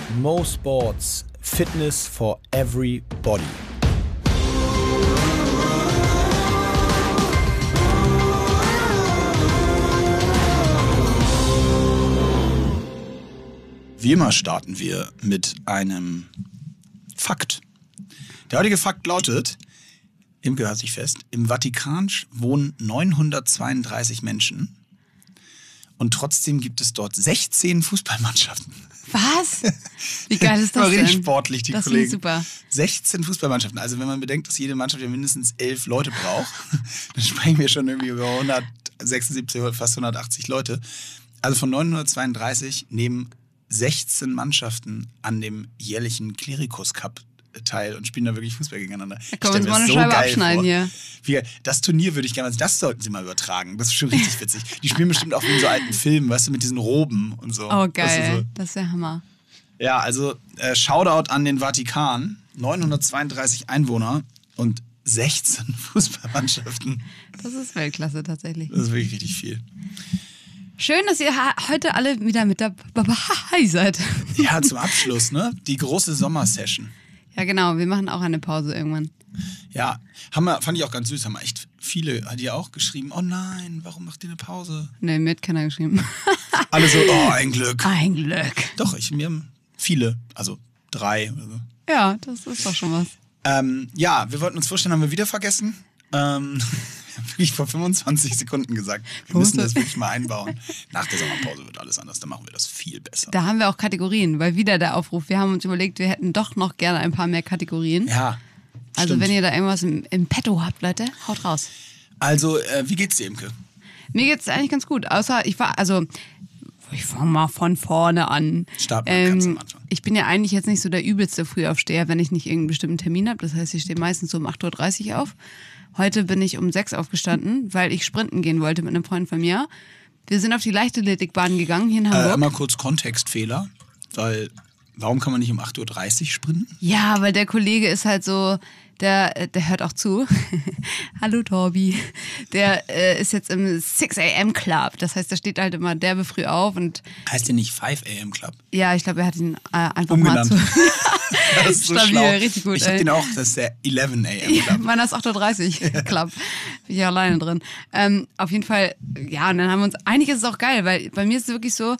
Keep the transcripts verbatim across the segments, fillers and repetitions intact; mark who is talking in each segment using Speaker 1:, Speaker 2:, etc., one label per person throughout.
Speaker 1: Mo Sports, Fitness for everybody.
Speaker 2: Wie immer starten wir mit einem Fakt. Der heutige Fakt lautet, Imke hört sich fest, im Vatikan wohnen neunhundertzweiunddreißig Menschen und trotzdem gibt es dort sechzehn Fußballmannschaften.
Speaker 3: Was? Wie geil ist das
Speaker 2: war
Speaker 3: denn?
Speaker 2: richtig sportlich, die
Speaker 3: das
Speaker 2: Kollegen.
Speaker 3: Super.
Speaker 2: sechzehn Fußballmannschaften. Also wenn man bedenkt, dass jede Mannschaft ja mindestens elf Leute braucht, dann sprechen wir schon irgendwie über hundertsechsundsiebzig, fast hundertachtzig Leute. Also von neunhundertzweiunddreißig nehmen sechzehn Mannschaften an dem jährlichen Klerikus Cup teil und spielen da wirklich Fußball gegeneinander.
Speaker 3: Da können wir uns mal eine so Scheibe abschneiden vor. Hier.
Speaker 2: Wie, das Turnier würde ich gerne, das sollten sie mal übertragen. Das ist schon richtig witzig. Die spielen bestimmt auch wie in so alten Filmen, weißt du, mit diesen Roben und so.
Speaker 3: Oh, geil.
Speaker 2: Weißt du, so.
Speaker 3: Das ist der Hammer.
Speaker 2: Ja, also äh, Shoutout an den Vatikan. neunhundertzweiunddreißig Einwohner und sechzehn Fußballmannschaften.
Speaker 3: Das ist Weltklasse tatsächlich.
Speaker 2: Das ist wirklich richtig viel.
Speaker 3: Schön, dass ihr ha- heute alle wieder mit dabei seid.
Speaker 2: Ja, zum Abschluss, ne? Die große Sommersession.
Speaker 3: Ja, genau. Wir machen auch eine Pause irgendwann.
Speaker 2: Ja, haben wir, fand ich auch ganz süß. Haben wir echt viele, hat ihr auch geschrieben, oh nein, warum macht ihr eine Pause?
Speaker 3: Nee, mir hat keiner geschrieben.
Speaker 2: Alle so, oh, ein Glück.
Speaker 3: Ein Glück.
Speaker 2: Doch, ich, mir haben viele, also drei oder so.
Speaker 3: Ja, das ist doch schon was.
Speaker 2: Ähm, ja, wir wollten uns vorstellen, haben wir wieder vergessen. Ähm, wirklich vor fünfundzwanzig Sekunden gesagt. Wir müssen das wirklich mal einbauen. Nach der Sommerpause wird alles anders, dann machen wir das viel besser.
Speaker 3: Da haben wir auch Kategorien, weil wieder der Aufruf, wir haben uns überlegt, wir hätten doch noch gerne ein paar mehr Kategorien.
Speaker 2: Ja,
Speaker 3: Also
Speaker 2: stimmt.
Speaker 3: wenn ihr da irgendwas im, im Petto habt, Leute, haut raus.
Speaker 2: Also, äh, wie geht's dir, Imke?
Speaker 3: Mir geht's eigentlich ganz gut, außer ich war, also ich fange mal von vorne an.
Speaker 2: Starten wir ganz am Anfang.
Speaker 3: Ich bin ja eigentlich jetzt nicht so der übelste Frühaufsteher, wenn ich nicht irgendeinen bestimmten Termin habe. Das heißt, ich stehe meistens so um acht Uhr dreißig auf. Heute bin ich um sechs aufgestanden, weil ich sprinten gehen wollte mit einem Freund von mir. Wir sind auf die Leichtathletikbahn gegangen hier in Hamburg.
Speaker 2: Äh, mal kurz Kontextfehler, weil warum kann man nicht um acht Uhr dreißig sprinten?
Speaker 3: Ja, weil der Kollege ist halt so, der, der hört auch zu. Hallo Torbi. Der äh, ist jetzt im six a.m. Club. Das heißt, der steht halt immer derbe früh auf. Und
Speaker 2: heißt der nicht five a.m. Club?
Speaker 3: ja, ich glaube, er hat ihn äh, einfach
Speaker 2: umgenannt.
Speaker 3: mal zu...
Speaker 2: Das ist so
Speaker 3: Stabil,
Speaker 2: schlau.
Speaker 3: richtig gut.
Speaker 2: Ich hab
Speaker 3: ey.
Speaker 2: den auch, das ist der eleven a.m.
Speaker 3: Ja,
Speaker 2: Club.
Speaker 3: meiner ist acht Uhr dreißig Club. Bin ich alleine drin. Ähm, auf jeden Fall, ja, und dann haben wir uns, eigentlich ist es auch geil, weil bei mir ist es wirklich so,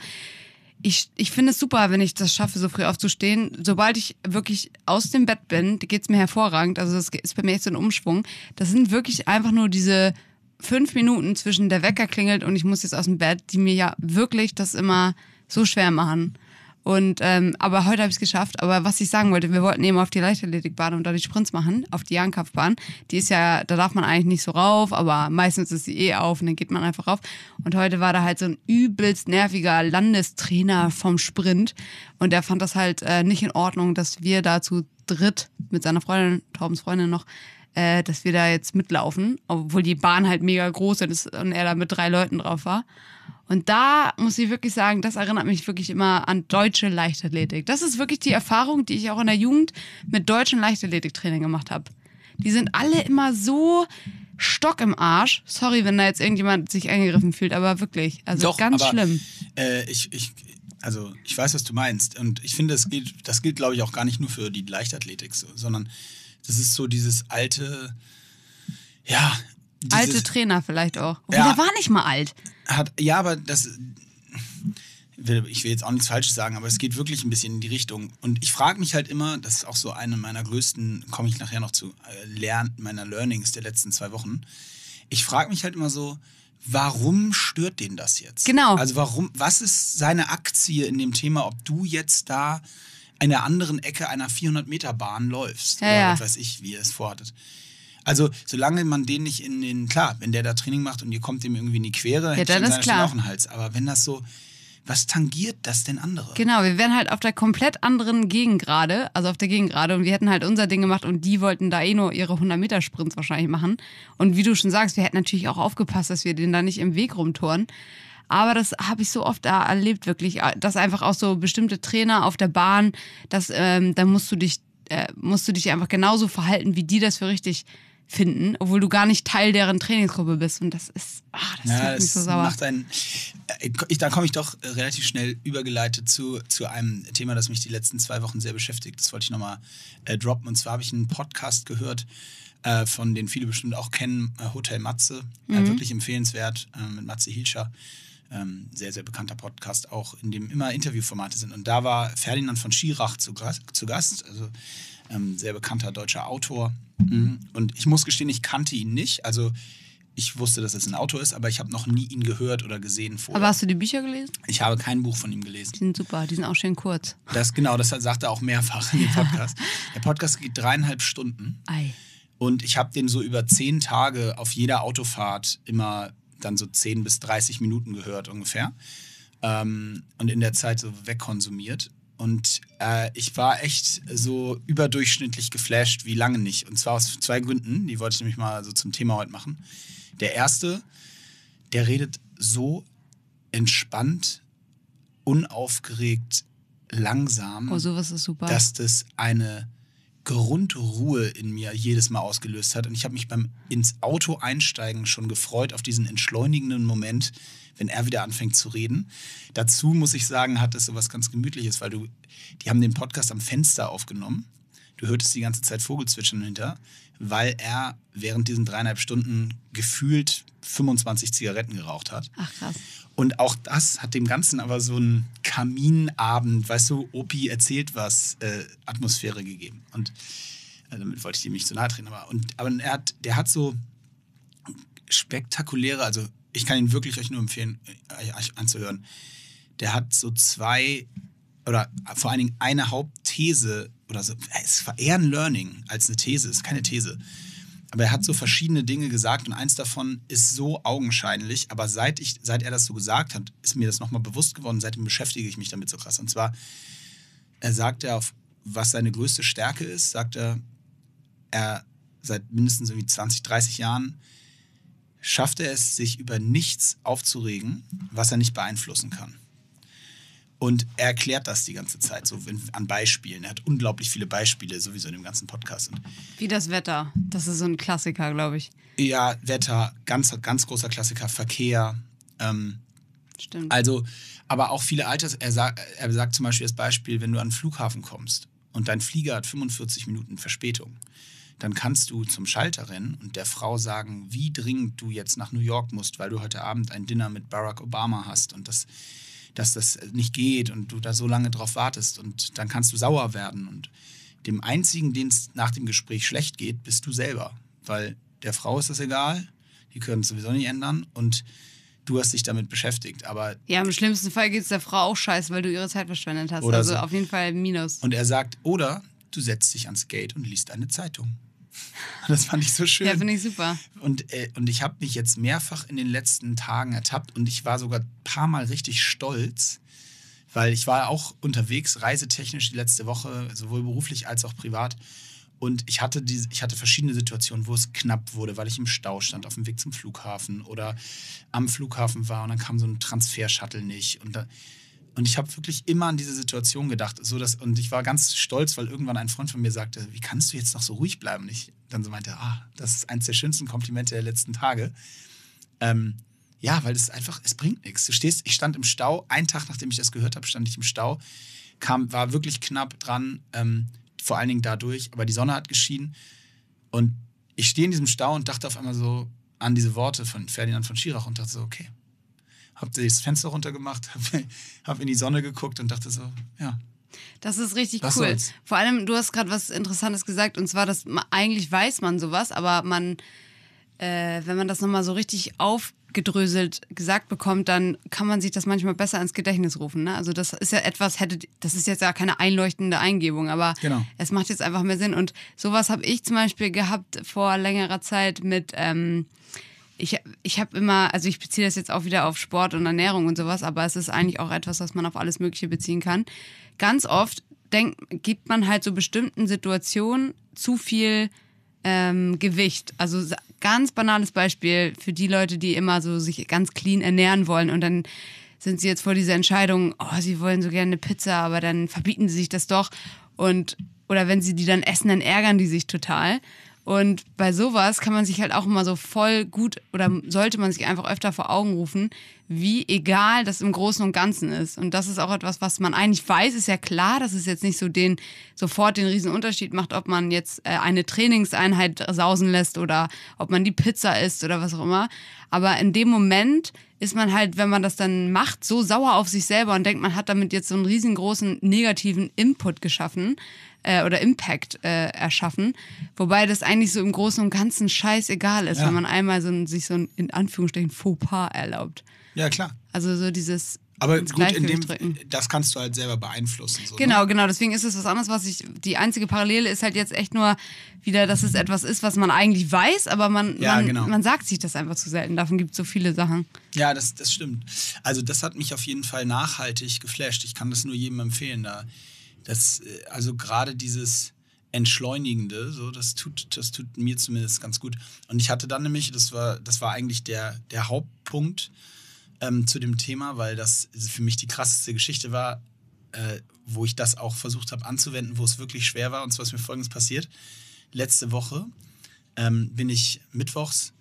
Speaker 3: ich, ich finde es super, wenn ich das schaffe, so früh aufzustehen. Sobald ich wirklich aus dem Bett bin, geht es mir hervorragend. Also das ist bei mir echt so ein Umschwung. Das sind wirklich einfach nur diese fünf Minuten zwischen der Wecker klingelt und ich muss jetzt aus dem Bett, die mir ja wirklich das immer so schwer machen. Und ähm, aber heute habe ich es geschafft. Aber was ich sagen wollte, wir wollten eben auf die Leichtathletikbahn und da die Sprints machen, auf die Jahnkampfbahn. Die ist ja, da darf man eigentlich nicht so rauf, aber meistens ist sie eh auf und dann geht man einfach rauf. Und heute war da halt so ein übelst nerviger Landestrainer vom Sprint und der fand das halt äh, nicht in Ordnung, dass wir da zu dritt mit seiner Freundin, Taubens Freundin noch, äh, dass wir da jetzt mitlaufen, obwohl die Bahn halt mega groß ist und er da mit drei Leuten drauf war. Und da muss ich wirklich sagen, das erinnert mich wirklich immer an deutsche Leichtathletik. Das ist wirklich die Erfahrung, die ich auch in der Jugend mit deutschen Leichtathletiktrainern gemacht habe. Die sind alle immer so Stock im Arsch. Sorry, wenn da jetzt irgendjemand sich angegriffen fühlt, aber wirklich, also
Speaker 2: Doch,
Speaker 3: ganz
Speaker 2: aber,
Speaker 3: schlimm.
Speaker 2: Äh, ich, ich, also ich weiß, was du meinst. Und ich finde, das gilt, das gilt, glaube ich, auch gar nicht nur für die Leichtathletik, so, sondern das ist so dieses alte, ja... Dieses,
Speaker 3: Alte Trainer vielleicht auch. Obwohl,
Speaker 2: ja,
Speaker 3: der war nicht mal alt.
Speaker 2: Hat, ja, aber das... Ich will jetzt auch nichts Falsches sagen, aber es geht wirklich ein bisschen in die Richtung. Und ich frage mich halt immer, das ist auch so eine meiner größten, komme ich nachher noch zu, äh, Lern, meiner Learnings der letzten zwei Wochen. Ich frage mich halt immer so, warum stört den das jetzt?
Speaker 3: Genau.
Speaker 2: Also warum, was ist seine Aktie in dem Thema, ob du jetzt da in der anderen Ecke einer vierhundert-Meter-Bahn läufst?
Speaker 3: Ja,
Speaker 2: oder
Speaker 3: ja.
Speaker 2: was weiß ich, wie ihr es vorhattet. Also, solange man den nicht in den, klar, wenn der da Training macht und ihr kommt dem irgendwie in die Quere, hätte ich an seiner Stelle auch einen Hals. Aber wenn das so, was tangiert das denn andere?
Speaker 3: Genau, wir wären halt auf der komplett anderen Gegengrade, also auf der Gegengrade und wir hätten halt unser Ding gemacht und die wollten da eh nur ihre hundert-Meter-Sprints wahrscheinlich machen. Und wie du schon sagst, wir hätten natürlich auch aufgepasst, dass wir den da nicht im Weg rumtouren. Aber das habe ich so oft da erlebt, wirklich, dass einfach auch so bestimmte Trainer auf der Bahn, dass, ähm, da musst du dich, äh, musst du dich einfach genauso verhalten, wie die das für richtig finden, obwohl du gar nicht Teil deren Trainingsgruppe bist. Und das ist, ach, das
Speaker 2: Ja,
Speaker 3: macht mich so
Speaker 2: das
Speaker 3: sauer.
Speaker 2: macht einen, äh, ich, da komme ich doch relativ schnell übergeleitet zu, zu einem Thema, das mich die letzten zwei Wochen sehr beschäftigt. Das wollte ich nochmal äh, droppen. Und zwar habe ich einen Podcast gehört, äh, von den viele bestimmt auch kennen, äh, Hotel Matze. Mhm. Äh, wirklich empfehlenswert, äh, mit Matze Hilscher. Ähm, sehr, sehr bekannter Podcast auch, in dem immer Interviewformate sind. Und da war Ferdinand von Schirach zu, zu Gast, also ähm, sehr bekannter deutscher Autor. Mhm. Und ich muss gestehen, ich kannte ihn nicht. Also ich wusste, dass es ein Autor ist, aber ich habe noch nie ihn gehört oder gesehen vorher.
Speaker 3: Aber hast du die Bücher gelesen?
Speaker 2: Ich habe kein Buch von ihm gelesen.
Speaker 3: Die sind super, die sind auch schön kurz.
Speaker 2: Das, genau, das sagt er auch mehrfach in dem Podcast. Der Podcast geht dreieinhalb Stunden.
Speaker 3: Ei.
Speaker 2: Und ich habe den so über zehn Tage auf jeder Autofahrt immer dann so zehn bis dreißig Minuten gehört ungefähr. Ähm, und in der Zeit so wegkonsumiert. Und äh, ich war echt so überdurchschnittlich geflasht, wie lange nicht. Und zwar aus zwei Gründen, die wollte ich nämlich mal so zum Thema heute machen. Der erste, der redet so entspannt, unaufgeregt, langsam,
Speaker 3: Oh, sowas ist super.
Speaker 2: dass das eine Grundruhe in mir jedes Mal ausgelöst hat. Und ich habe mich beim ins Auto einsteigen schon gefreut auf diesen entschleunigenden Moment, wenn er wieder anfängt zu reden. Dazu muss ich sagen, hat es so was ganz Gemütliches, weil du, die haben den Podcast am Fenster aufgenommen. Du hörtest die ganze Zeit Vogelzwitschern hinter, weil er während diesen dreieinhalb Stunden gefühlt fünfundzwanzig Zigaretten geraucht hat.
Speaker 3: Ach krass.
Speaker 2: Und auch das hat dem Ganzen aber so einen Kaminabend, weißt du, Opi erzählt was, äh, Atmosphäre gegeben. Und äh, damit wollte ich dem nicht so nahe treten. Aber, und, aber er hat, der hat so spektakuläre, also ich kann ihn wirklich euch nur empfehlen, äh, euch anzuhören. Der hat so zwei, oder vor allen Dingen eine Hauptthese, oder so, es war eher ein Learning als eine These, es ist keine These. Aber er hat so verschiedene Dinge gesagt und eins davon ist so augenscheinlich, aber seit, ich, seit er das so gesagt hat, ist mir das nochmal bewusst geworden, seitdem beschäftige ich mich damit so krass. Und zwar, er sagt ja, was seine größte Stärke ist, sagt er, er seit mindestens irgendwie zwanzig, dreißig Jahren schafft er es, sich über nichts aufzuregen, was er nicht beeinflussen kann. Und er erklärt das die ganze Zeit so an Beispielen. Er hat unglaublich viele Beispiele sowieso in dem ganzen Podcast. Und
Speaker 3: Wie das Wetter. Das ist so ein Klassiker, glaube ich.
Speaker 2: ja, Wetter, ganz, ganz großer Klassiker, Verkehr. Ähm,
Speaker 3: Stimmt.
Speaker 2: also, aber auch viele Alters. Er sagt, er sagt zum Beispiel das Beispiel, wenn du an den Flughafen kommst und dein Flieger hat fünfundvierzig Minuten Verspätung, dann kannst du zum Schalter rennen und der Frau sagen, wie dringend du jetzt nach New York musst, weil du heute Abend ein Dinner mit Barack Obama hast und das, dass das nicht geht und du da so lange drauf wartest. Und dann kannst du sauer werden. Und dem Einzigen, den es nach dem Gespräch schlecht geht, bist du selber. Weil der Frau ist das egal, die können es sowieso nicht ändern und du hast dich damit beschäftigt. Aber
Speaker 3: Ja, im schlimmsten Fall geht es der Frau auch scheiße, weil du ihre Zeit verschwendet hast.
Speaker 2: Oder
Speaker 3: also
Speaker 2: so.
Speaker 3: auf jeden Fall Minus.
Speaker 2: Und er sagt, oder du setzt dich ans Gate und liest eine Zeitung. Das fand ich so schön.
Speaker 3: Ja, finde ich super.
Speaker 2: Und, äh, und ich habe mich jetzt mehrfach in den letzten Tagen ertappt und ich war sogar ein paar Mal richtig stolz, weil ich war auch unterwegs, reisetechnisch die letzte Woche, sowohl beruflich als auch privat. Und ich hatte, diese, ich hatte verschiedene Situationen, wo es knapp wurde, weil ich im Stau stand auf dem Weg zum Flughafen oder am Flughafen war und dann kam so ein Transfer-Shuttle nicht. Und, da, und ich habe wirklich immer an diese Situation gedacht. So dass, und ich war ganz stolz, weil irgendwann ein Freund von mir sagte, wie kannst du jetzt noch so ruhig bleiben? Und ich dann so meinte, ah, das ist eines der schönsten Komplimente der letzten Tage. Ähm, ja, weil es einfach, es bringt nichts. Du stehst, ich stand im Stau, einen Tag nachdem ich das gehört habe, stand ich im Stau, kam, war wirklich knapp dran, ähm, vor allen Dingen dadurch, aber die Sonne hat geschienen und ich stehe in diesem Stau und dachte auf einmal so an diese Worte von Ferdinand von Schirach und dachte so, okay, hab das Fenster runtergemacht, hab, hab in die Sonne geguckt und dachte so, ja.
Speaker 3: Das ist richtig
Speaker 2: Was
Speaker 3: cool.
Speaker 2: soll's?
Speaker 3: Vor allem, du hast gerade was Interessantes gesagt, und zwar, dass man, eigentlich weiß man sowas, aber man, äh, wenn man das nochmal so richtig aufgedröselt gesagt bekommt, dann kann man sich das manchmal besser ins Gedächtnis rufen. Ne? Also das ist ja etwas, hätte, das ist jetzt ja keine einleuchtende Eingebung, aber
Speaker 2: Genau.
Speaker 3: es macht jetzt einfach mehr Sinn. Und sowas habe ich zum Beispiel gehabt vor längerer Zeit mit, ähm, ich, ich habe immer, also ich beziehe das jetzt auch wieder auf Sport und Ernährung und sowas, aber es ist eigentlich auch etwas, was man auf alles Mögliche beziehen kann. Ganz oft denkt, gibt man halt so bestimmten Situationen zu viel ähm, Gewicht. Also ganz banales Beispiel für die Leute, die immer so sich ganz clean ernähren wollen und dann sind sie jetzt vor dieser Entscheidung, oh, sie wollen so gerne eine Pizza, aber dann verbieten sie sich das doch und oder wenn sie die dann essen, dann ärgern die sich total. Und bei sowas kann man sich halt auch immer so voll gut oder sollte man sich einfach öfter vor Augen rufen, wie egal das im Großen und Ganzen ist. Und das ist auch etwas, was man eigentlich weiß, ist ja klar, dass es jetzt nicht so den sofort den riesen Unterschied macht, ob man jetzt äh, eine Trainingseinheit sausen lässt oder ob man die Pizza isst oder was auch immer. Aber in dem Moment ist man halt, wenn man das dann macht, so sauer auf sich selber und denkt, man hat damit jetzt so einen riesengroßen negativen Input geschaffen äh, oder Impact äh, erschaffen. Wobei das eigentlich so im Großen und Ganzen scheißegal ist,
Speaker 2: Ja.
Speaker 3: wenn man einmal so ein, sich so ein, in Anführungsstrichen, Fauxpas erlaubt.
Speaker 2: Ja, klar.
Speaker 3: Also so dieses
Speaker 2: Aber
Speaker 3: ins
Speaker 2: gut, in dem,
Speaker 3: Gleichgewicht drücken.
Speaker 2: das kannst du halt selber beeinflussen. So,
Speaker 3: Genau,
Speaker 2: ne?
Speaker 3: genau. Deswegen ist es was anderes, was ich. Die einzige Parallele ist halt jetzt echt nur wieder, dass es etwas ist, was man eigentlich weiß, aber man,
Speaker 2: Ja,
Speaker 3: man,
Speaker 2: genau.
Speaker 3: man sagt sich das einfach zu selten. Davon gibt es so viele Sachen.
Speaker 2: Ja, das, das stimmt. Also das hat mich auf jeden Fall nachhaltig geflasht. Ich kann das nur jedem empfehlen. Da. Das, äh, also gerade dieses Entschleunigende, so, das tut, das tut mir zumindest ganz gut. Und ich hatte dann nämlich, das war, das war eigentlich der, der Hauptpunkt ähm, zu dem Thema, weil das für mich die krasseste Geschichte war, äh, wo ich das auch versucht habe anzuwenden, wo es wirklich schwer war. Und zwar ist mir Folgendes passiert. Letzte Woche ähm, bin ich mittwochs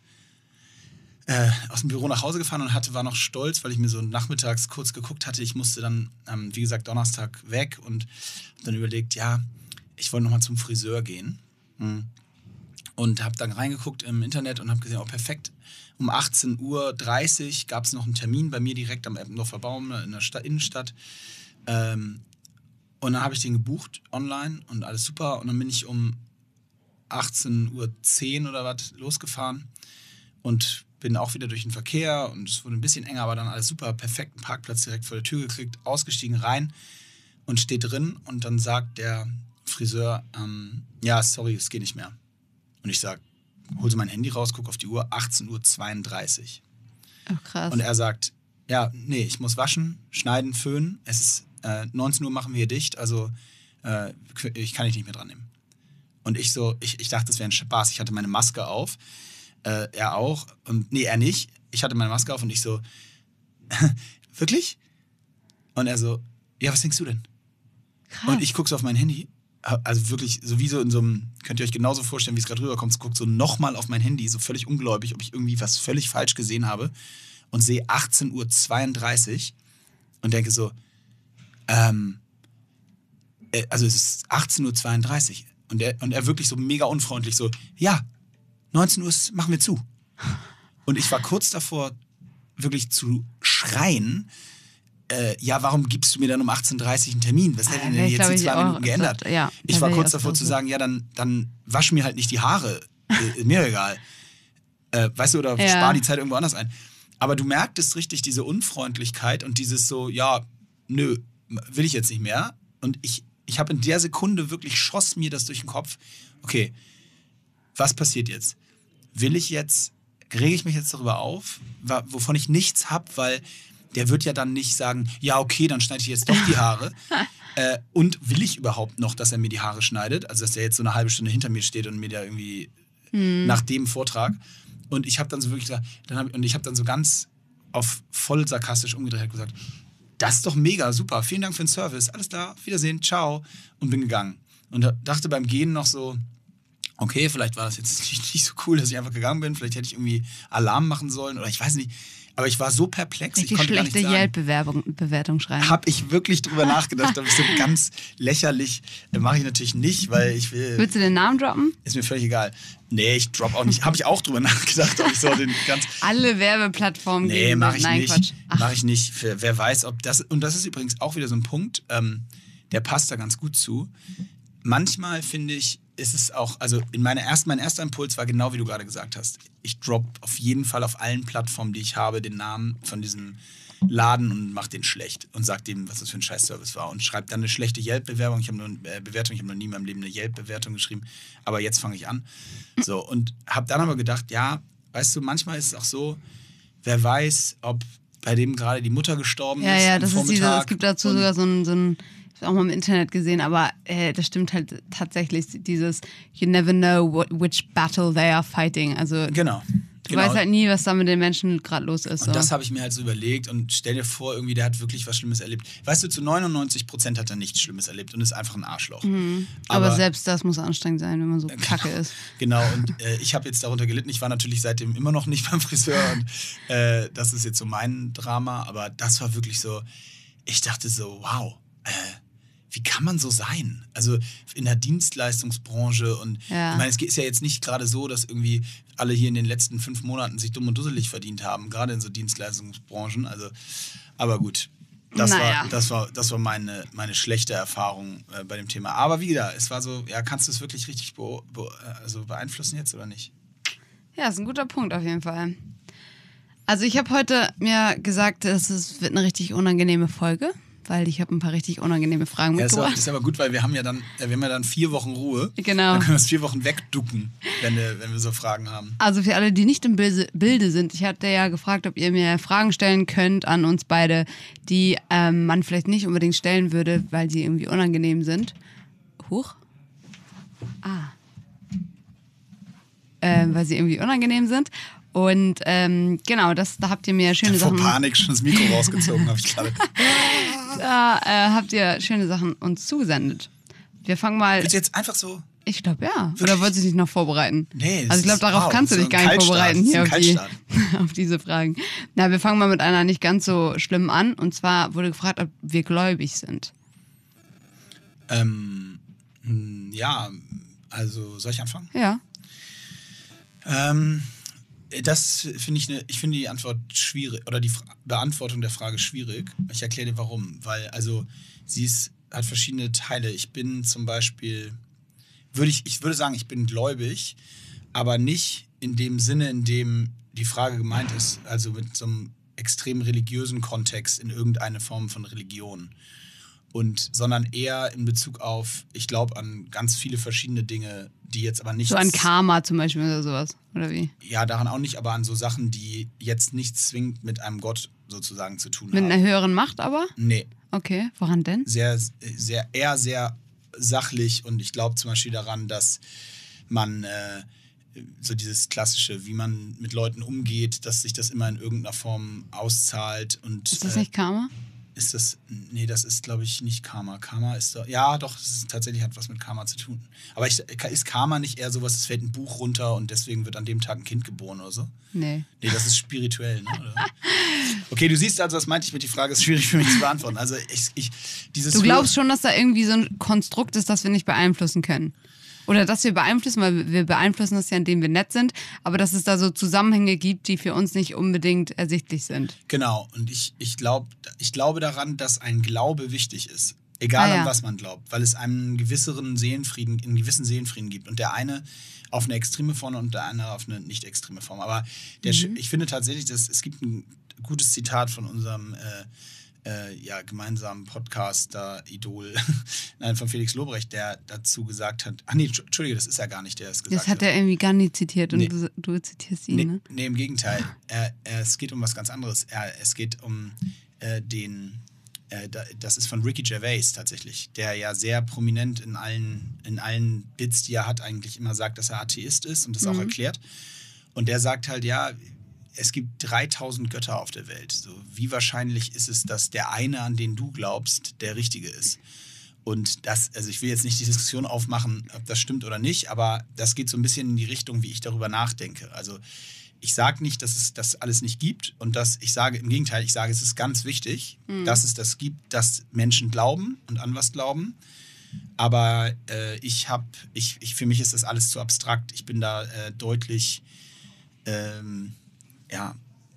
Speaker 2: Äh, aus dem Büro nach Hause gefahren und hatte, war noch stolz, weil ich mir so nachmittags kurz geguckt hatte. Ich musste dann, ähm, wie gesagt, Donnerstag weg und hab dann überlegt, ja, ich wollte nochmal zum Friseur gehen. Mhm. Und habe dann reingeguckt im Internet und habe gesehen, oh perfekt, um achtzehn Uhr dreißig gab es noch einen Termin bei mir direkt am Eppendorfer Baum in der Stadt, Innenstadt. Ähm, und dann habe ich den gebucht online und alles super. Und dann bin ich um achtzehn Uhr zehn oder was losgefahren und bin auch wieder durch den Verkehr und es wurde ein bisschen enger, aber dann alles super, perfekten Parkplatz direkt vor der Tür gekriegt, ausgestiegen, rein und steht drin und dann sagt der Friseur, ähm, ja, sorry, es geht nicht mehr. Und ich sag, hol so mein Handy raus, guck auf die Uhr, achtzehn Uhr zweiunddreißig.
Speaker 3: Oh, krass.
Speaker 2: Und er sagt, ja, nee, ich muss waschen, schneiden, föhnen, es ist äh, neunzehn Uhr machen wir hier dicht, also äh, ich kann dich nicht mehr dran nehmen. Und ich so, ich, ich dachte, das wäre ein Spaß, ich hatte meine Maske auf, Äh, er auch. Und nee, er nicht. Ich hatte meine Maske auf und ich so, wirklich? Und er so, ja, was denkst du denn?
Speaker 3: Krass.
Speaker 2: Und ich gucke so auf mein Handy, also wirklich, so wie so in so einem, könnt ihr euch genauso vorstellen, wie es gerade rüberkommt, guckt so nochmal auf mein Handy, so völlig ungläubig, ob ich irgendwie was völlig falsch gesehen habe und sehe achtzehn Uhr zweiunddreißig und denke so, ähm, äh, also es ist achtzehn Uhr zweiunddreißig und er, und er wirklich so mega unfreundlich so, ja, neunzehn Uhr machen wir zu. Und ich war kurz davor, wirklich zu schreien, äh, ja, warum gibst du mir dann um achtzehn Uhr dreißig einen Termin? Was hätte
Speaker 3: Ja,
Speaker 2: denn
Speaker 3: ich
Speaker 2: jetzt
Speaker 3: glaub,
Speaker 2: in
Speaker 3: ich
Speaker 2: zwei
Speaker 3: auch-
Speaker 2: Minuten geändert?
Speaker 3: das- ja,
Speaker 2: ich
Speaker 3: da
Speaker 2: war
Speaker 3: wär
Speaker 2: kurz
Speaker 3: ich auch
Speaker 2: davor
Speaker 3: so.
Speaker 2: zu sagen, ja, dann, dann wasch mir halt nicht die Haare. Äh, mir egal. Äh, weißt du, oder
Speaker 3: Ja.
Speaker 2: spar die Zeit irgendwo anders ein. Aber du merktest richtig diese Unfreundlichkeit und dieses so, ja, nö, will ich jetzt nicht mehr. Und ich, ich habe in der Sekunde wirklich, schoss mir das durch den Kopf, okay, was passiert jetzt? Will ich jetzt, rege ich mich jetzt darüber auf, wa- wovon ich nichts habe, weil der wird ja dann nicht sagen, ja okay, dann schneide ich jetzt doch die Haare. äh, und will ich überhaupt noch, dass er mir die Haare schneidet? Also dass der jetzt so eine halbe Stunde hinter mir steht und mir da irgendwie nach dem Vortrag. Und ich habe dann so wirklich gesagt, dann hab, und ich habe dann so ganz auf voll sarkastisch umgedreht und gesagt, das ist doch mega, super, vielen Dank für den Service, alles klar, Wiedersehen, ciao. Und bin gegangen. Und da- dachte beim Gehen noch so, okay, vielleicht war das jetzt nicht, nicht so cool, dass ich einfach gegangen bin. Vielleicht hätte ich irgendwie Alarm machen sollen oder ich weiß nicht. Aber ich war so perplex, ich
Speaker 3: Richtig
Speaker 2: konnte gar
Speaker 3: schlechte
Speaker 2: nicht sagen.
Speaker 3: Yelp-Bewertung schreiben.
Speaker 2: Habe ich wirklich drüber nachgedacht, aber ich so ganz lächerlich. Äh, Mache ich natürlich nicht, weil ich will.
Speaker 3: Willst du den Namen droppen?
Speaker 2: Ist mir völlig egal. Nee, ich drop auch nicht. Habe ich auch drüber nachgedacht, ob ich so den ganz.
Speaker 3: Alle Werbeplattformen
Speaker 2: Nee,
Speaker 3: geben
Speaker 2: mache ich
Speaker 3: Nein,
Speaker 2: nicht.
Speaker 3: Quatsch. Ach,
Speaker 2: Mache ich nicht. Für, wer weiß, ob das. Und das ist übrigens auch wieder so ein Punkt, ähm, der passt da ganz gut zu. Manchmal finde ich, ist es auch, also in meiner ersten, mein erster Impuls war genau wie du gerade gesagt hast. Ich drop auf jeden Fall auf allen Plattformen, die ich habe, den Namen von diesem Laden und mach den schlecht und sag dem, was das für ein Scheiß-Service war und schreib dann eine schlechte Yelp-Bewerbung. Ich habe nur äh, Bewertung, ich habe noch nie in meinem Leben eine Yelp-Bewertung geschrieben, aber jetzt fange ich an. So, und habe dann aber gedacht, ja, weißt du, manchmal ist es auch so, wer weiß, ob bei dem gerade die Mutter gestorben
Speaker 3: ja,
Speaker 2: ist.
Speaker 3: ja,
Speaker 2: am
Speaker 3: das ist diese,
Speaker 2: Vormittag
Speaker 3: es gibt dazu
Speaker 2: und-
Speaker 3: sogar so ein, so ein ich habe auch mal im Internet gesehen, aber äh, das stimmt halt tatsächlich, dieses You never know what, which battle they are fighting. Also
Speaker 2: Genau.
Speaker 3: Du weißt halt nie, was da mit den Menschen gerade los ist.
Speaker 2: Und
Speaker 3: so.
Speaker 2: das habe ich mir halt so überlegt und stell dir vor, irgendwie, der hat wirklich was Schlimmes erlebt. Weißt du, zu neunundneunzig Prozent hat er nichts Schlimmes erlebt und ist einfach ein Arschloch.
Speaker 3: Mhm. Aber, Aber selbst das muss anstrengend sein, wenn man so
Speaker 2: genau,
Speaker 3: kacke ist.
Speaker 2: Genau, und äh, ich habe jetzt darunter gelitten. Ich war natürlich seitdem immer noch nicht beim Friseur und äh, das ist jetzt so mein Drama. Aber das war wirklich so, ich dachte so, wow, äh, wie kann man so sein? Also in der Dienstleistungsbranche und
Speaker 3: ja.
Speaker 2: ich meine, es ist ja jetzt nicht gerade so, dass irgendwie alle hier in den letzten fünf Monaten sich dumm und dusselig verdient haben, gerade in so Dienstleistungsbranchen. Also, aber gut, das
Speaker 3: naja.
Speaker 2: war das war das war meine meine schlechte Erfahrung äh, bei dem Thema. Aber wie gesagt, es war so, ja, kannst du es wirklich richtig be be also beeinflussen jetzt oder nicht?
Speaker 3: Ja, ist ein guter Punkt auf jeden Fall. Also ich habe heute mir gesagt, es ist, wird eine richtig unangenehme Folge, weil ich habe ein paar richtig unangenehme Fragen
Speaker 2: ja,
Speaker 3: mitgebracht.
Speaker 2: Das ist aber gut, weil wir haben ja dann, wir haben ja dann vier Wochen Ruhe.
Speaker 3: Genau.
Speaker 2: Dann können wir es vier Wochen wegducken, wenn wir, wenn wir so Fragen haben.
Speaker 3: Also für alle, die nicht im Bilde sind, ich hatte ja gefragt, ob ihr mir Fragen stellen könnt an uns beide, die ähm, man vielleicht nicht unbedingt stellen würde, weil sie irgendwie unangenehm sind. Huch. Ah. Ähm, weil sie irgendwie unangenehm sind. Und ähm, genau, das, da habt ihr mir schöne
Speaker 2: ich hab
Speaker 3: Sachen...
Speaker 2: vor Panik schon das Mikro rausgezogen, habe ich gerade.
Speaker 3: Da äh, habt ihr schöne Sachen uns zugesendet. Wir fangen mal...
Speaker 2: Willst du jetzt einfach so...
Speaker 3: Ich glaube, ja.
Speaker 2: Wirklich?
Speaker 3: Oder wolltest du dich noch vorbereiten?
Speaker 2: Nee.
Speaker 3: Also ich glaube, darauf
Speaker 2: wow,
Speaker 3: kannst du
Speaker 2: so
Speaker 3: dich gar
Speaker 2: ein
Speaker 3: nicht vorbereiten hier auf, die,
Speaker 2: Kaltstart.
Speaker 3: auf diese Fragen. Na, wir fangen mal mit einer nicht ganz so schlimm an. Und zwar wurde gefragt, ob wir gläubig sind.
Speaker 2: Ähm, ja, also soll ich anfangen?
Speaker 3: Ja.
Speaker 2: Ähm, das finde ich, eine, ich finde die Antwort schwierig, oder die Fra- Beantwortung der Frage schwierig. Ich erkläre dir warum. Weil, also, sie ist, hat verschiedene Teile. Ich bin zum Beispiel, würde ich, ich würde sagen, ich bin gläubig, aber nicht in dem Sinne, in dem die Frage gemeint ist, also mit so einem extrem religiösen Kontext in irgendeine Form von Religion. Und, sondern eher in Bezug auf, ich glaube an ganz viele verschiedene Dinge, die jetzt aber nicht...
Speaker 3: So an Karma zum Beispiel oder sowas, oder wie?
Speaker 2: Ja, daran auch nicht, aber an so Sachen, die jetzt nicht zwingend mit einem Gott sozusagen zu tun
Speaker 3: Mit
Speaker 2: haben.
Speaker 3: einer höheren Macht aber?
Speaker 2: Nee,
Speaker 3: Okay, woran denn?
Speaker 2: sehr, sehr, eher sehr sachlich und ich glaube zum Beispiel daran, dass man äh, so dieses klassische, wie man mit Leuten umgeht, dass sich das immer in irgendeiner Form auszahlt und...
Speaker 3: Ist das
Speaker 2: äh,
Speaker 3: nicht Karma?
Speaker 2: Ist das, nee, das ist, glaube ich, nicht Karma. Karma ist doch, ja, doch, es ist, tatsächlich hat was mit Karma zu tun. Aber ich, ist Karma nicht eher sowas, es fällt ein Buch runter und deswegen wird an dem Tag ein Kind geboren oder so?
Speaker 3: Nee.
Speaker 2: Nee, das ist spirituell, ne? Oder? Okay, du siehst also, was meinte ich mit, die Frage ist schwierig für mich zu beantworten. Also ich, ich dieses
Speaker 3: Du glaubst schon, dass da irgendwie so ein Konstrukt ist, das wir nicht beeinflussen können? Oder dass wir beeinflussen, weil wir beeinflussen das ja, indem wir nett sind, aber dass es da so Zusammenhänge gibt, die für uns nicht unbedingt ersichtlich sind.
Speaker 2: Genau, und ich, ich, glaub, ich glaube daran, dass ein Glaube wichtig ist. Egal
Speaker 3: Ah, ja.
Speaker 2: an was man glaubt, weil es einen gewisseren Seelenfrieden, einen gewissen Seelenfrieden gibt. Und der eine auf eine extreme Form und der andere auf eine nicht extreme Form. Aber der,
Speaker 3: Mhm.
Speaker 2: ich finde tatsächlich, dass es gibt ein gutes Zitat von unserem äh, äh, ja, gemeinsamen Podcaster Idol, nein, von Felix Lobrecht, der dazu gesagt hat, ach nee, Entschuldige, das ist ja gar nicht der, der es gesagt
Speaker 3: Das hat er irgendwie gar nicht zitiert und
Speaker 2: Nee.
Speaker 3: du, du zitierst ihn,
Speaker 2: Nee,
Speaker 3: ne?
Speaker 2: nee, im Gegenteil. Er, er, es geht um was ganz anderes. Er, es geht um äh, den, äh, da, das ist von Ricky Gervais tatsächlich, der ja sehr prominent in allen, in allen Bits, die er hat, eigentlich immer sagt, dass er Atheist ist und das auch erklärt. Und der sagt halt, ja, es gibt dreitausend Götter auf der Welt. So, wie wahrscheinlich ist es, dass der eine, an den du glaubst, der richtige ist? Und das, also ich will jetzt nicht die Diskussion aufmachen, ob das stimmt oder nicht, aber das geht so ein bisschen in die Richtung, wie ich darüber nachdenke. Also ich sage nicht, dass es das alles nicht gibt und dass ich sage, im Gegenteil, ich sage, es ist ganz wichtig,
Speaker 3: Mhm.
Speaker 2: dass es das gibt, dass Menschen glauben und an was glauben. Aber äh, ich habe, ich, ich, für mich ist das alles zu abstrakt. Ich bin da äh, deutlich ähm, ja,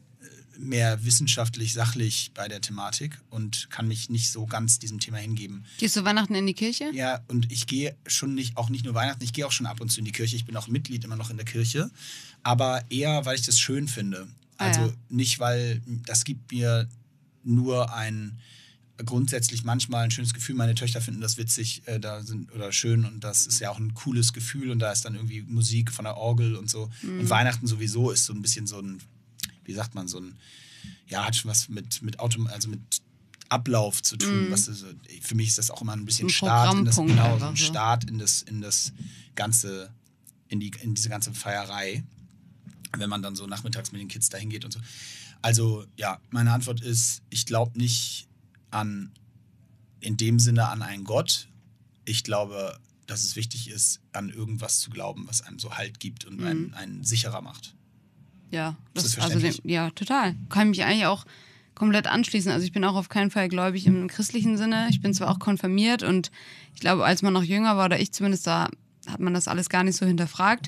Speaker 2: mehr wissenschaftlich, sachlich bei der Thematik und kann mich nicht so ganz diesem Thema hingeben.
Speaker 3: Gehst du Weihnachten in die Kirche?
Speaker 2: Ja, und ich gehe schon nicht, auch nicht nur Weihnachten, ich gehe auch schon ab und zu in die Kirche. Ich bin auch Mitglied immer noch in der Kirche, aber eher, weil ich das schön finde.
Speaker 3: Ah,
Speaker 2: Also
Speaker 3: ja.
Speaker 2: nicht, weil das gibt mir nur ein grundsätzlich manchmal ein schönes Gefühl. Meine Töchter finden das witzig äh, da sind, oder schön und das ist ja auch ein cooles Gefühl und da ist dann irgendwie Musik von der Orgel und so.
Speaker 3: Mhm.
Speaker 2: Und Weihnachten sowieso ist so ein bisschen so ein, wie sagt man, so ein, ja, hat schon was mit, mit Auto, also mit Ablauf zu tun.
Speaker 3: Mhm.
Speaker 2: Was ist, für mich ist das auch immer ein bisschen
Speaker 3: Ein
Speaker 2: Start in das,
Speaker 3: Programmpunkt
Speaker 2: genau, so
Speaker 3: einfach
Speaker 2: ein
Speaker 3: so.
Speaker 2: Start in das, in das ganze, in die, in diese ganze Feierei. wenn man dann so nachmittags mit den Kids dahin geht und so. Also ja, meine Antwort ist, ich glaube nicht an, in dem Sinne an einen Gott. Ich glaube, dass es wichtig ist, an irgendwas zu glauben, was einem so Halt gibt und mhm. einen, einen sicherer macht.
Speaker 3: Ja,
Speaker 2: das ist
Speaker 3: also dem, ja, total. Kann mich eigentlich auch komplett anschließen. Also ich bin auch auf keinen Fall gläubig im christlichen Sinne. Ich bin zwar auch konfirmiert und ich glaube, als man noch jünger war, oder ich zumindest, da hat man das alles gar nicht so hinterfragt.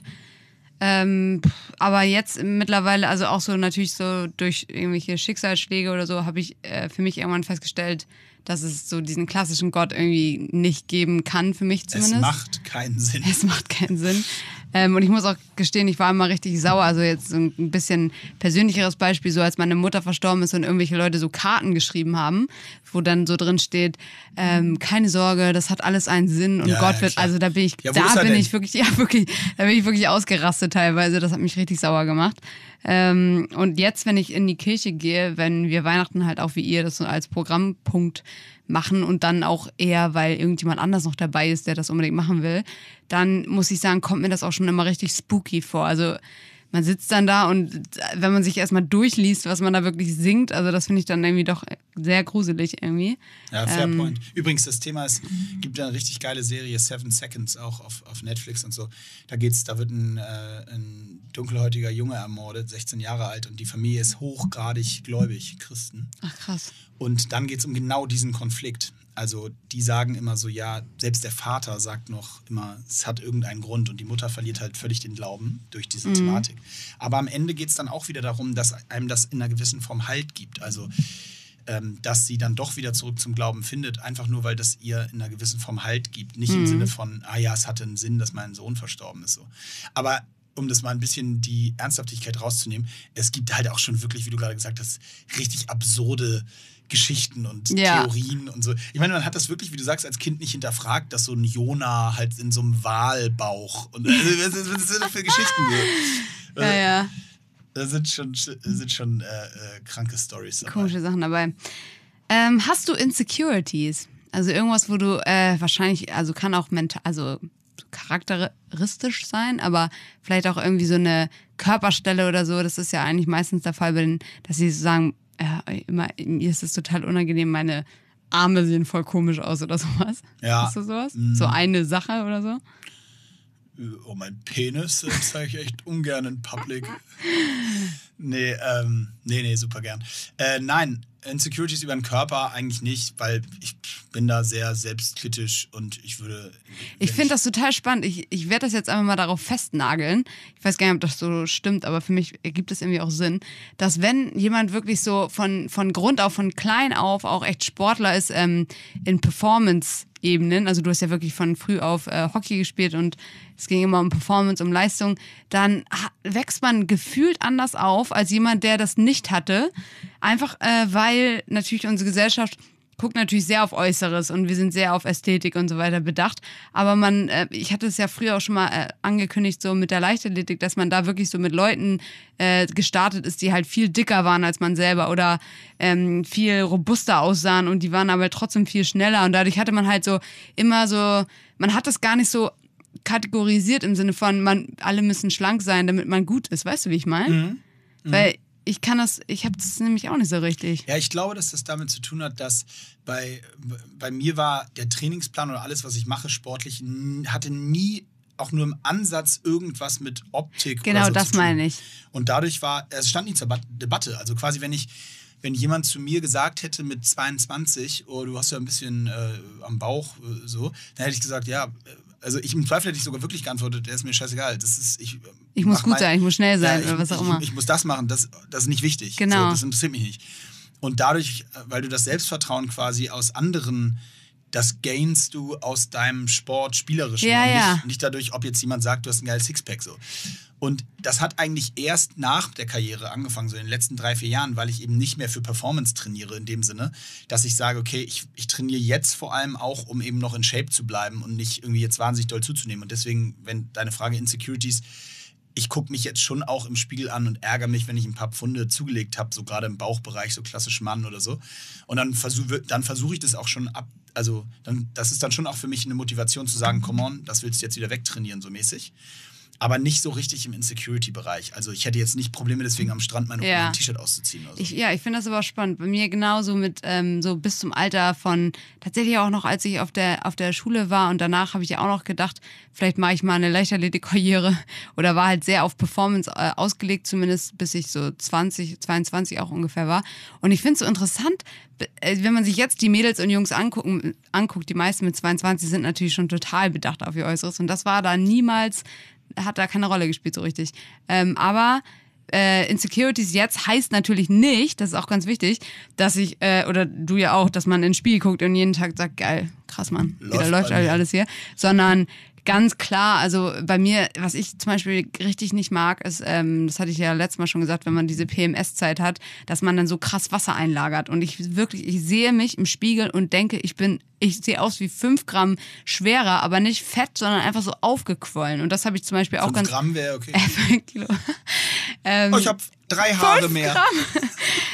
Speaker 3: Ähm, aber jetzt mittlerweile, also auch so natürlich so durch irgendwelche Schicksalsschläge oder so, habe ich äh, für mich irgendwann festgestellt, dass es so diesen klassischen Gott irgendwie nicht geben kann, für mich zumindest.
Speaker 2: Es macht keinen Sinn.
Speaker 3: Es macht keinen Sinn. Ähm, und ich muss auch gestehen, ich war immer richtig sauer. Also jetzt so ein bisschen persönlicheres Beispiel, so als meine Mutter verstorben ist und irgendwelche Leute so Karten geschrieben haben, wo dann so drin steht, ähm, keine Sorge, das hat alles einen Sinn und
Speaker 2: ja,
Speaker 3: Gott
Speaker 2: ja,
Speaker 3: wird,
Speaker 2: klar.
Speaker 3: also da bin ich,
Speaker 2: ja,
Speaker 3: da bin
Speaker 2: denn?
Speaker 3: ich wirklich, ja wirklich, da bin ich wirklich ausgerastet teilweise. Das hat mich richtig sauer gemacht. Ähm, und jetzt, wenn ich in die Kirche gehe, wenn wir Weihnachten halt auch wie ihr das so als Programmpunkt machen und dann auch eher, weil irgendjemand anders noch dabei ist, der das unbedingt machen will, dann muss ich sagen, kommt mir das auch schon immer richtig spooky vor. Also man sitzt dann da und wenn man sich erstmal durchliest, was man da wirklich singt, also das finde ich dann irgendwie doch sehr gruselig irgendwie.
Speaker 2: Ja, fair
Speaker 3: ähm,
Speaker 2: point. Übrigens, das Thema ist, gibt ja eine richtig geile Serie, Seven Seconds, auch auf, auf Netflix und so. Da geht's, da wird ein, äh, ein dunkelhäutiger Junge ermordet, sechzehn Jahre alt, und die Familie ist hochgradig gläubig, Christen.
Speaker 3: Ach krass.
Speaker 2: Und dann geht es um genau diesen Konflikt. Also die sagen immer so, ja, selbst der Vater sagt noch immer, es hat irgendeinen Grund, und die Mutter verliert halt völlig den Glauben durch diese mhm. Thematik. Aber am Ende geht es dann auch wieder darum, dass einem das in einer gewissen Form Halt gibt. Also ähm, dass sie dann doch wieder zurück zum Glauben findet, einfach nur, weil das ihr in einer gewissen Form Halt gibt. Nicht mhm. im Sinne von, ah ja, es hatte einen Sinn, dass mein Sohn verstorben ist. So. Aber um das mal ein bisschen die Ernsthaftigkeit rauszunehmen, es gibt halt auch schon wirklich, wie du gerade gesagt hast, richtig absurde Geschichten und
Speaker 3: ja.
Speaker 2: Theorien und so. Ich meine, man hat das wirklich, wie du sagst, als Kind nicht hinterfragt, dass so ein Jonah halt in so einem Walbauch und also, was, was, was ist das für Geschichten gibt.
Speaker 3: Ja, ja.
Speaker 2: Da sind schon, sind schon äh, äh, kranke Storys dabei.
Speaker 3: Komische Sachen dabei. Ähm, hast du Insecurities? Also irgendwas, wo du äh, wahrscheinlich, also kann auch mental, also charakteristisch sein, aber vielleicht auch irgendwie so eine Körperstelle oder so. Das ist ja eigentlich meistens der Fall, wenn, dass sie so sagen, ja, immer, mir ist es total unangenehm, meine Arme sehen voll komisch aus oder sowas.
Speaker 2: Ja.
Speaker 3: Hast du sowas?
Speaker 2: Mm.
Speaker 3: So eine Sache oder so?
Speaker 2: Oh, mein Penis, das zeige ich echt ungern in Public. Nee, ähm, nee, nee, super gern. Äh, nein, Insecurities über den Körper eigentlich nicht, weil ich bin da sehr selbstkritisch und ich würde...
Speaker 3: Ich finde das total spannend. Ich, ich werde das jetzt einfach mal darauf festnageln. Ich weiß gar nicht, ob das so stimmt, aber für mich ergibt es irgendwie auch Sinn, dass wenn jemand wirklich so von, von Grund auf, von klein auf auch echt Sportler ist, ähm, in Performance-Ebenen, also du hast ja wirklich von früh auf äh, Hockey gespielt und es ging immer um Performance, um Leistung, dann ha- wächst man gefühlt anders auf als jemand, der das nicht hatte. Einfach äh, weil natürlich unsere Gesellschaft guckt natürlich sehr auf Äußeres und wir sind sehr auf Ästhetik und so weiter bedacht. Aber man, äh, ich hatte es ja früher auch schon mal äh, angekündigt, so mit der Leichtathletik, dass man da wirklich so mit Leuten äh, gestartet ist, die halt viel dicker waren als man selber oder ähm, viel robuster aussahen und die waren aber trotzdem viel schneller. Und dadurch hatte man halt so immer so, man hat das gar nicht so kategorisiert im Sinne von, man, alle müssen schlank sein, damit man gut ist. Weißt du, wie ich meine?
Speaker 2: Mhm. Mhm.
Speaker 3: Weil ich kann das, ich habe das nämlich auch nicht so richtig.
Speaker 2: Ja, ich glaube, dass das damit zu tun hat, dass bei, bei mir war der Trainingsplan oder alles, was ich mache, sportlich, n- hatte nie auch nur im Ansatz irgendwas mit Optik
Speaker 3: Genau,
Speaker 2: oder so
Speaker 3: das
Speaker 2: zu tun.
Speaker 3: meine ich.
Speaker 2: Und dadurch war, es stand nie zur Ba- Debatte. Also quasi, wenn ich, wenn jemand zu mir gesagt hätte mit zweiundzwanzig, oh, du hast ja ein bisschen äh, am Bauch äh, so, dann hätte ich gesagt, ja, also ich im Zweifel hätte ich sogar wirklich geantwortet, der ist mir scheißegal. Das ist, ich,
Speaker 3: Ich muss
Speaker 2: mach
Speaker 3: gut
Speaker 2: mein,
Speaker 3: sein, ich muss schnell sein
Speaker 2: ja, ich,
Speaker 3: oder was auch
Speaker 2: ich,
Speaker 3: immer.
Speaker 2: Ich, ich muss das machen, das, das ist nicht wichtig.
Speaker 3: Genau.
Speaker 2: So, das interessiert mich nicht. Und dadurch, weil du das Selbstvertrauen quasi aus anderen, das gainst du aus deinem Sport spielerischen.
Speaker 3: Ja,
Speaker 2: und
Speaker 3: ja.
Speaker 2: nicht, nicht dadurch, ob jetzt jemand sagt, du hast ein geiles Sixpack. So. Und das hat eigentlich erst nach der Karriere angefangen, so in den letzten drei, vier Jahren, weil ich eben nicht mehr für Performance trainiere in dem Sinne, dass ich sage, okay, ich, ich trainiere jetzt vor allem auch, um eben noch in Shape zu bleiben und nicht irgendwie jetzt wahnsinnig doll zuzunehmen. Und deswegen, wenn deine Frage Insecurities, ich gucke mich jetzt schon auch im Spiegel an und ärgere mich, wenn ich ein paar Pfunde zugelegt habe, so gerade im Bauchbereich, so klassisch Mann oder so. Und dann versuche dann versuch ich das auch schon ab, also dann, das ist dann schon auch für mich eine Motivation zu sagen, come on, das willst du jetzt wieder wegtrainieren, so mäßig. aber nicht so richtig im Insecurity-Bereich. Also ich hätte jetzt nicht Probleme deswegen am Strand mein,
Speaker 3: Ja.
Speaker 2: mein T-Shirt auszuziehen oder so.
Speaker 3: Ich, ja, ich finde das aber spannend. Bei mir genauso mit ähm, so bis zum Alter von tatsächlich auch noch, als ich auf der auf der Schule war und danach habe ich ja auch noch gedacht, vielleicht mache ich mal eine Leichtathletik-Karriere oder war halt sehr auf Performance äh, ausgelegt, zumindest bis ich so zwanzig, zweiundzwanzig auch ungefähr war. Und ich finde es so interessant, äh, wenn man sich jetzt die Mädels und Jungs angucken, anguckt, die meisten mit zweiundzwanzig sind natürlich schon total bedacht auf ihr Äußeres und das war da niemals, hat da keine Rolle gespielt so richtig. Ähm, aber Äh, Insecurities jetzt heißt natürlich nicht, das ist auch ganz wichtig, dass ich, äh, oder du ja auch, dass man ins Spiel guckt und jeden Tag sagt, geil, krass, Mann,
Speaker 2: Läuft
Speaker 3: wieder läuft
Speaker 2: bei mir.
Speaker 3: alles hier, sondern ganz klar, also bei mir, was ich zum Beispiel richtig nicht mag, ist, ähm, das hatte ich ja letztes Mal schon gesagt, wenn man diese P M S-Zeit hat, dass man dann so krass Wasser einlagert und ich wirklich, ich sehe mich im Spiegel und denke, ich bin, ich sehe aus wie fünf Gramm schwerer, aber nicht fett, sondern einfach so aufgequollen und das habe ich zum Beispiel auch
Speaker 2: fünf
Speaker 3: ganz...
Speaker 2: Gramm wäre okay.
Speaker 3: Äh, fünf Kilo. Ähm,
Speaker 2: Oh, ich habe drei Haare
Speaker 3: fünf
Speaker 2: mehr.
Speaker 3: Gramm.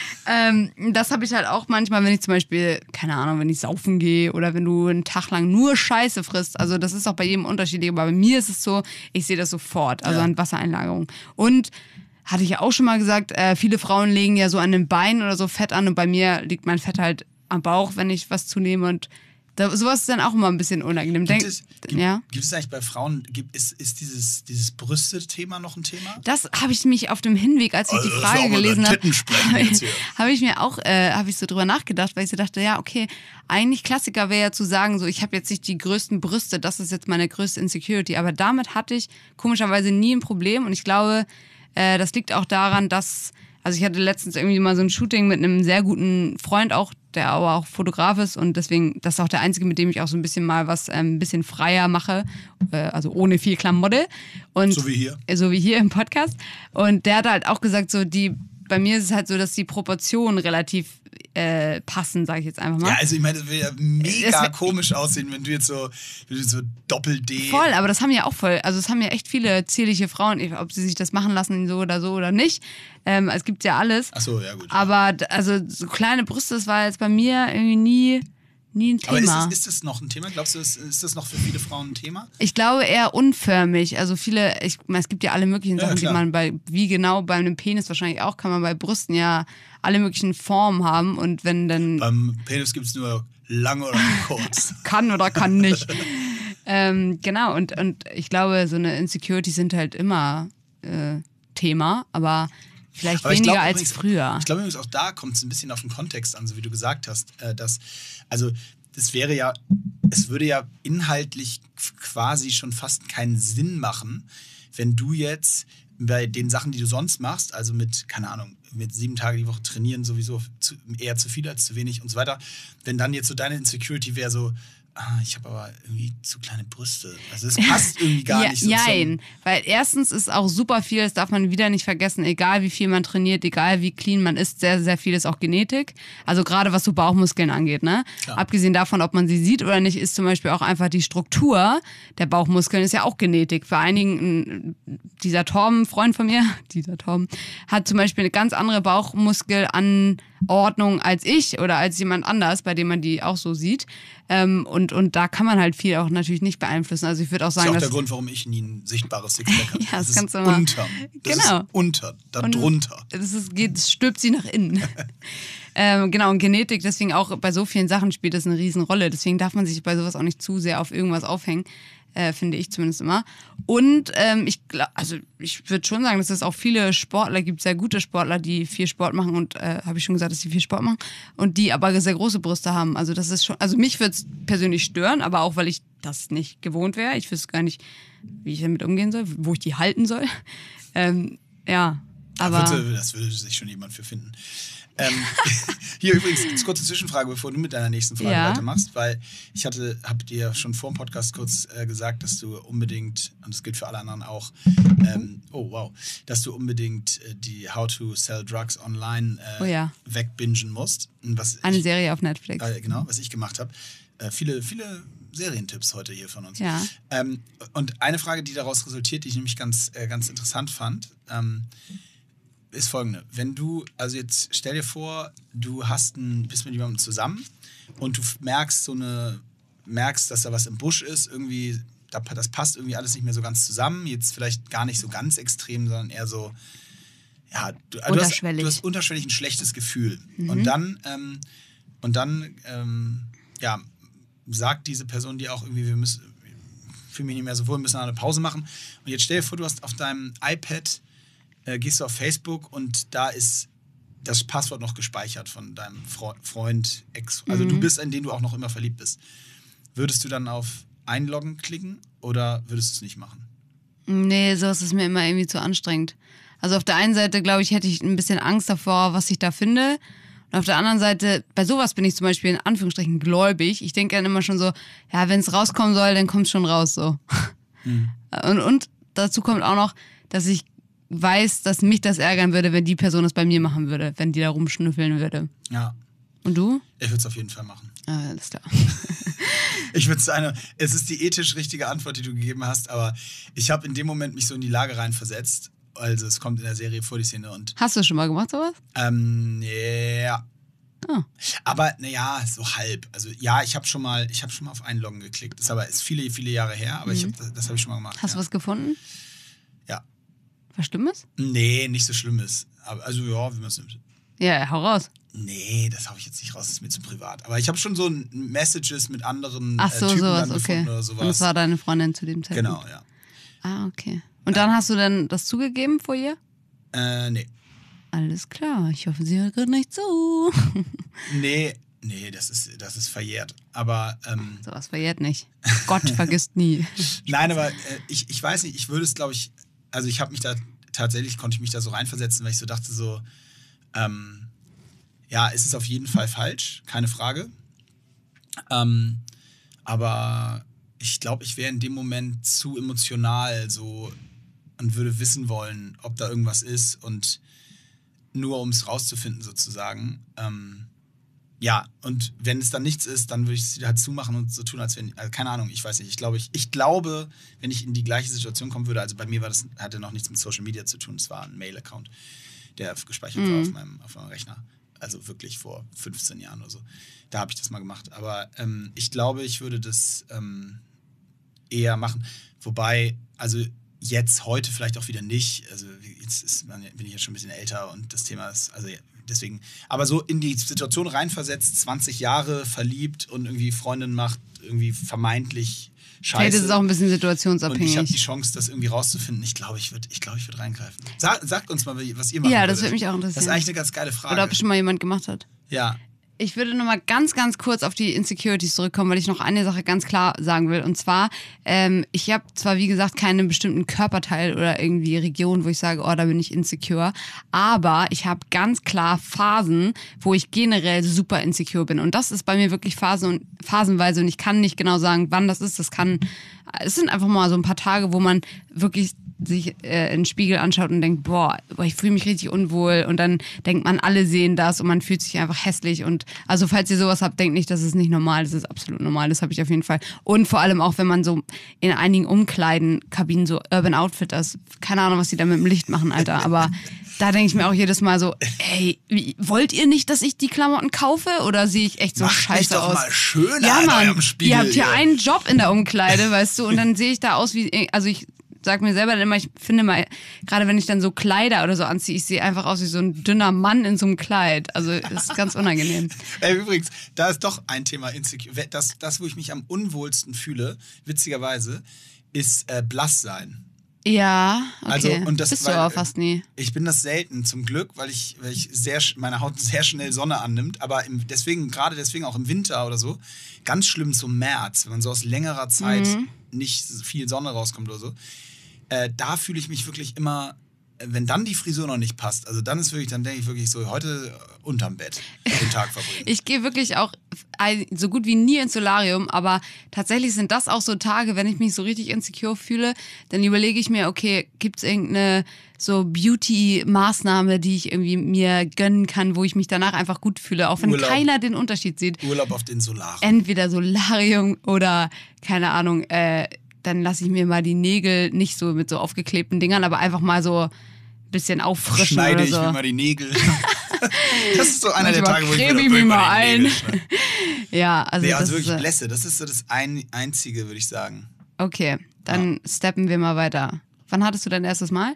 Speaker 3: ähm, das habe ich halt auch manchmal, wenn ich zum Beispiel, keine Ahnung, wenn ich saufen gehe oder wenn du einen Tag lang nur Scheiße frisst. Also das ist auch bei jedem unterschiedlich, aber bei mir ist es so, ich sehe das sofort, also
Speaker 2: Ja.
Speaker 3: an Wassereinlagerung. Und hatte ich ja auch schon mal gesagt, äh, viele Frauen legen ja so an den Beinen oder so Fett an und bei mir liegt mein Fett halt am Bauch, wenn ich was zunehme und da, sowas ist dann auch immer ein bisschen unangenehm.
Speaker 2: Gibt
Speaker 3: Denk,
Speaker 2: es, gibt,
Speaker 3: ja?
Speaker 2: gibt es eigentlich bei Frauen, gibt, ist, ist dieses, dieses Brüste-Thema noch ein Thema?
Speaker 3: Das habe ich mich auf dem Hinweg, als ich
Speaker 2: Also,
Speaker 3: die
Speaker 2: das ist
Speaker 3: Frage
Speaker 2: auch mal über
Speaker 3: gelesen habe,
Speaker 2: Titten sprechen jetzt hier.
Speaker 3: habe ich mir auch, äh, habe ich so drüber nachgedacht, weil ich so dachte, ja, okay, eigentlich Klassiker wäre ja zu sagen, so ich habe jetzt nicht die größten Brüste, das ist jetzt meine größte Insecurity, aber damit hatte ich komischerweise nie ein Problem und ich glaube, äh, das liegt auch daran, dass, also ich hatte letztens irgendwie mal so ein Shooting mit einem sehr guten Freund auch, der aber auch Fotograf ist und deswegen, das ist auch der einzige, mit dem ich auch so ein bisschen mal was ähm, ein bisschen freier mache, äh, also ohne viel Klamotte. Und
Speaker 2: So wie hier.
Speaker 3: So wie hier im Podcast. Und der hat halt auch gesagt, so die, bei mir ist es halt so, dass die Proportionen relativ äh, passen, sage ich jetzt einfach mal.
Speaker 2: Ja, also ich meine, das würde ja mega
Speaker 3: Das wär-
Speaker 2: komisch aussehen, wenn du jetzt so, wenn du so Doppel-D...
Speaker 3: Voll, aber das haben ja auch voll, also es haben ja echt viele zierliche Frauen, ob sie sich das machen lassen, so oder so oder nicht. Ähm, es gibt ja alles.
Speaker 2: Ach so, ja gut.
Speaker 3: Aber d- also so kleine Brüste, das war jetzt bei mir irgendwie nie, nie ein
Speaker 2: Aber ist
Speaker 3: Thema.
Speaker 2: das, ist das noch ein Thema? Glaubst du, ist, ist das noch für viele Frauen ein Thema?
Speaker 3: Ich glaube eher unförmig. Also viele, ich meine, es gibt ja alle möglichen
Speaker 2: Ja,
Speaker 3: Sachen, die
Speaker 2: klar.
Speaker 3: man bei, wie genau bei einem Penis wahrscheinlich auch, kann man bei Brüsten ja alle möglichen Formen haben. Und wenn dann
Speaker 2: Beim Penis gibt es nur lang oder kurz.
Speaker 3: kann oder kann nicht. ähm, genau, und, und ich glaube, so eine Insecurity sind halt immer äh, Thema, aber vielleicht
Speaker 2: Aber ich
Speaker 3: weniger
Speaker 2: glaub
Speaker 3: als
Speaker 2: übrigens-
Speaker 3: früher.
Speaker 2: Ich glaube übrigens auch da kommt es ein bisschen auf den Kontext an, so wie du gesagt hast, äh, dass, also das wäre ja, es würde ja inhaltlich quasi schon fast keinen Sinn machen, wenn du jetzt bei den Sachen, die du sonst machst, also mit, keine Ahnung, mit sieben Tage die Woche trainieren sowieso zu, eher zu viel als zu wenig und so weiter, wenn dann jetzt so deine Insecurity wäre so, ah, ich habe aber irgendwie zu kleine Brüste. Also das passt irgendwie gar
Speaker 3: ja,
Speaker 2: nicht so
Speaker 3: Jein,
Speaker 2: zum...
Speaker 3: weil erstens ist auch super viel, das darf man wieder nicht vergessen, egal wie viel man trainiert, egal wie clean man ist, sehr, sehr viel ist auch Genetik. Also gerade was so Bauchmuskeln angeht, ne?
Speaker 2: Klar.
Speaker 3: Abgesehen davon, ob man sie sieht oder nicht, ist zum Beispiel auch einfach die Struktur der Bauchmuskeln ist ja auch Genetik. Für einigen, dieser Torben, Freund von mir, dieser Torben, hat zum Beispiel eine ganz andere Bauchmuskelanordnung als ich oder als jemand anders, bei dem man die auch so sieht. Ähm, und, und da kann man halt viel auch natürlich nicht beeinflussen. Also ich würde auch
Speaker 2: Das ist
Speaker 3: sagen,
Speaker 2: auch
Speaker 3: dass
Speaker 2: der Grund, warum ich nie ein sichtbares Sixpack habe.
Speaker 3: Ja, das
Speaker 2: ist
Speaker 3: kannst du mal-
Speaker 2: unter. Das
Speaker 3: Genau.
Speaker 2: ist unter, da
Speaker 3: Und
Speaker 2: drunter.
Speaker 3: Das ist, geht, das stülpt sie nach innen. ähm, genau, und Genetik, deswegen auch bei so vielen Sachen spielt das eine Riesenrolle. Deswegen darf man sich bei sowas auch nicht zu sehr auf irgendwas aufhängen, äh, finde ich zumindest immer. Und ähm, ich glaube, also ich würde schon sagen, dass es auch viele Sportler gibt, sehr gute Sportler, die viel Sport machen und äh, habe ich schon gesagt, dass die viel Sport machen und die aber sehr große Brüste haben. Also das ist schon, also mich würde es persönlich stören, aber auch weil ich das nicht gewohnt wäre. Ich wüsste gar nicht, wie ich damit umgehen soll, wo ich die halten soll. Ähm, ja, aber
Speaker 2: Da würde, das würde sich schon jemand für finden. Ähm, hier übrigens, eine kurze Zwischenfrage, bevor du mit deiner nächsten Frage
Speaker 3: Ja.
Speaker 2: weitermachst, weil ich hatte, habe dir schon vor dem Podcast kurz äh, gesagt, dass du unbedingt, und das gilt für alle anderen auch, ähm, oh wow, dass du unbedingt äh, die How to Sell Drugs Online äh,
Speaker 3: Oh ja.
Speaker 2: wegbingen musst. Und was
Speaker 3: eine
Speaker 2: ich,
Speaker 3: Serie auf Netflix.
Speaker 2: äh, genau, was ich gemacht habe. Äh, viele, viele Serientipps heute hier von uns.
Speaker 3: Ja.
Speaker 2: Ähm, und eine Frage, die daraus resultiert, die ich nämlich ganz, äh, ganz interessant fand, ähm, ist folgende. Wenn du, also jetzt stell dir vor, du hast ein, bist mit jemandem zusammen und du merkst so eine, merkst, dass da was im Busch ist, irgendwie da, das passt irgendwie alles nicht mehr so ganz zusammen. Jetzt vielleicht gar nicht so ganz extrem, sondern eher so, ja, du, du, hast, du hast unterschwellig ein schlechtes Gefühl. Mhm. Und dann, ähm, und dann ähm, ja, sagt diese Person dir auch irgendwie, wir müssen, ich fühle mich nicht mehr so wohl, wir müssen eine Pause machen. Und jetzt stell dir vor, du hast auf deinem iPad, äh, gehst du auf Facebook und da ist das Passwort noch gespeichert von deinem Fre- Freund, Ex, also mhm. du bist, in den du auch noch immer verliebt bist. Würdest du dann auf Einloggen klicken oder würdest du es nicht machen?
Speaker 3: Nee, sowas ist mir immer irgendwie zu anstrengend. Also auf der einen Seite, glaube ich, hätte ich ein bisschen Angst davor, was ich da finde. Und auf der anderen Seite, bei sowas bin ich zum Beispiel in Anführungsstrichen gläubig. Ich denke dann immer schon so, ja, wenn es rauskommen soll, dann kommt es schon raus so. Mhm. Und, und dazu kommt auch noch, dass ich weiß, dass mich das ärgern würde, wenn die Person das bei mir machen würde, wenn die da rumschnüffeln würde.
Speaker 2: Ja.
Speaker 3: Und du?
Speaker 2: Ich würde es auf jeden Fall machen.
Speaker 3: Ah, alles klar.
Speaker 2: Ich würde sagen, es ist die ethisch richtige Antwort, die du gegeben hast, aber ich habe in dem Moment mich so in die Lage reinversetzt. Also es kommt in der Serie vor, die Szene. Und,
Speaker 3: hast du schon mal gemacht, sowas?
Speaker 2: Ähm, ja.
Speaker 3: Oh.
Speaker 2: Aber naja, so halb. Also ja, ich habe schon mal, ich habe schon mal auf Einloggen geklickt. Das ist aber ist viele, viele Jahre her, aber mhm. ich hab, das, das habe ich schon mal gemacht.
Speaker 3: Hast du
Speaker 2: ja.
Speaker 3: was gefunden?
Speaker 2: Ja.
Speaker 3: Was Schlimmes?
Speaker 2: Nee, nicht so Schlimmes. Aber, also ja, wie man es nimmt.
Speaker 3: Ja, hau raus.
Speaker 2: Nee, das habe ich jetzt nicht raus, das ist mir zu privat. Aber ich habe schon so Messages mit anderen
Speaker 3: Ach so,
Speaker 2: äh, Typen
Speaker 3: sowas,
Speaker 2: dann gefunden
Speaker 3: okay.
Speaker 2: oder sowas.
Speaker 3: Und das war deine Freundin zu dem Zeitpunkt?
Speaker 2: Genau, ja.
Speaker 3: Ah, okay. Und dann hast du dann das zugegeben vor ihr?
Speaker 2: Äh, nee.
Speaker 3: Alles klar, ich hoffe, sie hört gerade nicht zu.
Speaker 2: nee, nee, das ist, das ist verjährt. Aber, ähm...
Speaker 3: Sowas verjährt nicht. Gott vergisst nie.
Speaker 2: Nein, aber äh, ich, ich weiß nicht, ich würde es, glaube ich... Also ich habe mich da... Tatsächlich konnte ich mich da so reinversetzen, weil ich so dachte so... Ähm, ja, es ist auf jeden Fall falsch, keine Frage. Ähm, aber ich glaube, ich wäre in dem Moment zu emotional so und würde wissen wollen, ob da irgendwas ist und nur um es rauszufinden sozusagen. Ähm, ja, und wenn es dann nichts ist, dann würde ich es halt zumachen und so tun, als wenn, also keine Ahnung, ich weiß nicht. Ich glaube, ich, ich glaube, wenn ich in die gleiche Situation kommen würde, also bei mir war das, hatte noch nichts mit Social Media zu tun, es war ein Mail-Account, der gespeichert mhm. war auf meinem, auf meinem Rechner. Also wirklich vor fünfzehn Jahren oder so. Da habe ich das mal gemacht. Aber ähm, ich glaube, ich würde das ähm, eher machen. Wobei, also jetzt, heute vielleicht auch wieder nicht. Also jetzt ist man, bin ich jetzt schon ein bisschen älter und das Thema ist, also deswegen, aber so in die Situation reinversetzt, zwanzig Jahre verliebt und irgendwie Freundin macht, irgendwie vermeintlich Scheiße.
Speaker 3: Vielleicht ist es auch ein bisschen situationsabhängig.
Speaker 2: Und ich habe die Chance, das irgendwie rauszufinden. Ich glaube, ich würde ich glaub, ich würd reingreifen. Sag, sagt uns mal, was ihr machen
Speaker 3: Ja,
Speaker 2: würdet.
Speaker 3: das würde mich auch interessieren.
Speaker 2: Das ist eigentlich eine ganz geile Frage.
Speaker 3: Oder ob schon mal jemand gemacht hat.
Speaker 2: Ja.
Speaker 3: Ich würde noch mal ganz, ganz kurz auf die Insecurities zurückkommen, weil ich noch eine Sache ganz klar sagen will. Und zwar, ähm, ich habe zwar, wie gesagt, keinen bestimmten Körperteil oder irgendwie Region, wo ich sage, oh, da bin ich insecure. Aber ich habe ganz klar Phasen, wo ich generell super insecure bin. Und das ist bei mir wirklich Phasen und, phasenweise. Und ich kann nicht genau sagen, wann das ist. Das kann, es sind einfach mal so ein paar Tage, wo man wirklich sich äh, in den Spiegel anschaut und denkt, boah, boah ich fühle mich richtig unwohl und dann denkt man, alle sehen das und man fühlt sich einfach hässlich und also falls ihr sowas habt, denkt nicht, das ist nicht normal, das ist absolut normal, das habe ich auf jeden Fall und vor allem auch, wenn man so in einigen Umkleidenkabinen so Urban Outfitters, keine Ahnung, was die da mit dem Licht machen, Alter, aber da denke ich mir auch jedes Mal so, ey, wie, wollt ihr nicht, dass ich die Klamotten kaufe oder sehe ich echt so
Speaker 2: Macht
Speaker 3: scheiße
Speaker 2: mich doch
Speaker 3: aus?
Speaker 2: Mal schöner
Speaker 3: ja, Mann,
Speaker 2: eurem Spiegel,
Speaker 3: ihr habt hier
Speaker 2: ey.
Speaker 3: einen Job in der Umkleide, weißt du, und dann sehe ich da aus wie, also ich sag mir selber dann immer, ich finde mal, gerade wenn ich dann so Kleider oder so anziehe, ich sehe einfach aus wie so ein dünner Mann in so einem Kleid. Also das ist ganz unangenehm.
Speaker 2: Ey, übrigens, da ist doch ein Thema Insecure. Das, das, wo ich mich am unwohlsten fühle, witzigerweise, ist äh, blass sein.
Speaker 3: Ja, okay.
Speaker 2: Also, und das,
Speaker 3: bist
Speaker 2: weil,
Speaker 3: du aber fast nie.
Speaker 2: Ich bin das selten, zum Glück, weil ich, weil ich sehr, meine Haut sehr schnell Sonne annimmt. Aber im, deswegen, gerade deswegen auch im Winter oder so, ganz schlimm zum März, wenn man so aus längerer Zeit mhm. nicht viel Sonne rauskommt oder so. Äh, da fühle ich mich wirklich immer, wenn dann die Frisur noch nicht passt, also dann ist wirklich, dann denke ich wirklich so, heute unterm Bett den Tag verbringen.
Speaker 3: Ich gehe wirklich auch ein, so gut wie nie ins Solarium, aber tatsächlich sind das auch so Tage, wenn ich mich so richtig insecure fühle, dann überlege ich mir, okay, gibt es irgendeine so Beauty-Maßnahme, die ich irgendwie mir gönnen kann, wo ich mich danach einfach gut fühle, auch wenn
Speaker 2: Urlaub.
Speaker 3: keiner den Unterschied sieht.
Speaker 2: Urlaub auf den Solarium.
Speaker 3: Entweder Solarium oder, keine Ahnung, äh, dann lasse ich mir mal die Nägel nicht so mit so aufgeklebten Dingern, aber einfach mal so ein bisschen auffrischen
Speaker 2: Schneide
Speaker 3: oder
Speaker 2: ich
Speaker 3: so.
Speaker 2: mir mal die Nägel. Das ist so einer der
Speaker 3: Manchmal
Speaker 2: Tage, wo ich
Speaker 3: creme
Speaker 2: mir,
Speaker 3: ich mich mal
Speaker 2: ein.
Speaker 3: ein. Ja, also,
Speaker 2: Nee,
Speaker 3: das
Speaker 2: also wirklich
Speaker 3: ist,
Speaker 2: Blässe, das ist so das ein, Einzige, würde ich sagen.
Speaker 3: Okay, dann ja. steppen wir mal weiter. Wann hattest du dein erstes Mal?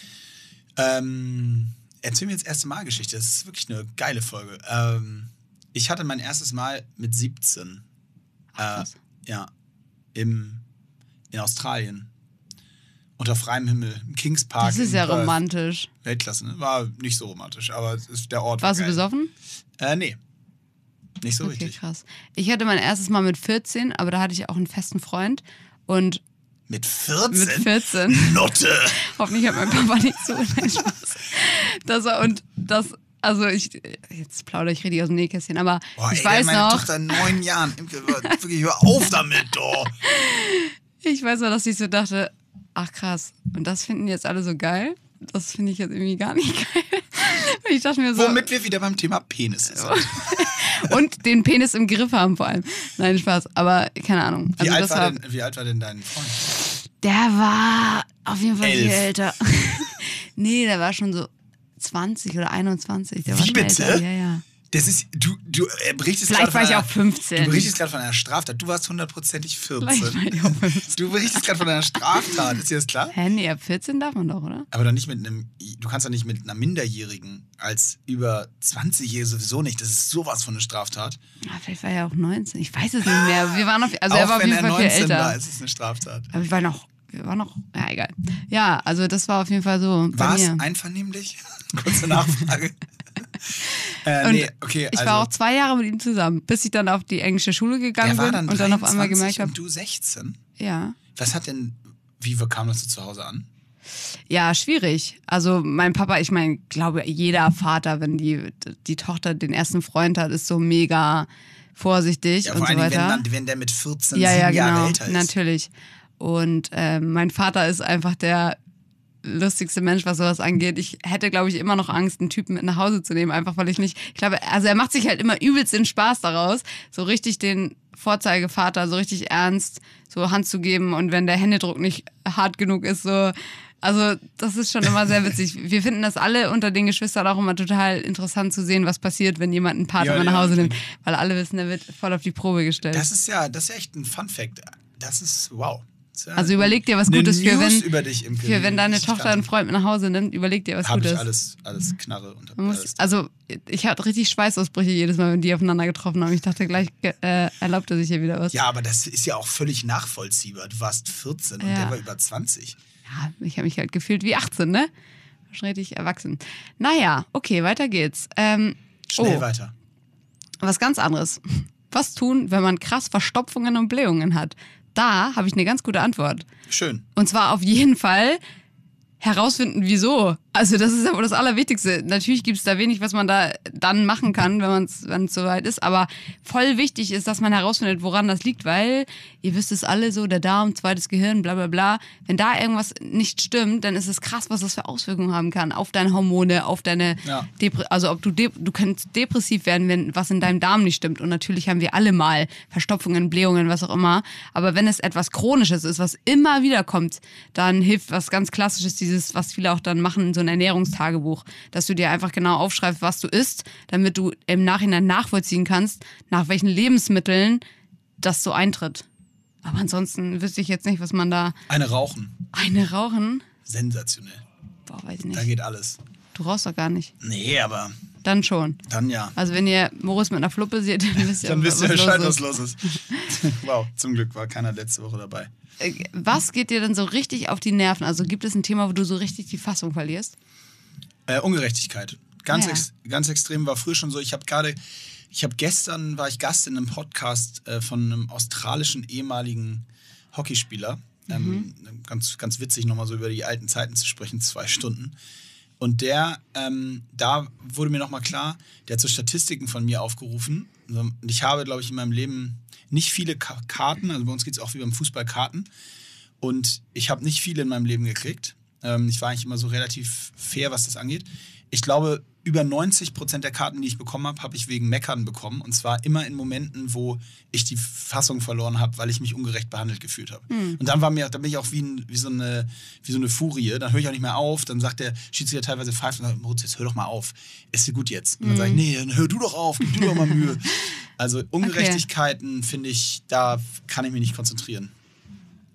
Speaker 2: Ähm, erzähl mir jetzt erste Mal Geschichte. Das ist wirklich eine geile Folge. Ähm, ich hatte mein erstes Mal mit siebzehn.
Speaker 3: Ach,
Speaker 2: äh, ja, im, in Australien. Unter freiem Himmel, im Kings Park.
Speaker 3: Das ist ja
Speaker 2: Perth.
Speaker 3: romantisch.
Speaker 2: Weltklasse, ne? War nicht so romantisch, aber es ist der Ort.
Speaker 3: Warst
Speaker 2: war
Speaker 3: du besoffen?
Speaker 2: Äh, nee. Nicht so
Speaker 3: okay,
Speaker 2: richtig.
Speaker 3: Krass. Ich hatte mein erstes Mal mit vierzehn, aber da hatte ich auch einen festen Freund. Und
Speaker 2: mit vierzehn?
Speaker 3: Mit vierzehn.
Speaker 2: Notte!
Speaker 3: Hoffentlich hat mein Papa nicht so. Nein, Spaß. Das war, und das, also ich, jetzt plaudere ich richtig aus dem Nähkästchen, aber
Speaker 2: Boah,
Speaker 3: ich
Speaker 2: ey,
Speaker 3: weiß
Speaker 2: meine
Speaker 3: noch.
Speaker 2: Tochter in neun Jahren. Wirklich, hör auf damit, oh.
Speaker 3: Ich weiß noch, dass ich so dachte, ach krass, und das finden jetzt alle so geil? Das finde ich jetzt irgendwie gar nicht geil. Und ich dachte mir so,
Speaker 2: womit wir wieder beim Thema Penis sind.
Speaker 3: Und den Penis im Griff haben vor allem. Nein, Spaß, aber keine Ahnung.
Speaker 2: Wie,
Speaker 3: also
Speaker 2: alt,
Speaker 3: das
Speaker 2: war
Speaker 3: war,
Speaker 2: denn, wie alt war denn dein Freund?
Speaker 3: Der war auf jeden Fall
Speaker 2: Elf.
Speaker 3: viel älter. Nee, der war schon so zwanzig oder einundzwanzig. Der
Speaker 2: Wie
Speaker 3: war schon
Speaker 2: bitte?
Speaker 3: Älter. Ja, ja.
Speaker 2: Das ist, du, du äh, berichtest
Speaker 3: Vielleicht
Speaker 2: gerade
Speaker 3: war
Speaker 2: von
Speaker 3: ich
Speaker 2: einer,
Speaker 3: auch fünfzehn.
Speaker 2: Du berichtest gerade von einer Straftat. Du warst hundertprozentig vierzehn.
Speaker 3: Vielleicht war ich auch fünfzehn.
Speaker 2: Du berichtest gerade von einer Straftat. Ist dir das klar?
Speaker 3: Hä, nee, ab vierzehn darf man doch, oder?
Speaker 2: Aber doch nicht mit einem, du kannst doch nicht mit einer Minderjährigen als über zwanzig-Jährige sowieso nicht. Das ist sowas von eine Straftat.
Speaker 3: Ja, vielleicht war er auch neunzehn. Ich weiß es nicht mehr. Wir waren auf, also
Speaker 2: auch
Speaker 3: er war auf
Speaker 2: wenn
Speaker 3: jeden
Speaker 2: er
Speaker 3: Fall viel
Speaker 2: neunzehn
Speaker 3: älter.
Speaker 2: war, ist es eine Straftat.
Speaker 3: Aber ich war noch, wir waren noch, ja egal. Ja, also das war auf jeden Fall so bei
Speaker 2: War es
Speaker 3: mir.
Speaker 2: einvernehmlich? Kurze Nachfrage. äh,
Speaker 3: Und
Speaker 2: nee, okay,
Speaker 3: ich
Speaker 2: also,
Speaker 3: war auch zwei Jahre mit ihm zusammen, bis ich dann auf die englische Schule gegangen
Speaker 2: er war
Speaker 3: bin
Speaker 2: dann
Speaker 3: und dann auf einmal
Speaker 2: dreiundzwanzig
Speaker 3: gemerkt habe,
Speaker 2: und du sechzehn?
Speaker 3: ja.
Speaker 2: Was hat denn, wie kam das so zu Hause an?
Speaker 3: Ja, schwierig. Also mein Papa, ich meine, glaube jeder Vater, wenn die, die Tochter den ersten Freund hat, ist so mega vorsichtig
Speaker 2: Ja,
Speaker 3: und
Speaker 2: vor
Speaker 3: so
Speaker 2: allem, wenn,
Speaker 3: weiter.
Speaker 2: dann, wenn der mit vierzehn,
Speaker 3: Ja, ja,
Speaker 2: sieben Jahre
Speaker 3: genau,
Speaker 2: älter ist.
Speaker 3: natürlich. Und äh, mein Vater ist einfach der lustigste Mensch, was sowas angeht. Ich hätte, glaube ich, immer noch Angst, einen Typen mit nach Hause zu nehmen, einfach weil ich nicht, ich glaube, also er macht sich halt immer übelst den Spaß daraus, so richtig den Vorzeigevater, so richtig ernst, so Hand zu geben und wenn der Händedruck nicht hart genug ist, so, also das ist schon immer sehr witzig. Wir finden das alle unter den Geschwistern auch immer total interessant zu sehen, was passiert, wenn jemand einen Partner
Speaker 2: Ja,
Speaker 3: nach
Speaker 2: ja,
Speaker 3: Hause
Speaker 2: okay.
Speaker 3: nimmt, weil alle wissen, der wird voll auf die Probe gestellt.
Speaker 2: Das ist ja, das ist ja echt ein Fun-Fact. Das ist, wow. Das ist ja
Speaker 3: Also überleg dir was
Speaker 2: eine
Speaker 3: Gutes für,
Speaker 2: News
Speaker 3: wenn,
Speaker 2: über dich, Imke,
Speaker 3: für wenn deine
Speaker 2: die ich
Speaker 3: Tochter
Speaker 2: kannte.
Speaker 3: einen Freund mit nach Hause nimmt, überleg dir was
Speaker 2: Hab
Speaker 3: Gutes.
Speaker 2: ich alles, alles Knarre und hab
Speaker 3: Man muss,
Speaker 2: alles.
Speaker 3: also ich hatte richtig Schweißausbrüche jedes Mal, wenn die aufeinander getroffen haben. Ich dachte gleich, äh, erlaubt er sich hier wieder was.
Speaker 2: Ja, aber das ist ja auch völlig nachvollziehbar. Du warst vierzehn und
Speaker 3: Ja.
Speaker 2: der war über zwanzig.
Speaker 3: Ja, ich habe mich halt gefühlt wie achtzehn, ne? Schon richtig erwachsen. Naja, okay, weiter geht's. Ähm,
Speaker 2: Schnell
Speaker 3: oh,
Speaker 2: weiter.
Speaker 3: was ganz anderes. Was tun, wenn man krass Verstopfungen und Blähungen hat? Da habe ich eine ganz gute Antwort.
Speaker 2: Schön.
Speaker 3: Und zwar auf jeden Fall herausfinden, wieso. Also das ist ja wohl das Allerwichtigste. Natürlich gibt es da wenig, was man da dann machen kann, wenn es wenn es soweit ist. Aber voll wichtig ist, dass man herausfindet, woran das liegt, weil ihr wisst es alle so, der Darm, zweites Gehirn, bla bla bla. Wenn da irgendwas nicht stimmt, dann ist es krass, was das für Auswirkungen haben kann auf deine Hormone, auf deine
Speaker 2: Ja.
Speaker 3: Depre- also ob du de- du kannst depressiv werden, wenn was in deinem Darm nicht stimmt. Und natürlich haben wir alle mal Verstopfungen, Blähungen, was auch immer. Aber wenn es etwas Chronisches ist, was immer wieder kommt, dann hilft was ganz Klassisches, dieses, was viele auch dann machen, so ein Ernährungstagebuch, dass du dir einfach genau aufschreibst, was du isst, damit du im Nachhinein nachvollziehen kannst, nach welchen Lebensmitteln das so eintritt. Aber ansonsten wüsste ich jetzt nicht, was man da...
Speaker 2: Eine rauchen.
Speaker 3: Eine rauchen?
Speaker 2: Sensationell.
Speaker 3: Boah, weiß ich
Speaker 2: Da
Speaker 3: nicht.
Speaker 2: geht alles.
Speaker 3: Du rauchst doch gar nicht.
Speaker 2: Nee, aber
Speaker 3: Dann schon.
Speaker 2: dann ja.
Speaker 3: Also wenn ihr Moritz mit einer Fluppe seht, dann wisst ihr,
Speaker 2: Dann wisst ihr
Speaker 3: was
Speaker 2: Bescheid,
Speaker 3: los
Speaker 2: was
Speaker 3: ist.
Speaker 2: los ist. Wow, zum Glück war keiner letzte Woche dabei.
Speaker 3: Äh, Was geht dir denn so richtig auf die Nerven? Also gibt es ein Thema, wo du so richtig die Fassung verlierst?
Speaker 2: Äh, Ungerechtigkeit. Ganz,
Speaker 3: Ja.
Speaker 2: ex ganz extrem war früher schon so. Ich habe gerade, ich habe gestern, war ich Gast in einem Podcast äh, von einem australischen ehemaligen Hockeyspieler. Ähm, ganz, ganz witzig, nochmal so über die alten Zeiten zu sprechen, zwei Stunden. Und der, ähm, da wurde mir nochmal klar, der hat so Statistiken von mir aufgerufen. Und ich habe, glaube ich, in meinem Leben nicht viele Ka Karten, also bei uns geht es auch wie beim Fußball Karten. Und ich habe nicht viele in meinem Leben gekriegt. Ähm, ich war eigentlich immer so relativ fair, was das angeht. Ich glaube, über neunzig Prozent der Karten, die ich bekommen habe, habe ich wegen Meckern bekommen. Und zwar immer in Momenten, wo ich die Fassung verloren habe, weil ich mich ungerecht behandelt gefühlt habe.
Speaker 3: Hm.
Speaker 2: Und dann war mir, dann bin ich auch wie, ein, wie, so eine, wie so eine Furie. Dann höre ich auch nicht mehr auf. Dann sagt der Schiedsrichter teilweise pfeift und sagt, Moritz, jetzt hör doch mal auf. Ist dir gut jetzt? Und dann
Speaker 3: Hm.
Speaker 2: sage ich, nee, dann hör du doch auf, gib dir doch mal Mühe. Also Ungerechtigkeiten, finde ich, da kann ich mich nicht konzentrieren.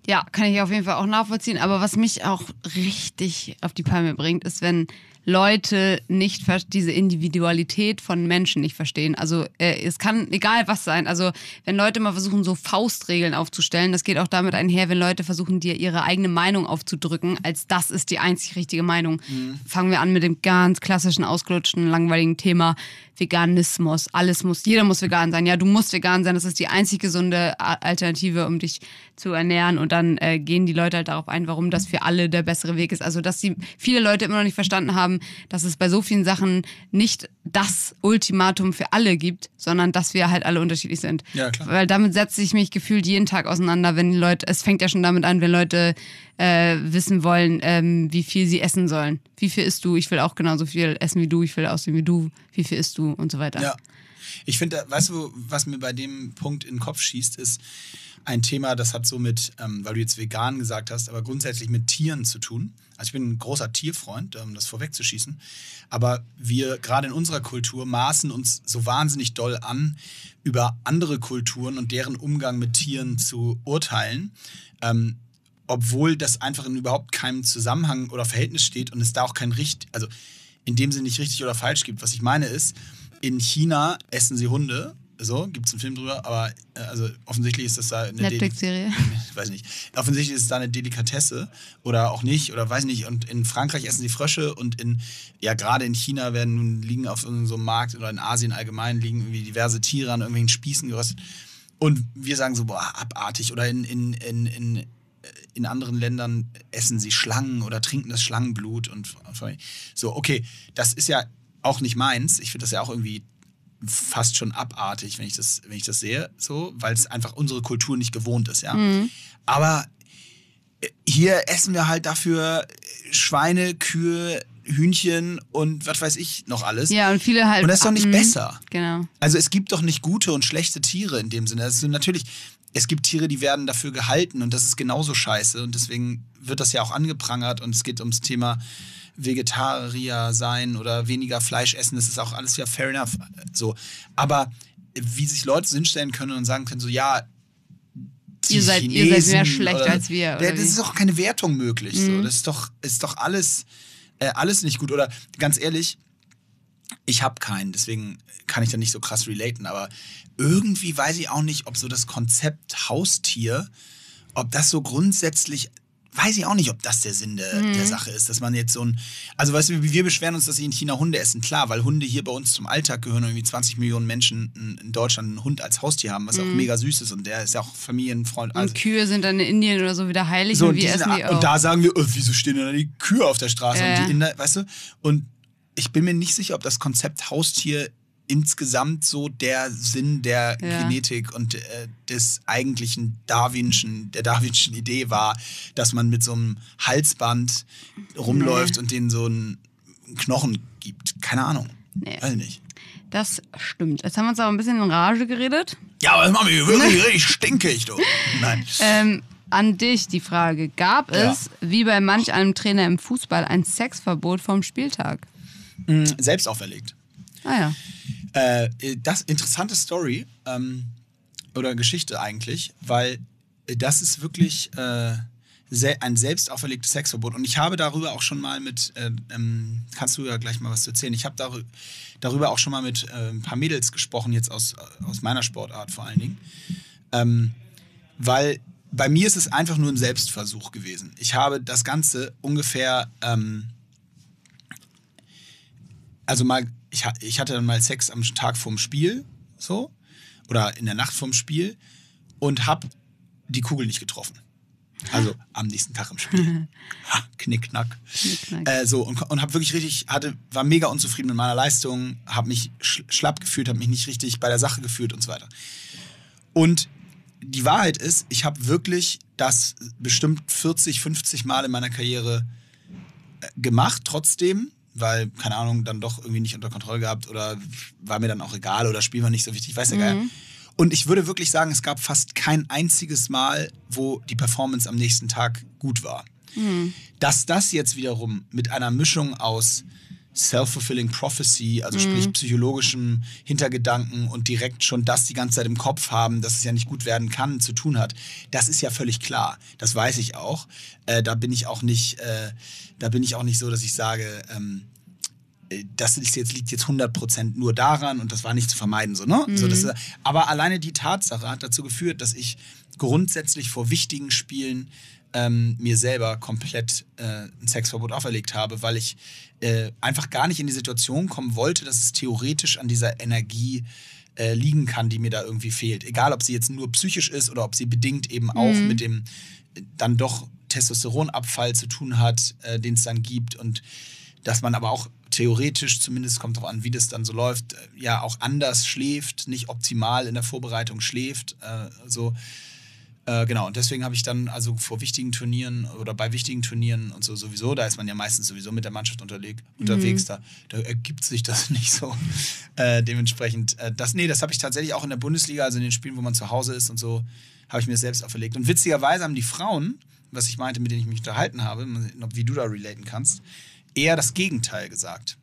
Speaker 3: Ja, kann ich auf jeden Fall auch nachvollziehen. Aber was mich auch richtig auf die Palme bringt, ist, wenn Leute nicht ver- diese Individualität von Menschen nicht verstehen. Also äh, es kann egal was sein. Also wenn Leute mal versuchen, so Faustregeln aufzustellen, das geht auch damit einher, wenn Leute versuchen, dir ihre eigene Meinung aufzudrücken, als das ist die einzig richtige Meinung. Mhm. Fangen wir an mit dem ganz klassischen, ausgelutschten, langweiligen Thema Veganismus. Alles muss, jeder muss vegan sein. Ja, du musst vegan sein. Das ist die einzig gesunde Alternative, um dich zu ernähren. Und dann äh, gehen die Leute halt darauf ein, warum das für alle der bessere Weg ist. Also dass die viele Leute immer noch nicht verstanden haben, dass es bei so vielen Sachen nicht das Ultimatum für alle gibt, sondern dass wir halt alle unterschiedlich sind.
Speaker 2: Ja, klar.
Speaker 3: Weil damit setze ich mich gefühlt jeden Tag auseinander, wenn die Leute, es fängt ja schon damit an, wenn Leute äh, wissen wollen, ähm, wie viel sie essen sollen. Wie viel isst du? Ich will auch genauso viel essen wie du, ich will aussehen wie du, wie viel isst du und so weiter.
Speaker 2: Ja. Ich finde, weißt du, was mir bei dem Punkt in den Kopf schießt, ist ein Thema, das hat so mit, ähm, weil du jetzt vegan gesagt hast, aber grundsätzlich mit Tieren zu tun. Also ich bin ein großer Tierfreund, um das vorwegzuschießen. Aber wir, gerade in unserer Kultur, maßen uns so wahnsinnig doll an, über andere Kulturen und deren Umgang mit Tieren zu urteilen. Ähm, obwohl das einfach in überhaupt keinem Zusammenhang oder Verhältnis steht und es da auch kein richtig, also in dem Sinne nicht richtig oder falsch gibt. Was ich meine ist, in China essen sie Hunde, so, gibt es einen Film drüber, aber äh, also offensichtlich ist das da eine
Speaker 3: Netflix-Serie.
Speaker 2: Ich weiß nicht. Offensichtlich ist es da eine Delikatesse oder auch nicht oder weiß nicht. Und in Frankreich essen sie Frösche und in, ja gerade in China werden nun liegen auf so einem Markt oder in Asien allgemein liegen irgendwie diverse Tiere an irgendwelchen Spießen geröstet. Und wir sagen so, boah, abartig. Oder in, in, in, in, in anderen Ländern essen sie Schlangen oder trinken das Schlangenblut. Und so, okay, das ist ja auch nicht meins. Ich finde das ja auch irgendwie fast schon abartig, wenn ich das, wenn ich das sehe, so, weil es einfach unsere Kultur nicht gewohnt ist, ja. Mhm. Aber hier essen wir halt dafür Schweine, Kühe, Hühnchen und was weiß ich noch alles.
Speaker 3: Ja, und viele halt.
Speaker 2: Und das ist doch nicht
Speaker 3: mh,
Speaker 2: besser.
Speaker 3: Genau.
Speaker 2: Also es gibt doch nicht gute und schlechte Tiere in dem Sinne. Also natürlich, es gibt Tiere, die werden dafür gehalten und das ist genauso scheiße und deswegen wird das ja auch angeprangert und es geht ums Thema Vegetarier sein oder weniger Fleisch essen, das ist auch alles ja fair enough. So. Aber wie sich Leute so hinstellen können und sagen können, so ja,
Speaker 3: ihr seid, ihr seid mehr schlecht oder, als wir. Oder
Speaker 2: das ist doch keine Wertung möglich. Mhm. So. Das ist doch, ist doch alles, äh, alles nicht gut. Oder ganz ehrlich, ich habe keinen, deswegen kann ich da nicht so krass relaten, aber irgendwie weiß ich auch nicht, ob so das Konzept Haustier, ob das so grundsätzlich, weiß ich auch nicht, ob das der Sinn der, mhm. der Sache ist, dass man jetzt so ein, also weißt du, wir beschweren uns, dass sie in China Hunde essen, klar, weil Hunde hier bei uns zum Alltag gehören, irgendwie zwanzig Millionen Menschen in Deutschland einen Hund als Haustier haben, was mhm. auch mega süß ist und der ist ja auch Familienfreund. Also,
Speaker 3: und Kühe sind dann in Indien oder so wieder heilig
Speaker 2: so,
Speaker 3: und wir essen die auch.
Speaker 2: Und da sagen wir, oh, wieso stehen denn da die Kühe auf der Straße
Speaker 3: ja.
Speaker 2: und die Inder, weißt du, und ich bin mir nicht sicher, ob das Konzept Haustier insgesamt so der Sinn der ja. Genetik und äh, des eigentlichen Darwinschen, der Darwinschen Idee war, dass man mit so einem Halsband rumläuft nee. und denen so einen Knochen gibt. Keine Ahnung. Nee. Weiß nicht.
Speaker 3: Das stimmt. Jetzt haben wir uns aber ein bisschen in Rage geredet.
Speaker 2: Ja, aber das machen wir wirklich richtig stinkig, du. Nein.
Speaker 3: Ähm, an dich die Frage. Gab es, ja. wie bei manch einem Trainer im Fußball, ein Sexverbot vom Spieltag?
Speaker 2: Mhm, selbst auferlegt.
Speaker 3: Ah ja.
Speaker 2: Äh, das interessante Story ähm, oder Geschichte eigentlich, weil das ist wirklich äh, se- ein selbst auferlegtes Sexverbot. Und ich habe darüber auch schon mal mit, äh, ähm, kannst du ja gleich mal was erzählen, ich habe dar- darüber auch schon mal mit äh, ein paar Mädels gesprochen, jetzt aus, aus meiner Sportart vor allen Dingen. Ähm, weil bei mir ist es einfach nur ein Selbstversuch gewesen. Ich habe das Ganze ungefähr, ähm, also mal, ich, ich hatte dann mal Sex am Tag vorm Spiel, so, oder in der Nacht vorm Spiel und habe die Kugel nicht getroffen. Also am nächsten Tag im Spiel. Ha, knickknack. Knickknack. Äh, so, und und habe wirklich richtig, hatte, war mega unzufrieden mit meiner Leistung, habe mich sch- schlapp gefühlt, habe mich nicht richtig bei der Sache gefühlt und so weiter. Und die Wahrheit ist, ich habe wirklich das bestimmt vierzig, fünfzig Mal in meiner Karriere äh, gemacht, trotzdem, weil, keine Ahnung, dann doch irgendwie nicht unter Kontrolle gehabt oder war mir dann auch egal oder Spiel war nicht so wichtig, weiß ja geil. Mhm. Und ich würde wirklich sagen, es gab fast kein einziges Mal, wo die Performance am nächsten Tag gut war. Mhm. Dass das jetzt wiederum mit einer Mischung aus self-fulfilling prophecy, also sprich psychologischem Hintergedanken und direkt schon das die ganze Zeit im Kopf haben, dass es ja nicht gut werden kann, zu tun hat. Das ist ja völlig klar. Das weiß ich auch. Äh, da bin ich auch nicht, äh, da bin ich auch nicht so, dass ich sage, ähm, das ist jetzt, liegt jetzt hundert Prozent nur daran und das war nicht zu vermeiden. So, ne? Mhm. So, das, aber alleine die Tatsache hat dazu geführt, dass ich grundsätzlich vor wichtigen Spielen ähm, mir selber komplett äh, ein Sexverbot auferlegt habe, weil ich äh, einfach gar nicht in die Situation kommen wollte, dass es theoretisch an dieser Energie äh, liegen kann, die mir da irgendwie fehlt. Egal, ob sie jetzt nur psychisch ist oder ob sie bedingt eben auch mhm. mit dem äh, dann doch Testosteronabfall zu tun hat, äh, den es dann gibt und dass man aber auch theoretisch, zumindest kommt darauf an, wie das dann so läuft, ja auch anders schläft, nicht optimal in der Vorbereitung schläft. Äh, so. Äh, genau, und deswegen habe ich dann also vor wichtigen Turnieren oder bei wichtigen Turnieren und so sowieso, da ist man ja meistens sowieso mit der Mannschaft unterleg, mhm. unterwegs, da, da ergibt sich das nicht so. Äh, dementsprechend, äh, das, nee, das habe ich tatsächlich auch in der Bundesliga, also in den Spielen, wo man zu Hause ist und so, habe ich mir selbst auferlegt. Und witzigerweise haben die Frauen, was ich meinte, mit denen ich mich unterhalten habe, wie du da relaten kannst, eher das Gegenteil gesagt.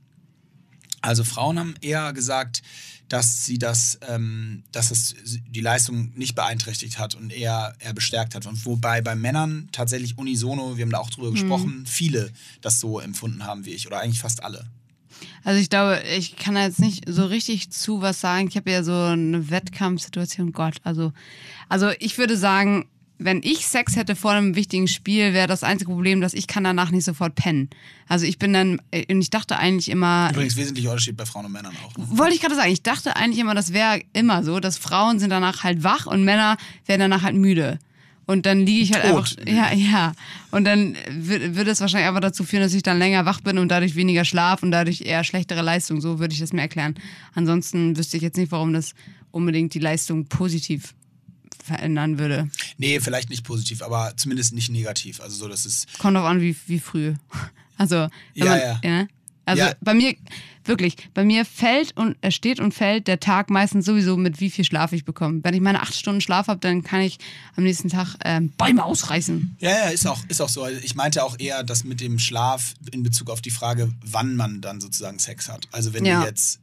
Speaker 2: Also Frauen haben eher gesagt, dass sie das, ähm, dass es die Leistung nicht beeinträchtigt hat und eher, eher bestärkt hat. Und wobei bei Männern tatsächlich unisono, wir haben da auch drüber mhm. gesprochen, viele das so empfunden haben wie ich oder eigentlich fast alle.
Speaker 3: Also ich glaube, ich kann da jetzt nicht so richtig zu was sagen. Ich habe ja so eine Wettkampfsituation, Gott, also, also ich würde sagen, wenn ich Sex hätte vor einem wichtigen Spiel, wäre das einzige Problem, dass ich kann danach nicht sofort pennen. Also ich bin dann, und ich dachte eigentlich immer...
Speaker 2: Übrigens wesentlicher Unterschied bei Frauen und Männern auch. Ne?
Speaker 3: Wollte ich gerade sagen, ich dachte eigentlich immer, das wäre immer so, dass Frauen sind danach halt wach und Männer werden danach halt müde. Und dann liege ich halt
Speaker 2: Tot.
Speaker 3: einfach... Ja, ja. Und dann würde es wahrscheinlich einfach dazu führen, dass ich dann länger wach bin und dadurch weniger Schlaf und dadurch eher schlechtere Leistung. So würde ich das mir erklären. Ansonsten wüsste ich jetzt nicht, warum das unbedingt die Leistung positiv verändern würde.
Speaker 2: Nee, vielleicht nicht positiv, aber zumindest nicht negativ. Also so, dass es...
Speaker 3: Kommt drauf an, wie, wie früh. Also,
Speaker 2: ja,
Speaker 3: man,
Speaker 2: ja.
Speaker 3: ja. Also
Speaker 2: ja.
Speaker 3: bei mir, wirklich, bei mir fällt und er steht und fällt der Tag meistens sowieso mit, wie viel Schlaf ich bekomme. Wenn ich meine acht Stunden Schlaf habe, dann kann ich am nächsten Tag ähm, Bäume ausreißen.
Speaker 2: Ja, ja, ist auch, ist auch so. Ich meinte auch eher, dass mit dem Schlaf in Bezug auf die Frage, wann man dann sozusagen Sex hat. Also wenn
Speaker 3: ja.
Speaker 2: du jetzt,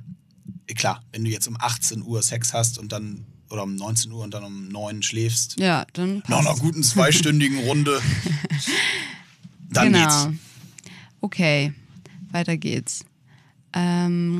Speaker 2: äh, klar, wenn du jetzt um achtzehn Uhr Sex hast und dann oder um neunzehn Uhr und dann um neun schläfst.
Speaker 3: Ja, dann passt.
Speaker 2: Nach einer guten zweistündigen Runde. Dann
Speaker 3: genau.
Speaker 2: geht's.
Speaker 3: Okay, weiter geht's. Ähm,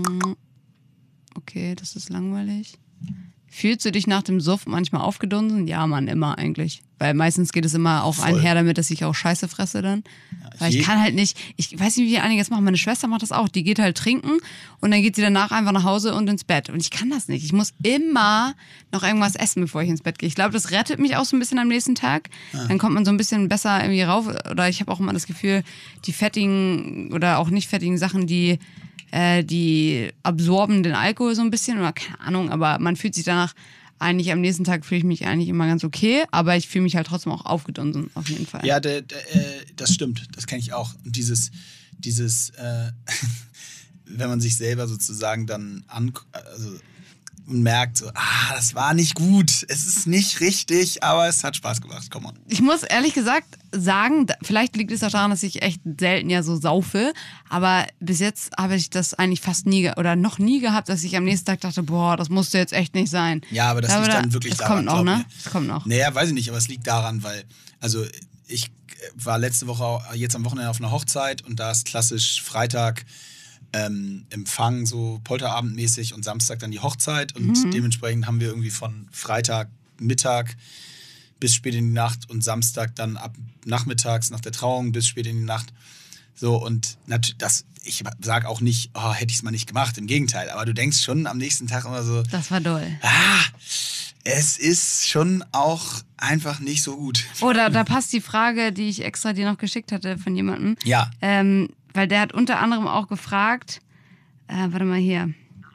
Speaker 3: okay, das ist langweilig. Fühlst du dich nach dem Suff manchmal aufgedunsen? Ja, Mann, immer eigentlich. Weil meistens geht es immer auch
Speaker 2: Voll.
Speaker 3: einher damit, dass ich auch Scheiße fresse dann.
Speaker 2: Ja,
Speaker 3: Weil ich kann halt nicht, ich weiß nicht, wie einige das machen. Meine Schwester macht das auch. Die geht halt trinken und dann geht sie danach einfach nach Hause und ins Bett. Und ich kann das nicht. Ich muss immer noch irgendwas essen, bevor ich ins Bett gehe. Ich glaube, das rettet mich auch so ein bisschen am nächsten Tag. Ja. Dann kommt man so ein bisschen besser irgendwie rauf. Oder ich habe auch immer das Gefühl, die fettigen oder auch nicht fettigen Sachen, die, äh, die absorben den Alkohol so ein bisschen. Oder keine Ahnung, aber man fühlt sich danach... Eigentlich am nächsten Tag fühle ich mich eigentlich immer ganz okay, aber ich fühle mich halt trotzdem auch aufgedunsen, auf jeden Fall.
Speaker 2: Ja, de, de, äh, das stimmt, das kenne ich auch. Und dieses, dieses äh, wenn man sich selber sozusagen dann an, also, und merkt so, ah, das war nicht gut, es ist nicht richtig, aber es hat Spaß gemacht, komm on.
Speaker 3: Ich muss ehrlich gesagt sagen, vielleicht liegt es auch daran, dass ich echt selten ja so saufe, aber bis jetzt habe ich das eigentlich fast nie oder noch nie gehabt, dass ich am nächsten Tag dachte, boah, das musste jetzt echt nicht sein.
Speaker 2: Ja, aber das
Speaker 3: aber
Speaker 2: liegt
Speaker 3: da,
Speaker 2: dann wirklich
Speaker 3: das
Speaker 2: daran.
Speaker 3: Kommt noch, ne?
Speaker 2: Mir.
Speaker 3: Das kommt noch.
Speaker 2: Naja, weiß ich nicht, aber es liegt daran, weil, also ich war letzte Woche, jetzt am Wochenende auf einer Hochzeit und da ist klassisch Freitag Ähm, Empfang, so polterabendmäßig und Samstag dann die Hochzeit und mhm. dementsprechend haben wir irgendwie von Freitag Mittag bis spät in die Nacht und Samstag dann ab nachmittags nach der Trauung bis spät in die Nacht. So und das, ich sage auch nicht, oh, hätte ich es mal nicht gemacht, im Gegenteil, aber du denkst schon am nächsten Tag immer so,
Speaker 3: das war doll.
Speaker 2: Ah, es ist schon auch einfach nicht so gut.
Speaker 3: Oder da passt die Frage, die ich extra dir noch geschickt hatte von jemandem.
Speaker 2: Ja.
Speaker 3: Ähm, Weil der hat unter anderem auch gefragt, äh, warte mal hier,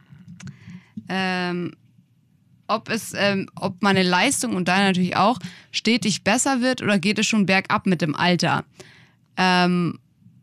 Speaker 3: ähm, ob es, ähm, ob meine Leistung und deine natürlich auch stetig besser wird oder geht es schon bergab mit dem Alter? Ähm,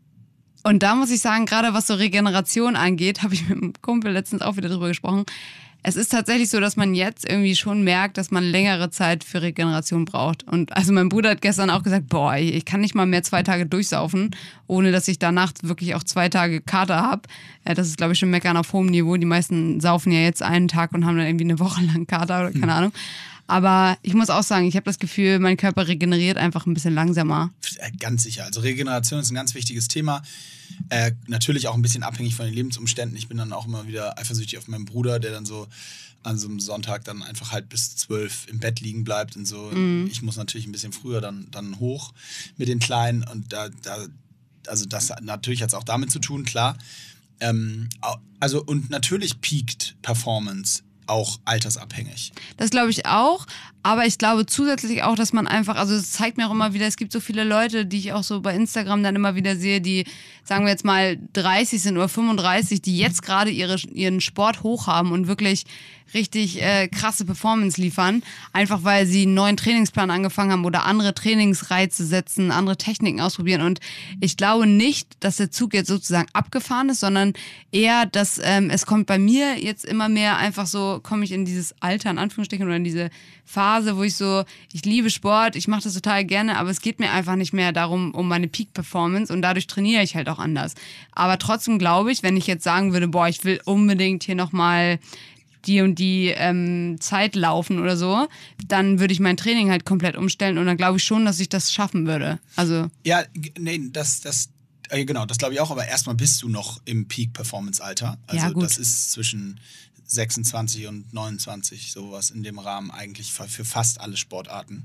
Speaker 3: und da muss ich sagen, gerade was so Regeneration angeht, habe ich mit einem Kumpel letztens auch wieder drüber gesprochen. es ist tatsächlich so, dass man jetzt irgendwie schon merkt, dass man längere Zeit für Regeneration braucht. Und also mein Bruder hat gestern auch gesagt, boah, ich kann nicht mal mehr zwei Tage durchsaufen, ohne dass ich danach wirklich auch zwei Tage Kater habe. Das ist, glaube ich, schon Meckern auf hohem Niveau. Die meisten saufen ja jetzt einen Tag und haben dann irgendwie eine Woche lang Kater oder keine hm. Ahnung. Aber ich muss auch sagen, ich habe das Gefühl, mein Körper regeneriert einfach ein bisschen langsamer.
Speaker 2: Ganz sicher. Also Regeneration ist ein ganz wichtiges Thema. Äh, natürlich auch ein bisschen abhängig von den Lebensumständen. Ich bin dann auch immer wieder eifersüchtig auf meinen Bruder, der dann so an so einem Sonntag dann einfach halt bis zwölf im Bett liegen bleibt und so. Mhm. Ich muss natürlich ein bisschen früher dann, dann hoch mit den Kleinen und da, da also das natürlich hat es auch damit zu tun, klar. Ähm, also und natürlich peakt Performance auch altersabhängig.
Speaker 3: Das glaube ich auch, aber ich glaube zusätzlich auch, dass man einfach, also es zeigt mir auch immer wieder, es gibt so viele Leute, die ich auch so bei Instagram dann immer wieder sehe, die, sagen wir jetzt mal, dreißig sind oder fünfunddreißig, die jetzt gerade ihre, ihren Sport hoch haben und wirklich richtig äh, krasse Performance liefern, einfach weil sie einen neuen Trainingsplan angefangen haben oder andere Trainingsreize setzen, andere Techniken ausprobieren und ich glaube nicht, dass der Zug jetzt sozusagen abgefahren ist, sondern eher, dass ähm, es kommt bei mir jetzt immer mehr einfach so, komme ich in dieses Alter, in Anführungsstrichen, oder in diese Phase, wo ich so, ich liebe Sport, ich mache das total gerne, aber es geht mir einfach nicht mehr darum, um meine Peak-Performance und dadurch trainiere ich halt auch anders. Aber trotzdem glaube ich, wenn ich jetzt sagen würde, boah, ich will unbedingt hier nochmal die und die ähm, Zeit laufen oder so, dann würde ich mein Training halt komplett umstellen und dann glaube ich schon, dass ich das schaffen würde. Also
Speaker 2: ja, nee, das, das, äh, genau, das glaube ich auch, aber erstmal bist du noch im Peak-Performance-Alter. Also
Speaker 3: ja, gut.
Speaker 2: Das ist zwischen sechsundzwanzig und neunundzwanzig, sowas in dem Rahmen eigentlich für, für fast alle Sportarten.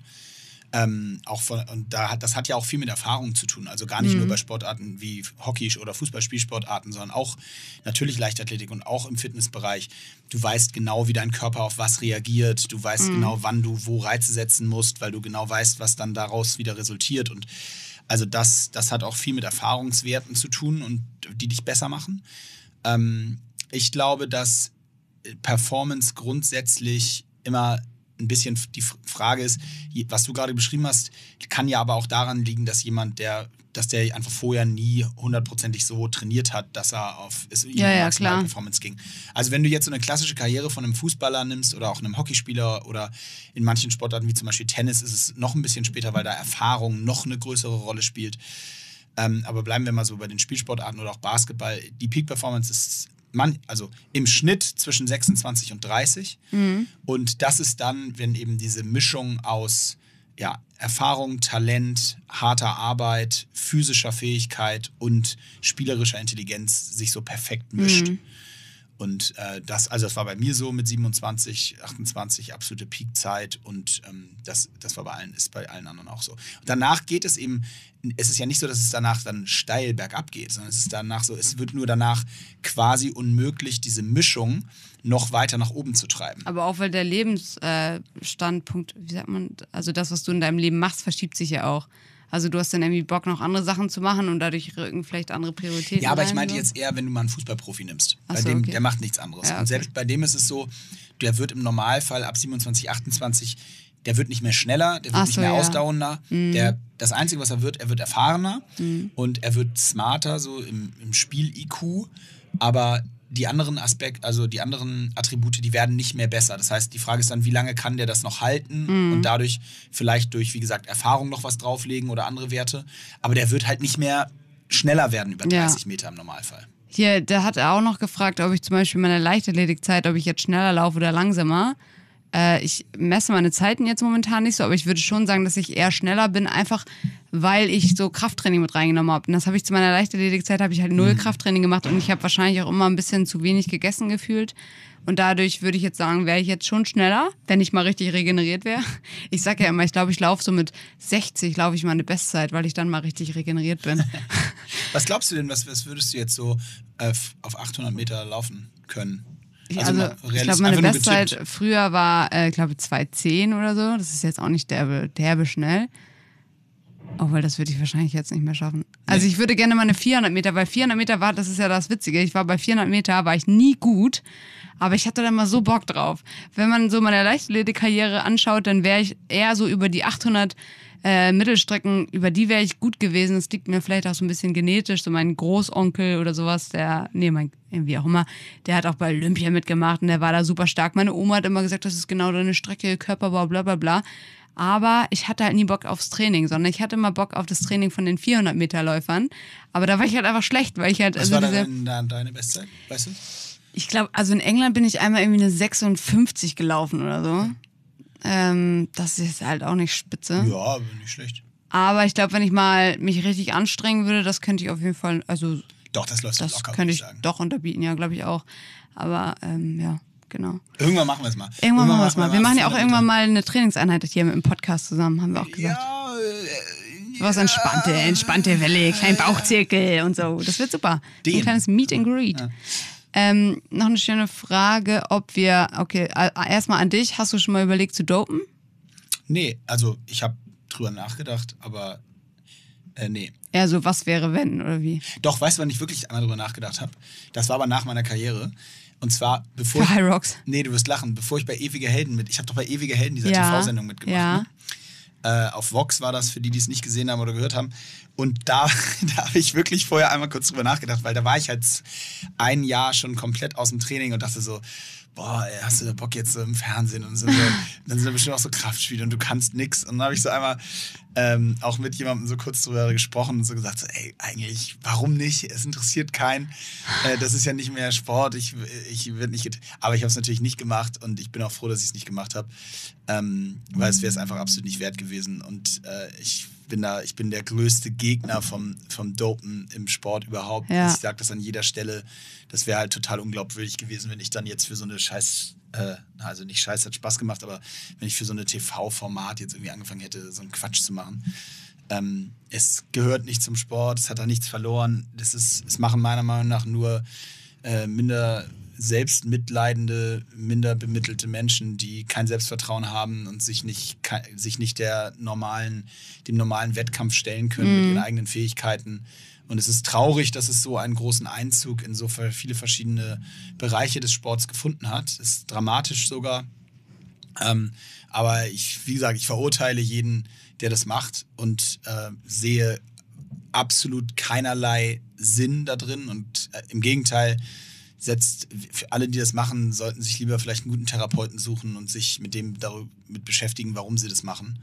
Speaker 2: Ähm, auch von, und da hat, das hat ja auch viel mit Erfahrung zu tun. Also gar nicht mhm. nur bei Sportarten wie Hockey- oder Fußballspielsportarten, sondern auch natürlich Leichtathletik und auch im Fitnessbereich. Du weißt genau, wie dein Körper auf was reagiert. Du weißt mhm. genau, wann du wo Reize setzen musst, weil du genau weißt, was dann daraus wieder resultiert. Und also das, das hat auch viel mit Erfahrungswerten zu tun und die dich besser machen. Ähm, ich glaube, dass Performance grundsätzlich immer ein bisschen die Frage ist, was du gerade beschrieben hast, kann ja aber auch daran liegen, dass jemand, der, dass der einfach vorher nie hundertprozentig so trainiert hat, dass er auf es ihm
Speaker 3: ja, ja,
Speaker 2: maximale
Speaker 3: klar.
Speaker 2: Performance ging. Also wenn du jetzt so eine klassische Karriere von einem Fußballer nimmst oder auch einem Hockeyspieler oder in manchen Sportarten wie zum Beispiel Tennis ist es noch ein bisschen später, weil da Erfahrung noch eine größere Rolle spielt. Ähm, aber bleiben wir mal so bei den Spielsportarten oder auch Basketball. Die Peak-Performance ist Man, also im Schnitt zwischen sechsundzwanzig und dreißig. Mhm. Und das ist dann, wenn eben diese Mischung aus ja, Erfahrung, Talent, harter Arbeit, physischer Fähigkeit und spielerischer Intelligenz sich so perfekt mischt. Mhm. Und äh, das, also das war bei mir so mit siebenundzwanzig, achtundzwanzig absolute Peakzeit und ähm, das, das war bei allen, ist bei allen anderen auch so. Und danach geht es eben, es ist ja nicht so, dass es danach dann steil bergab geht, sondern es ist danach so, es wird nur danach quasi unmöglich, diese Mischung noch weiter nach oben zu treiben.
Speaker 3: Aber auch weil der Lebensstandpunkt, wie sagt man, also das, was du in deinem Leben machst, verschiebt sich ja auch. Also du hast dann irgendwie Bock, noch andere Sachen zu machen und dadurch rücken vielleicht andere Prioritäten.
Speaker 2: Ja, aber ich
Speaker 3: rein,
Speaker 2: meinte
Speaker 3: so.
Speaker 2: jetzt eher, wenn du mal einen Fußballprofi nimmst.
Speaker 3: Ach
Speaker 2: Bei
Speaker 3: so,
Speaker 2: dem,
Speaker 3: okay.
Speaker 2: der macht nichts anderes.
Speaker 3: Ja, okay.
Speaker 2: Und selbst bei dem ist es so, der wird im Normalfall ab siebenundzwanzig, achtundzwanzig, der wird nicht mehr schneller, der wird
Speaker 3: Ach
Speaker 2: nicht
Speaker 3: so,
Speaker 2: mehr
Speaker 3: ja.
Speaker 2: ausdauernder.
Speaker 3: Mhm.
Speaker 2: Der, das Einzige, was er wird, er wird erfahrener
Speaker 3: Mhm.
Speaker 2: und er wird smarter, so im, im Spiel-I Q. Aber die anderen Aspekte, also die anderen Attribute, die werden nicht mehr besser. Das heißt, die Frage ist dann, wie lange kann der das noch halten
Speaker 3: Mhm.
Speaker 2: und dadurch vielleicht durch, wie gesagt, Erfahrung noch was drauflegen oder andere Werte. Aber der wird halt nicht mehr schneller werden über dreißig
Speaker 3: Ja.
Speaker 2: Meter im Normalfall.
Speaker 3: Hier, der hat auch noch gefragt, ob ich zum Beispiel in meiner Leichtathletikzeit, ob ich jetzt schneller laufe oder langsamer. Äh, ich messe meine Zeiten jetzt momentan nicht so, aber ich würde schon sagen, dass ich eher schneller bin, einfach weil ich so Krafttraining mit reingenommen habe. Und das habe ich zu meiner Leichtathletikzeit, habe ich halt null mhm. Krafttraining gemacht und ich habe wahrscheinlich auch immer ein bisschen zu wenig gegessen gefühlt. Und dadurch würde ich jetzt sagen, wäre ich jetzt schon schneller, wenn ich mal richtig regeneriert wäre. Ich sage ja immer, ich glaube, ich laufe so mit sechzig, laufe ich meine Bestzeit, weil ich dann mal richtig regeneriert bin.
Speaker 2: Was glaubst du denn, was, was würdest du jetzt so äh, auf achthundert Meter laufen können?
Speaker 3: Also, also ich glaube, meine Bestzeit früher war, äh, ich glaube, zwei zehn oder so. Das ist jetzt auch nicht derbe, derbe schnell. Oh, weil das würde ich wahrscheinlich jetzt nicht mehr schaffen. Also ich würde gerne mal eine vierhundert Meter, weil vierhundert Meter war, das ist ja das Witzige, ich war bei vierhundert Meter, war ich nie gut, aber ich hatte da mal so Bock drauf. Wenn man so meine Leichtathletik-Karriere anschaut, dann wäre ich eher so über die achthundert äh, Mittelstrecken, über die wäre ich gut gewesen. Das liegt mir vielleicht auch so ein bisschen genetisch, so mein Großonkel oder sowas, der, nee, mein, wie auch immer, der hat auch bei Olympia mitgemacht und der war da super stark. Meine Oma hat immer gesagt, das ist genau deine Strecke, Körperbau, bla bla bla. Aber ich hatte halt nie Bock aufs Training, sondern ich hatte immer Bock auf das Training von den vierhundert Meter Läufern. Aber da war ich halt einfach schlecht, weil ich halt...
Speaker 2: Was
Speaker 3: also
Speaker 2: war
Speaker 3: diese,
Speaker 2: denn deine, deine Bestzeit, weißt du?
Speaker 3: Ich glaube, also in England bin ich einmal irgendwie eine sechsundfünfzig gelaufen oder so. Ähm, das ist halt auch nicht spitze.
Speaker 2: Ja, aber nicht schlecht.
Speaker 3: Aber ich glaube, wenn ich mal mich richtig anstrengen würde, das könnte ich auf jeden Fall, also...
Speaker 2: Doch, das läuft
Speaker 3: Das
Speaker 2: locker,
Speaker 3: könnte
Speaker 2: würde
Speaker 3: ich
Speaker 2: sagen.
Speaker 3: doch unterbieten, ja, glaube ich auch. Aber ähm, ja, genau.
Speaker 2: Irgendwann machen wir es mal.
Speaker 3: Irgendwann machen wir es mal. Wir machen ja auch
Speaker 2: vierhundert
Speaker 3: irgendwann
Speaker 2: Meter.
Speaker 3: mal eine Trainingseinheit hier mit dem Podcast zusammen, haben wir auch gesagt.
Speaker 2: Ja, äh,
Speaker 3: Was entspannte, entspannte Welle, kleinen Bauchzirkel und so. Das wird super.
Speaker 2: Den.
Speaker 3: Ein kleines Meet and Greet.
Speaker 2: Ja.
Speaker 3: Ähm, noch eine schöne Frage, ob wir, okay, äh, erstmal an dich, hast du schon mal überlegt zu dopen?
Speaker 2: Nee, also ich habe drüber nachgedacht, aber äh, nee.
Speaker 3: Ja, so was wäre wenn oder wie?
Speaker 2: Doch, weißt du, wann ich wirklich einmal drüber nachgedacht habe? Das war aber nach meiner Karriere. Und zwar, bevor
Speaker 3: Für
Speaker 2: ich,
Speaker 3: High Rocks.
Speaker 2: nee, du wirst lachen, bevor ich bei Ewige Helden mit, ich habe doch bei Ewige Helden dieser
Speaker 3: Ja,
Speaker 2: T V-Sendung mitgemacht.
Speaker 3: ja.
Speaker 2: Ne? Äh, auf Vox war das, für die, die es nicht gesehen haben oder gehört haben. Und da, da habe ich wirklich vorher einmal kurz drüber nachgedacht, weil da war ich halt ein Jahr schon komplett aus dem Training und dachte so, boah, ey, hast du da Bock jetzt so im Fernsehen und so. so dann sind da bestimmt auch so Kraftspiele und du kannst nix. Und dann habe ich so einmal ähm, auch mit jemandem so kurz drüber gesprochen und so gesagt, so, ey, eigentlich, warum nicht? Es interessiert keinen. Äh, das ist ja nicht mehr Sport. Ich, ich werde nicht. Get- Aber ich habe es natürlich nicht gemacht und ich bin auch froh, dass ich es nicht gemacht habe, ähm, weil es wäre es einfach absolut nicht wert gewesen. Und äh, ich bin da, ich bin der größte Gegner vom, vom Dopen im Sport überhaupt.
Speaker 3: Ja.
Speaker 2: Ich sage das an jeder Stelle. Das wäre halt total unglaubwürdig gewesen, wenn ich dann jetzt für so eine Scheiß, äh, also nicht Scheiß, hat Spaß gemacht, aber wenn ich für so eine T V-Format jetzt irgendwie angefangen hätte, so einen Quatsch zu machen. Ähm, es gehört nicht zum Sport, es hat da nichts verloren. Das ist, es machen meiner Meinung nach nur äh, minder selbstmitleidende, minder bemittelte Menschen, die kein Selbstvertrauen haben und sich nicht, ke- sich nicht der normalen, dem normalen Wettkampf stellen können mit ihren eigenen Fähigkeiten. Und es ist traurig, dass es so einen großen Einzug in so viele verschiedene Bereiche des Sports gefunden hat. Es ist dramatisch sogar. Ähm, aber ich, wie gesagt, ich verurteile jeden, der das macht und äh, sehe absolut keinerlei Sinn da drin. Und äh, im Gegenteil, setzt für alle, die das machen, sollten sich lieber vielleicht einen guten Therapeuten suchen und sich mit dem damit beschäftigen, warum sie das machen.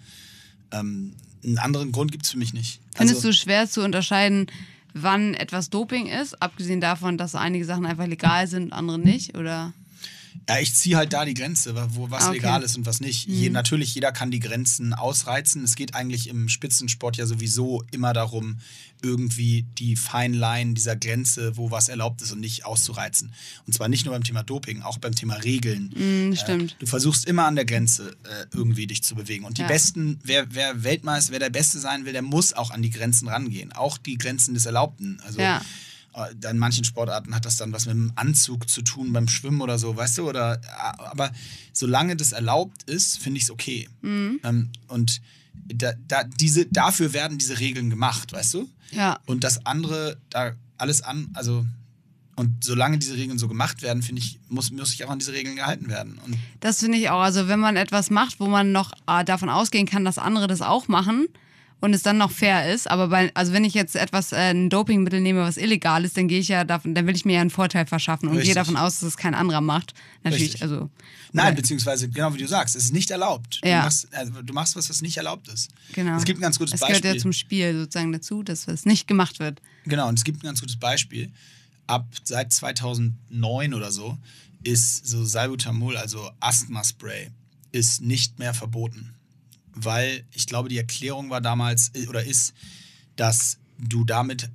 Speaker 2: Ähm, einen anderen Grund gibt es für mich nicht.
Speaker 3: Findest du schwer zu unterscheiden, wann etwas Doping ist, abgesehen davon, dass einige Sachen einfach legal sind, andere nicht, oder?
Speaker 2: Ja, ich ziehe halt da die Grenze, wo was
Speaker 3: Ah, okay.
Speaker 2: legal ist und was nicht.
Speaker 3: Mhm.
Speaker 2: Je, natürlich, jeder kann die Grenzen ausreizen. Es geht eigentlich im Spitzensport ja sowieso immer darum, irgendwie die Fine Line dieser Grenze, wo was erlaubt ist und nicht auszureizen. Und zwar nicht nur beim Thema Doping, auch beim Thema Regeln.
Speaker 3: Mhm, stimmt.
Speaker 2: Äh, du versuchst immer an der Grenze äh, irgendwie dich zu bewegen. Und die
Speaker 3: Ja.
Speaker 2: Besten, wer, wer Weltmeister, wer der Beste sein will, der muss auch an die Grenzen rangehen. Auch die Grenzen des Erlaubten. Also
Speaker 3: Ja.
Speaker 2: in manchen Sportarten hat das dann was mit dem Anzug zu tun beim Schwimmen oder so, weißt du? Oder, aber solange das erlaubt ist, finde ich es okay.
Speaker 3: Mhm.
Speaker 2: Ähm, und da, da, diese, dafür werden diese Regeln gemacht, weißt du?
Speaker 3: Ja.
Speaker 2: Und das andere, da alles an, also und solange diese Regeln so gemacht werden, finde ich, muss, muss sich auch an diese Regeln gehalten werden. Und
Speaker 3: Das finde ich auch. Also wenn man etwas macht, wo man noch äh, davon ausgehen kann, dass andere das auch machen und es dann noch fair ist, aber bei, also wenn ich jetzt etwas, äh, ein Dopingmittel nehme, was illegal ist, dann gehe ich ja davon, dann will ich mir ja einen Vorteil verschaffen und
Speaker 2: Richtig.
Speaker 3: gehe davon aus, dass es kein anderer macht. Natürlich,
Speaker 2: Richtig.
Speaker 3: also.
Speaker 2: Nein,
Speaker 3: oder-
Speaker 2: beziehungsweise, genau wie du sagst, es ist nicht erlaubt.
Speaker 3: Ja.
Speaker 2: Du, machst, also, du machst was, was nicht erlaubt ist.
Speaker 3: Genau.
Speaker 2: Es gibt ein ganz gutes
Speaker 3: es
Speaker 2: Beispiel.
Speaker 3: gehört ja zum Spiel sozusagen dazu, dass es nicht gemacht wird.
Speaker 2: Genau, und es gibt ein ganz gutes Beispiel. Ab seit zweitausendneun oder so ist so Salbutamol, also Asthma-Spray, ist nicht mehr verboten. Weil ich glaube, die Erklärung war damals äh, oder ist, dass du damit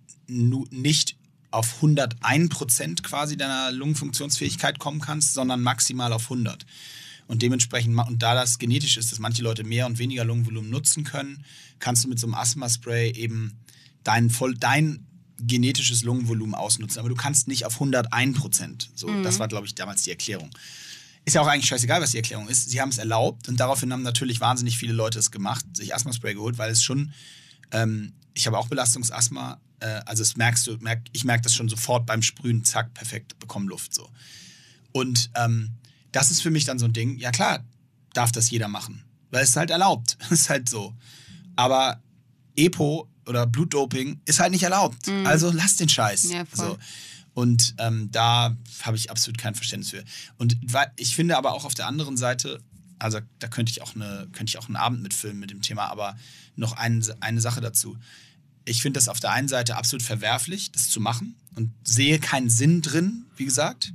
Speaker 2: nu nicht auf hunderteins Prozent quasi deiner Lungenfunktionsfähigkeit kommen kannst, sondern maximal auf hundert. Und dementsprechend, und da das genetisch ist, dass manche Leute mehr und weniger Lungenvolumen nutzen können, kannst du mit so einem Asthma-Spray eben dein, voll, dein genetisches Lungenvolumen ausnutzen. Aber du kannst nicht auf hunderteins Prozent. So,
Speaker 3: Mhm.
Speaker 2: Das war, glaube ich, damals die Erklärung. Ist ja auch eigentlich scheißegal, was die Erklärung ist. Sie haben es erlaubt und daraufhin haben natürlich wahnsinnig viele Leute es gemacht, sich Asthma-Spray geholt, weil es schon Ähm, ich habe auch Belastungsasthma. Äh, also das merkst du, merk, ich merke das schon sofort beim Sprühen, zack, perfekt, bekomme Luft so. Und ähm, das ist für mich dann so ein Ding, ja klar, darf das jeder machen. Weil es ist halt erlaubt. Das ist halt so. Aber Epo oder Blutdoping ist halt nicht erlaubt. Mhm. Also lass den Scheiß.
Speaker 3: Ja, voll.
Speaker 2: So. Und ähm, da habe ich absolut kein Verständnis für. Und ich finde aber auch auf der anderen Seite, also da könnte ich auch eine, könnte ich auch einen Abend mitfilmen mit dem Thema, aber noch ein, eine Sache dazu. Ich finde das auf der einen Seite absolut verwerflich, das zu machen und sehe keinen Sinn drin, wie gesagt.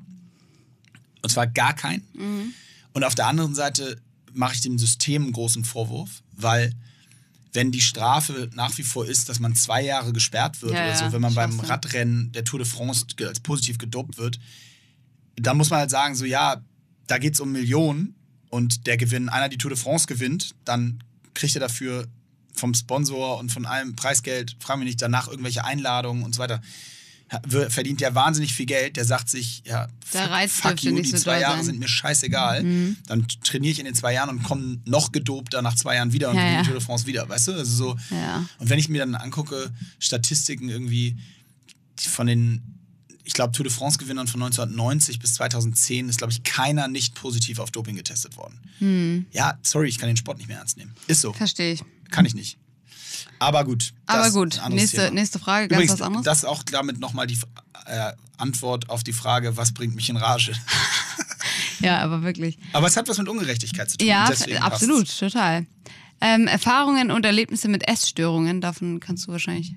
Speaker 2: Und zwar gar keinen. Mhm. Und auf der anderen Seite mache ich dem System einen großen Vorwurf, weil wenn die Strafe nach wie vor ist, dass man zwei Jahre gesperrt wird
Speaker 3: ja,
Speaker 2: oder so,
Speaker 3: ja,
Speaker 2: wenn man beim
Speaker 3: Chance.
Speaker 2: Radrennen der Tour de France als positiv gedopt wird, dann muss man halt sagen, so ja, da geht es um Millionen und der Gewinn, einer die Tour de France gewinnt, dann kriegt er dafür vom Sponsor und von allem Preisgeld, frage mich nicht, danach irgendwelche Einladungen und so weiter. Verdient der wahnsinnig viel Geld, der sagt sich, ja,
Speaker 3: der Reiz
Speaker 2: fuck you, die
Speaker 3: so
Speaker 2: zwei Jahre
Speaker 3: sein.
Speaker 2: sind mir scheißegal. Mhm. Dann trainiere ich in den zwei Jahren und komme noch gedopter nach zwei Jahren wieder und
Speaker 3: ja,
Speaker 2: gewinne
Speaker 3: ja.
Speaker 2: die Tour de France wieder, weißt du? Also so.
Speaker 3: Ja.
Speaker 2: Und wenn ich mir dann angucke, Statistiken irgendwie von den, ich glaube, Tour de France-Gewinnern von neunzehnhundertneunzig bis zweitausendzehn ist, glaube ich, keiner nicht positiv auf Doping getestet worden. Mhm. Ja, sorry, ich kann den Sport nicht mehr ernst nehmen. Ist so.
Speaker 3: Verstehe ich.
Speaker 2: Kann ich nicht. Aber gut.
Speaker 3: Aber gut, nächste, nächste Frage, ganz
Speaker 2: Übrigens,
Speaker 3: was anderes.
Speaker 2: Das ist auch damit nochmal die äh, Antwort auf die Frage, was bringt mich in Rage?
Speaker 3: Ja, aber wirklich.
Speaker 2: Aber es hat was mit Ungerechtigkeit zu tun.
Speaker 3: Ja,
Speaker 2: deswegen
Speaker 3: absolut,
Speaker 2: passt's.
Speaker 3: total. Ähm, Erfahrungen und Erlebnisse mit Essstörungen, davon kannst du wahrscheinlich...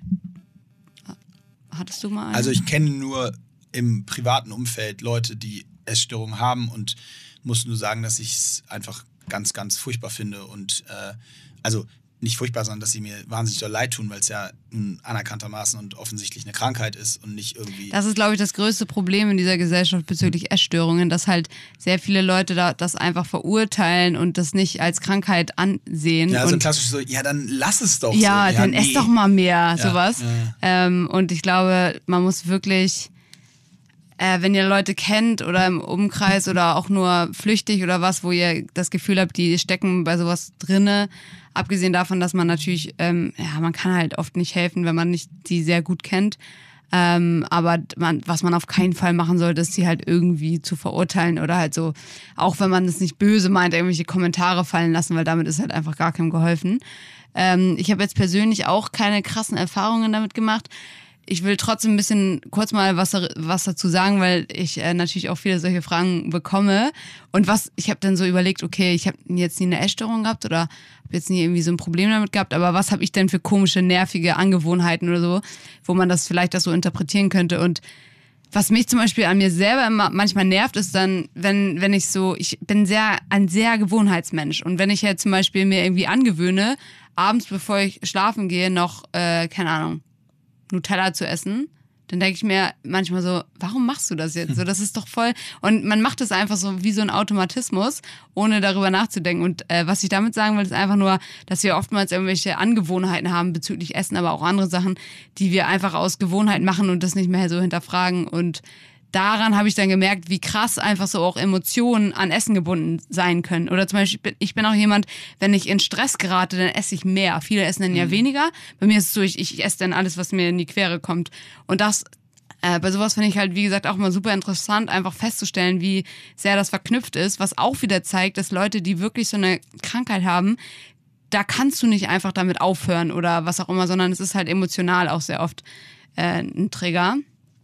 Speaker 3: Hattest du mal eine?
Speaker 2: Also ich kenne nur im privaten Umfeld Leute, die Essstörungen haben und muss nur sagen, dass ich es einfach ganz, ganz furchtbar finde und äh, also nicht furchtbar, sondern dass sie mir wahnsinnig doll leid tun, weil es ja anerkanntermaßen und offensichtlich eine Krankheit ist und nicht irgendwie...
Speaker 3: Das ist, glaube ich, das größte Problem in dieser Gesellschaft bezüglich Essstörungen, dass halt sehr viele Leute da das einfach verurteilen und das nicht als Krankheit ansehen.
Speaker 2: Ja, so
Speaker 3: und
Speaker 2: klassisch so, ja, dann lass es doch.
Speaker 3: Ja,
Speaker 2: so.
Speaker 3: dann
Speaker 2: nee.
Speaker 3: ess doch mal mehr, sowas.
Speaker 2: Ja, ja.
Speaker 3: Ähm, und ich glaube, man muss wirklich... Äh, wenn ihr Leute kennt oder im Umkreis oder auch nur flüchtig oder was, wo ihr das Gefühl habt, die stecken bei sowas drinne, abgesehen davon, dass man natürlich, ähm, ja, man kann halt oft nicht helfen, wenn man nicht die sehr gut kennt. Ähm, aber man, was man auf keinen Fall machen sollte, ist sie halt irgendwie zu verurteilen oder halt so, auch wenn man das nicht böse meint, irgendwelche Kommentare fallen lassen, weil damit ist halt einfach gar keinem geholfen. Ähm, ich habe jetzt persönlich auch keine krassen Erfahrungen damit gemacht. Ich will trotzdem ein bisschen kurz mal was, was dazu sagen, weil ich äh, natürlich auch viele solche Fragen bekomme. Und was, ich habe dann so überlegt, okay, ich habe jetzt nie eine Essstörung gehabt oder habe jetzt nie irgendwie so ein Problem damit gehabt, aber was habe ich denn für komische, nervige Angewohnheiten oder so, wo man das vielleicht auch so interpretieren könnte. Und was mich zum Beispiel an mir selber immer manchmal nervt, ist dann, wenn, wenn ich so, ich bin sehr, ein sehr Gewohnheitsmensch. Und wenn ich jetzt zum Beispiel mir irgendwie angewöhne, abends, bevor ich schlafen gehe, noch, äh, keine Ahnung, Nutella zu essen, dann denke ich mir manchmal so, warum machst du das jetzt? So, das ist doch voll... Und man macht es einfach so wie so ein Automatismus, ohne darüber nachzudenken. Und äh, was ich damit sagen will, ist einfach nur, dass wir oftmals irgendwelche Angewohnheiten haben bezüglich Essen, aber auch andere Sachen, die wir einfach aus Gewohnheit machen und das nicht mehr so hinterfragen. Und daran habe ich dann gemerkt, wie krass einfach so auch Emotionen an Essen gebunden sein können. Oder zum Beispiel, ich bin auch jemand, wenn ich in Stress gerate, dann esse ich mehr. Viele essen dann ja weniger. Bei mir ist es so, ich, ich esse dann alles, was mir in die Quere kommt. Und das, äh, bei sowas finde ich halt, wie gesagt, auch mal super interessant, einfach festzustellen, wie sehr das verknüpft ist. Was auch wieder zeigt, dass Leute, die wirklich so eine Krankheit haben, da kannst du nicht einfach damit aufhören oder was auch immer, sondern es ist halt emotional auch sehr oft äh, ein Trigger.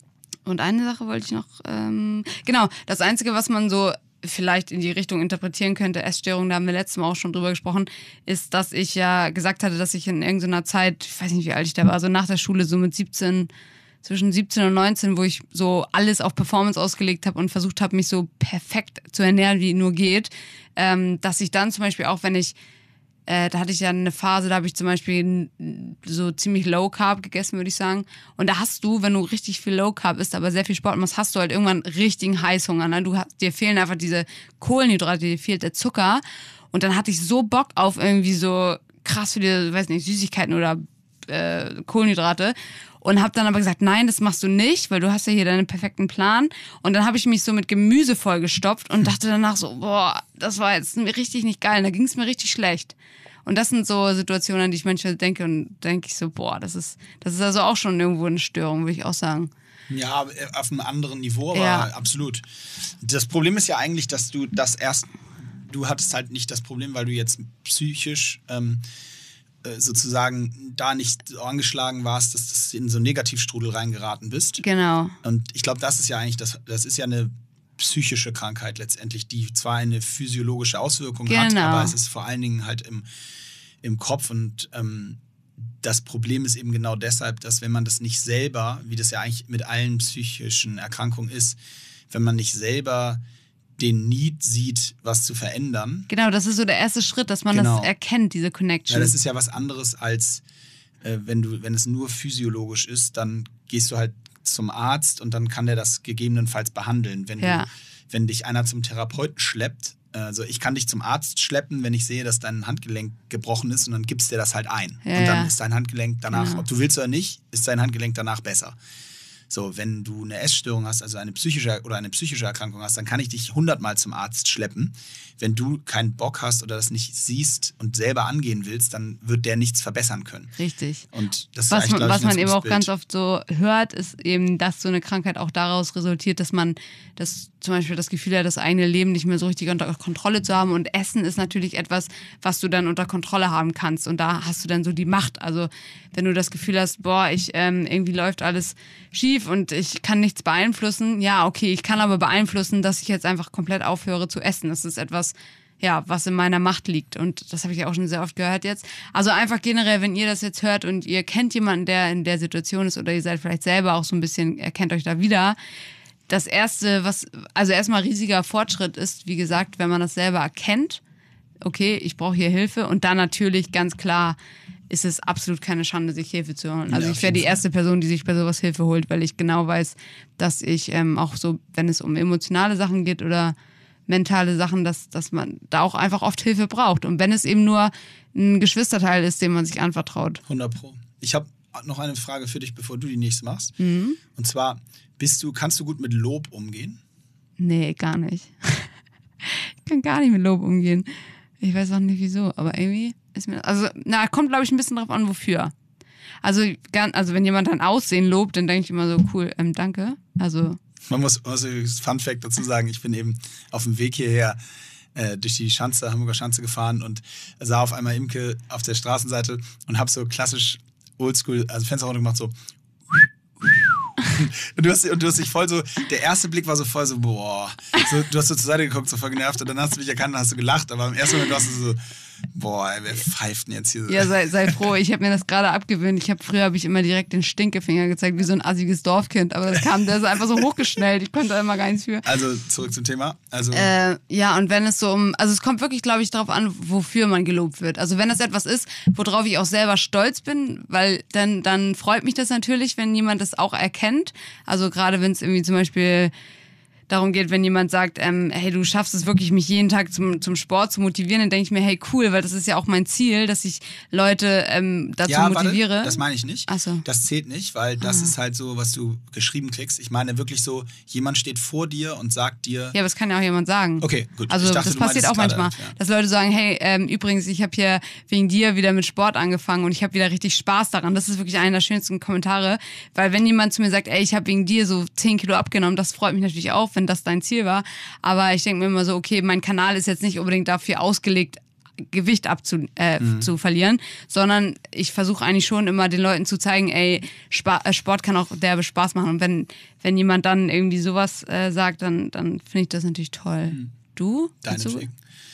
Speaker 3: Und eine Sache wollte ich noch, ähm, genau, das Einzige, was man so vielleicht in die Richtung interpretieren könnte, Essstörung, da haben wir letztes Mal auch schon drüber gesprochen, ist, dass ich ja gesagt hatte, dass ich in irgendeiner Zeit, ich weiß nicht, wie alt ich da war, so nach der Schule, so mit siebzehn, zwischen siebzehn und neunzehn, wo ich so alles auf Performance ausgelegt habe und versucht habe, mich so perfekt zu ernähren, wie nur geht, ähm, dass ich dann zum Beispiel auch, wenn ich Äh, da hatte ich ja eine Phase, da habe ich zum Beispiel so ziemlich Low Carb gegessen, würde ich sagen. Und da hast du, wenn du richtig viel Low Carb isst, aber sehr viel Sport machst, hast du halt irgendwann richtigen Heißhunger. Ne? Du hast, dir fehlen einfach diese Kohlenhydrate, dir fehlt der Zucker. Und dann hatte ich so Bock auf irgendwie so krass viele, weiß nicht, Süßigkeiten oder äh, Kohlenhydrate. Und habe dann aber gesagt, nein, das machst du nicht, weil du hast ja hier deinen perfekten Plan. Und dann habe ich mich so mit Gemüse vollgestopft und dachte danach so, boah, das war jetzt richtig nicht geil. Und da ging es mir richtig schlecht. Und das sind so Situationen, an die ich manchmal denke und denke ich so, boah, das ist, das ist also auch schon irgendwo eine Störung, würde ich auch sagen.
Speaker 2: Ja, auf einem anderen Niveau, aber
Speaker 3: Ja.
Speaker 2: absolut. Das Problem ist ja eigentlich, dass du das erst, du hattest halt nicht das Problem, weil du jetzt psychisch ähm, äh, sozusagen da nicht so angeschlagen warst, dass du in so einen Negativstrudel reingeraten bist.
Speaker 3: Genau.
Speaker 2: Und ich glaube, das ist ja eigentlich, das, das ist ja eine psychische Krankheit letztendlich, die zwar eine physiologische Auswirkung hat,
Speaker 3: Genau.
Speaker 2: aber es ist vor allen Dingen halt im, im Kopf und ähm, das Problem ist eben genau deshalb, dass wenn man das nicht selber, wie das ja eigentlich mit allen psychischen Erkrankungen ist, wenn man nicht selber den Need sieht, was zu verändern.
Speaker 3: Genau, das ist so der erste Schritt, dass man
Speaker 2: Genau.
Speaker 3: das erkennt, diese Connection.
Speaker 2: Ja, das ist ja was anderes als äh, wenn du, wenn es nur physiologisch ist, dann gehst du halt zum Arzt und dann kann der das gegebenenfalls behandeln. Wenn,
Speaker 3: Ja.
Speaker 2: du, wenn dich einer zum Therapeuten schleppt, also ich kann dich zum Arzt schleppen, wenn ich sehe, dass dein Handgelenk gebrochen ist und dann gibst dir das halt ein.
Speaker 3: Ja,
Speaker 2: und dann
Speaker 3: ja.
Speaker 2: ist dein Handgelenk danach,
Speaker 3: Genau.
Speaker 2: ob du willst oder nicht, ist dein Handgelenk danach besser. So, wenn du eine Essstörung hast, also eine psychische oder eine psychische Erkrankung hast, dann kann ich dich hundertmal zum Arzt schleppen. Wenn du keinen Bock hast oder das nicht siehst und selber angehen willst, dann wird der nichts verbessern können.
Speaker 3: Richtig.
Speaker 2: Und das ist
Speaker 3: Was
Speaker 2: eigentlich,
Speaker 3: man,
Speaker 2: glaub ich,
Speaker 3: was
Speaker 2: ein ganz
Speaker 3: man eben
Speaker 2: gutes
Speaker 3: auch ganz
Speaker 2: Bild.
Speaker 3: oft so hört, ist eben, dass so eine Krankheit auch daraus resultiert, dass man das zum Beispiel das Gefühl hat, das eigene Leben nicht mehr so richtig unter Kontrolle zu haben. Und Essen ist natürlich etwas, was du dann unter Kontrolle haben kannst. Und da hast du dann so die Macht. Also wenn du das Gefühl hast, boah, ich ähm, irgendwie läuft alles schief und ich kann nichts beeinflussen. Ja, okay, ich kann aber beeinflussen, dass ich jetzt einfach komplett aufhöre zu essen. Das ist etwas, ja, was in meiner Macht liegt. Und das habe ich ja auch schon sehr oft gehört jetzt. Also einfach generell, wenn ihr das jetzt hört und ihr kennt jemanden, der in der Situation ist oder ihr seid vielleicht selber auch so ein bisschen, erkennt euch da wieder. Das Erste, was, also erstmal riesiger Fortschritt ist, wie gesagt, wenn man das selber erkennt, okay, ich brauche hier Hilfe. Und dann natürlich ganz klar ist es absolut keine Schande, sich Hilfe zu holen. Also
Speaker 2: Ja,
Speaker 3: ich
Speaker 2: auf
Speaker 3: wäre die
Speaker 2: jeden Fall.
Speaker 3: erste Person, die sich bei sowas Hilfe holt, weil ich genau weiß, dass ich ähm, auch so, wenn es um emotionale Sachen geht oder mentale Sachen, dass, dass man da auch einfach oft Hilfe braucht. Und wenn es eben nur ein Geschwisterteil ist, dem man sich anvertraut.
Speaker 2: hundert Pro. Ich habe noch eine Frage für dich, bevor du die nächste machst.
Speaker 3: Mhm.
Speaker 2: Und zwar, bist du, kannst du gut mit Lob umgehen?
Speaker 3: Nee, gar nicht. Ich kann gar nicht mit Lob umgehen. Ich weiß auch nicht wieso, aber irgendwie ist mir, also, na, kommt glaube ich ein bisschen drauf an, wofür. Also, gar- also wenn jemand dein Aussehen lobt, dann denke ich immer so, cool, ähm, danke. Also,
Speaker 2: Man muss, muss Fun Fact dazu sagen, ich bin eben auf dem Weg hierher äh, durch die Schanze, Hamburger Schanze gefahren und sah auf einmal Imke auf der Straßenseite und habe so klassisch oldschool, also Fenster runter gemacht, so. Und du, hast, und du hast dich voll so, der erste Blick war so voll so, boah. So, du hast so zur Seite geguckt, so voll genervt und dann hast du mich erkannt und hast du gelacht, aber im ersten Moment warst du so, boah, ey, wer pfeift denn jetzt hier so?
Speaker 3: ja, sei, sei froh, ich habe mir das gerade abgewöhnt. Ich habe früher habe ich immer direkt den Stinkefinger gezeigt, wie so ein assiges Dorfkind, aber das kam, der ist einfach so hochgeschnellt. Ich konnte da immer gar nichts für.
Speaker 2: Also zurück zum Thema. Also,
Speaker 3: Äh, ja, und wenn es so um, also es kommt wirklich, glaube ich, darauf an, wofür man gelobt wird. Also wenn das etwas ist, worauf ich auch selber stolz bin, weil dann, dann freut mich das natürlich, wenn jemand das auch erkennt. Also gerade wenn es irgendwie zum Beispiel darum geht, wenn jemand sagt, ähm, hey, du schaffst es wirklich, mich jeden Tag zum, zum Sport zu motivieren, dann denke ich mir, hey, cool, weil das ist ja auch mein Ziel, dass ich Leute ähm, dazu
Speaker 2: ja,
Speaker 3: motiviere.
Speaker 2: Warte, das meine ich nicht.
Speaker 3: Ach so.
Speaker 2: Das zählt nicht, weil das
Speaker 3: Ah.
Speaker 2: ist halt so, was du geschrieben kriegst. Ich meine wirklich so, jemand steht vor dir und sagt dir,
Speaker 3: Ja, aber das kann ja auch jemand sagen.
Speaker 2: Okay, gut.
Speaker 3: Also
Speaker 2: Ich dachte,
Speaker 3: das
Speaker 2: du
Speaker 3: passiert
Speaker 2: meintest
Speaker 3: auch manchmal,
Speaker 2: gerade, ja.
Speaker 3: dass Leute sagen, hey, ähm, übrigens, ich habe hier wegen dir wieder mit Sport angefangen und ich habe wieder richtig Spaß daran. Das ist wirklich einer der schönsten Kommentare, weil wenn jemand zu mir sagt, ey, ich habe wegen dir so zehn Kilo abgenommen, das freut mich natürlich auch, wenn das dein Ziel war. Aber ich denke mir immer so, okay, mein Kanal ist jetzt nicht unbedingt dafür ausgelegt, Gewicht abzu, äh,
Speaker 2: Mhm.
Speaker 3: zu verlieren, sondern ich versuche eigentlich schon immer den Leuten zu zeigen, ey, Spa äh, Sport kann auch derbe Spaß machen. Und wenn, wenn jemand dann irgendwie sowas äh, sagt, dann, dann finde ich das natürlich toll. Du? Dazu?
Speaker 2: deinetwegen.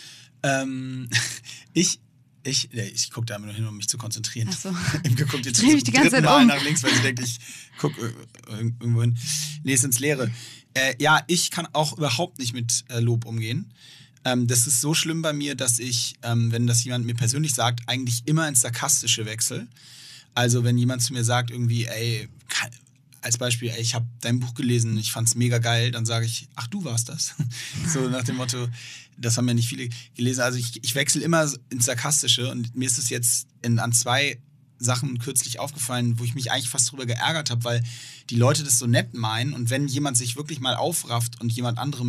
Speaker 2: Ähm, ich, ich, nee, ich gucke da immer nur hin, um mich zu konzentrieren.
Speaker 3: Ach so.
Speaker 2: Imke guckt jetzt
Speaker 3: Dreh mich
Speaker 2: zum
Speaker 3: die ganze
Speaker 2: dritten
Speaker 3: Zeit
Speaker 2: Mal
Speaker 3: um.
Speaker 2: nach links, weil sie denkt, ich gucke irgendwo hin. Nee, ist ins Leere. Äh, ja, ich kann auch überhaupt nicht mit äh, Lob umgehen. Ähm, das ist so schlimm bei mir, dass ich, ähm, wenn das jemand mir persönlich sagt, eigentlich immer ins Sarkastische wechsle. Also wenn jemand zu mir sagt irgendwie, ey, kann, als Beispiel, ey, ich habe dein Buch gelesen, ich fand's mega geil, dann sage ich, ach, du warst das. So nach dem Motto, das haben ja nicht viele gelesen. Also ich, ich wechsle immer ins Sarkastische und mir ist es jetzt in, an zwei Sachen kürzlich aufgefallen, wo ich mich eigentlich fast drüber geärgert habe, weil die Leute das so nett meinen und wenn jemand sich wirklich mal aufrafft und jemand anderem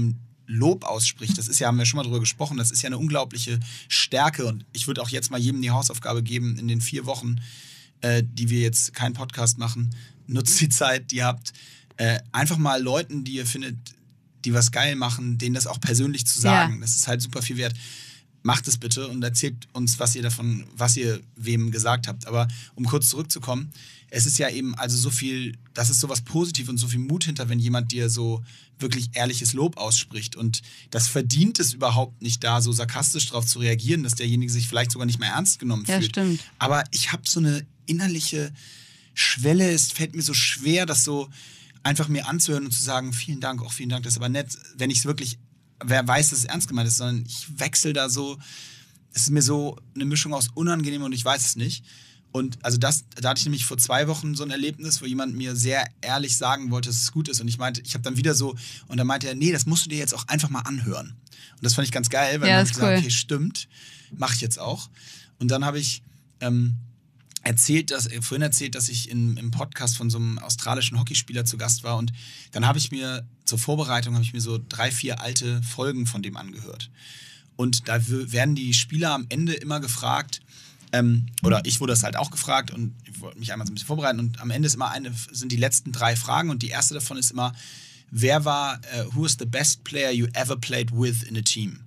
Speaker 2: Lob ausspricht, das ist ja, haben wir schon mal drüber gesprochen, das ist ja eine unglaubliche Stärke und ich würde auch jetzt mal jedem die Hausaufgabe geben, in den vier Wochen, äh, die wir jetzt keinen Podcast machen, nutzt die Zeit, die ihr habt, äh, einfach mal Leuten, die ihr findet, die was geil machen, denen das auch persönlich zu sagen. Ja. Das ist halt super viel wert. Macht es bitte und erzählt uns, was ihr davon, was ihr wem gesagt habt. Aber um kurz zurückzukommen, es ist ja eben also so viel, das ist sowas Positives und so viel Mut hinter, wenn jemand dir so wirklich ehrliches Lob ausspricht. Und das verdient es überhaupt nicht, da so sarkastisch drauf zu reagieren, dass derjenige sich vielleicht sogar nicht mehr ernst genommen
Speaker 3: ja,
Speaker 2: fühlt.
Speaker 3: Stimmt.
Speaker 2: Aber ich habe so eine innerliche Schwelle, es fällt mir so schwer, das so einfach mir anzuhören und zu sagen, vielen Dank, auch vielen Dank, das ist aber nett, wenn ich es wirklich, wer weiß, dass es ernst gemeint ist, sondern ich wechsle da so, es ist mir so eine Mischung aus unangenehm und ich weiß es nicht. Und also das, da hatte ich nämlich vor zwei Wochen so ein Erlebnis, wo jemand mir sehr ehrlich sagen wollte, dass es gut ist. Und ich meinte, ich habe dann wieder so, und dann meinte er, nee, das musst du dir jetzt auch einfach mal anhören. Und das fand ich ganz geil, weil
Speaker 3: ja,
Speaker 2: man
Speaker 3: ist
Speaker 2: hat gesagt,
Speaker 3: cool.
Speaker 2: okay, stimmt, mache ich jetzt auch. Und dann habe ich ähm, erzählt, dass, äh, vorhin erzählt, dass ich in, im Podcast von so einem australischen Hockeyspieler zu Gast war. Und dann habe ich mir zur Vorbereitung habe ich mir so drei, vier alte Folgen von dem angehört. Und da w- werden die Spieler am Ende immer gefragt, Ähm, oder ich wurde das halt auch gefragt und ich wollte mich einmal so ein bisschen vorbereiten und am Ende ist immer eine, sind die letzten drei Fragen und die erste davon ist immer, wer war, uh, who is the best player you ever played with in a team?